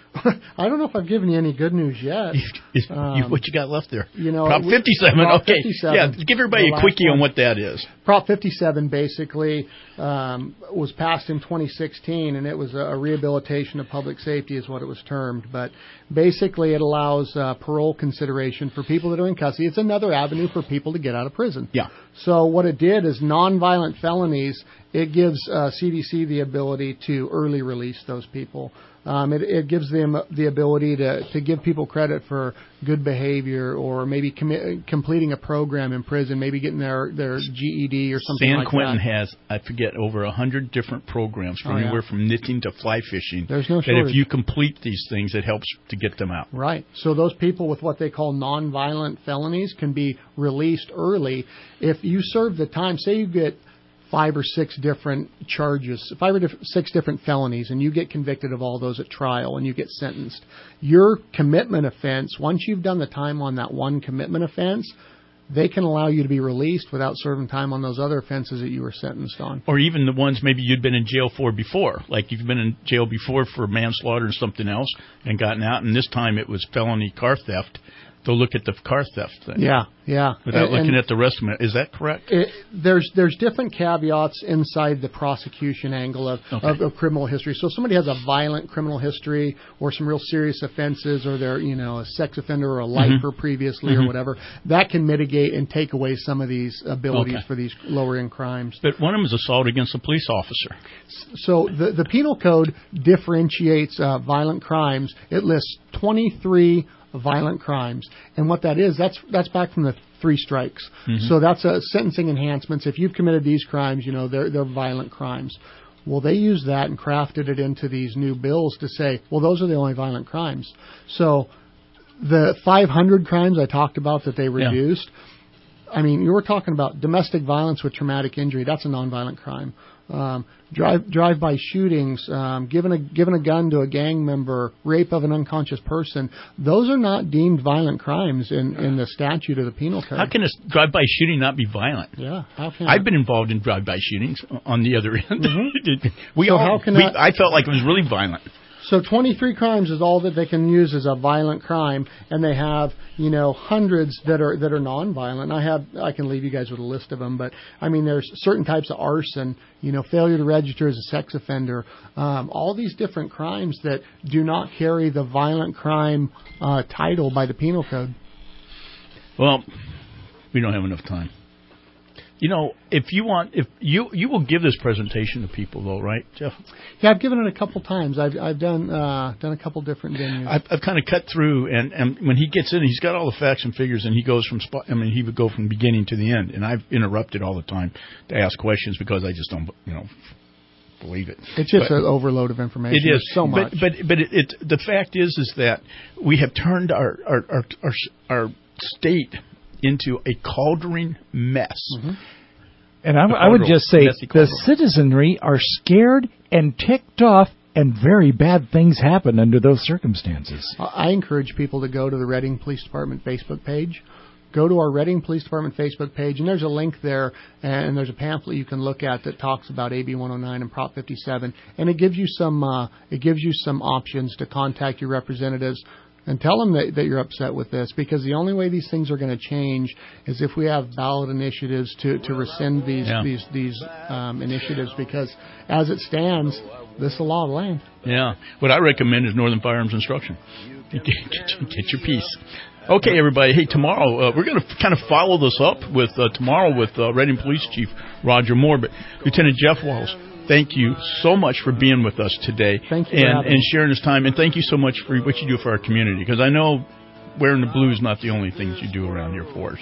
I don't know if I've given you any good news yet. Um, you, what you got left there? You know, Prop fifty-seven. Prop Okay. fifty-seven, Yeah, give everybody the a quickie last on one. what that is. Prop fifty-seven basically um, was passed in twenty sixteen, and it was a, a rehabilitation of public safety is what it was termed. But basically it allows uh, parole consideration for people that are in custody. It's another avenue for people to get out of prison. Yeah. So what it did is nonviolent felonies, it gives uh, C D C the ability to early release those people. Um, it, it gives them the ability to, to give people credit for good behavior or maybe commi- completing a program in prison, maybe getting their, their G E D or something San like Quentin that. has, I forget, over a hundred different programs from Oh, yeah. anywhere from knitting to fly fishing. There's no that shortage. if you complete these things, it helps to get them out. Right. So those people with what they call nonviolent felonies can be released early. If you serve the time, say you get five or six different charges, five or diff- six different felonies, and you get convicted of all those at trial and you get sentenced. Your commitment offense, once you've done the time on that one commitment offense, they can allow you to be released without serving time on those other offenses that you were sentenced on. Or even the ones maybe you'd been in jail for before. Like you've been in jail before for manslaughter and something else and gotten out, and this time it was felony car theft. They'll look at the car theft thing. Yeah, yeah. Without And- looking and- at the rest of it. Is that correct? It, there's there's different caveats inside the prosecution angle of, Okay. of, of criminal history. So if somebody has a violent criminal history or some real serious offenses, or they're you know a sex offender or a lifer Mhm. previously Mhm. or whatever, that can mitigate and take away some of these abilities Okay. for these lower end crimes. But one of them is assault against a police officer. So the the penal code differentiates uh, violent crimes. It lists twenty-three violent crimes, and what that is, that's that's back from the three strikes. Mm-hmm. So that's a sentencing enhancements. If you've committed these crimes, you know, they're they're violent crimes. Well, they used that and crafted it into these new bills to say, well, those are the only violent crimes. So the five hundred crimes I talked about that they reduced, yeah. I mean, you were talking about domestic violence with traumatic injury. That's a nonviolent crime. Um, drive drive-by shootings, um, giving a giving a gun to a gang member, rape of an unconscious person. Those are not deemed violent crimes in, in the statute or the penal code. How can a drive-by shooting not be violent? Yeah, how can I've been involved in drive-by shootings on the other end. Mm-hmm. we so all. How can we, that, I felt like it was really violent. So twenty-three crimes is all that they can use as a violent crime, and they have, you know, hundreds that are that are nonviolent. I have I can leave you guys with a list of them, but I mean, there's certain types of arson, you know, failure to register as a sex offender, um, all these different crimes that do not carry the violent crime uh, title by the penal code. Well, we don't have enough time. You know, if you want, if you you will give this presentation to people, though, right, Jeff? Yeah, I've given it a couple times. I've I've done uh, done a couple different venues. I've, I've kind of cut through, and, and when he gets in, he's got all the facts and figures, and he goes from spot. I mean, he would go from beginning to the end, and I've interrupted all the time to ask questions because I just don't, you know, believe it. It's just but an overload of information. It is There's so much. but but but it, it the fact is is that we have turned our our our our, our state into a cauldron mess. Mm-hmm. And I, I would just say the citizenry are scared and ticked off, and very bad things happen under those circumstances. I encourage people to go to the Reading Police Department Facebook page. Go to our Reading Police Department Facebook page, and there's a link there, and there's a pamphlet you can look at that talks about A B one oh nine and Prop fifty-seven, and it gives you some uh, it gives you some options to contact your representatives. And tell them that, that you're upset with this, because the only way these things are going to change is if we have ballot initiatives to, to rescind these yeah. these these um, initiatives. Because as it stands, this is a law of the land. Yeah. What I recommend is Northern Firearms Instruction. Get, get, get your piece. Okay, everybody. Hey, tomorrow uh, we're going to kind of follow this up with uh, tomorrow with uh, Reading Police Chief Roger Moore, but Lieutenant Jeff Walls. Thank you so much for being with us today thank you and, and sharing this time. And thank you so much for what you do for our community, because I know wearing the blue is not the only things you do around here for us.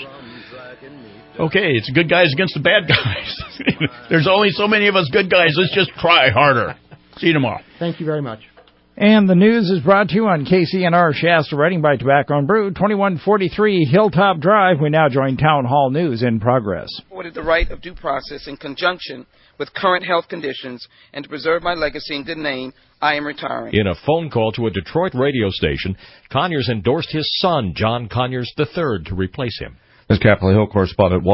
Okay, it's good guys against the bad guys. There's only so many of us good guys. Let's just try harder. See you tomorrow. Thank you very much. And the news is brought to you on K C N R Shasta, Reading by Tobacco and Brew, twenty-one forty-three Hilltop Drive. We now join Town Hall News in progress. Afforded the right of due process in conjunction with current health conditions, and to preserve my legacy and good name, I am retiring. In a phone call to a Detroit radio station, Conyers endorsed his son, John Conyers the third, to replace him. This Capitol Hill correspondent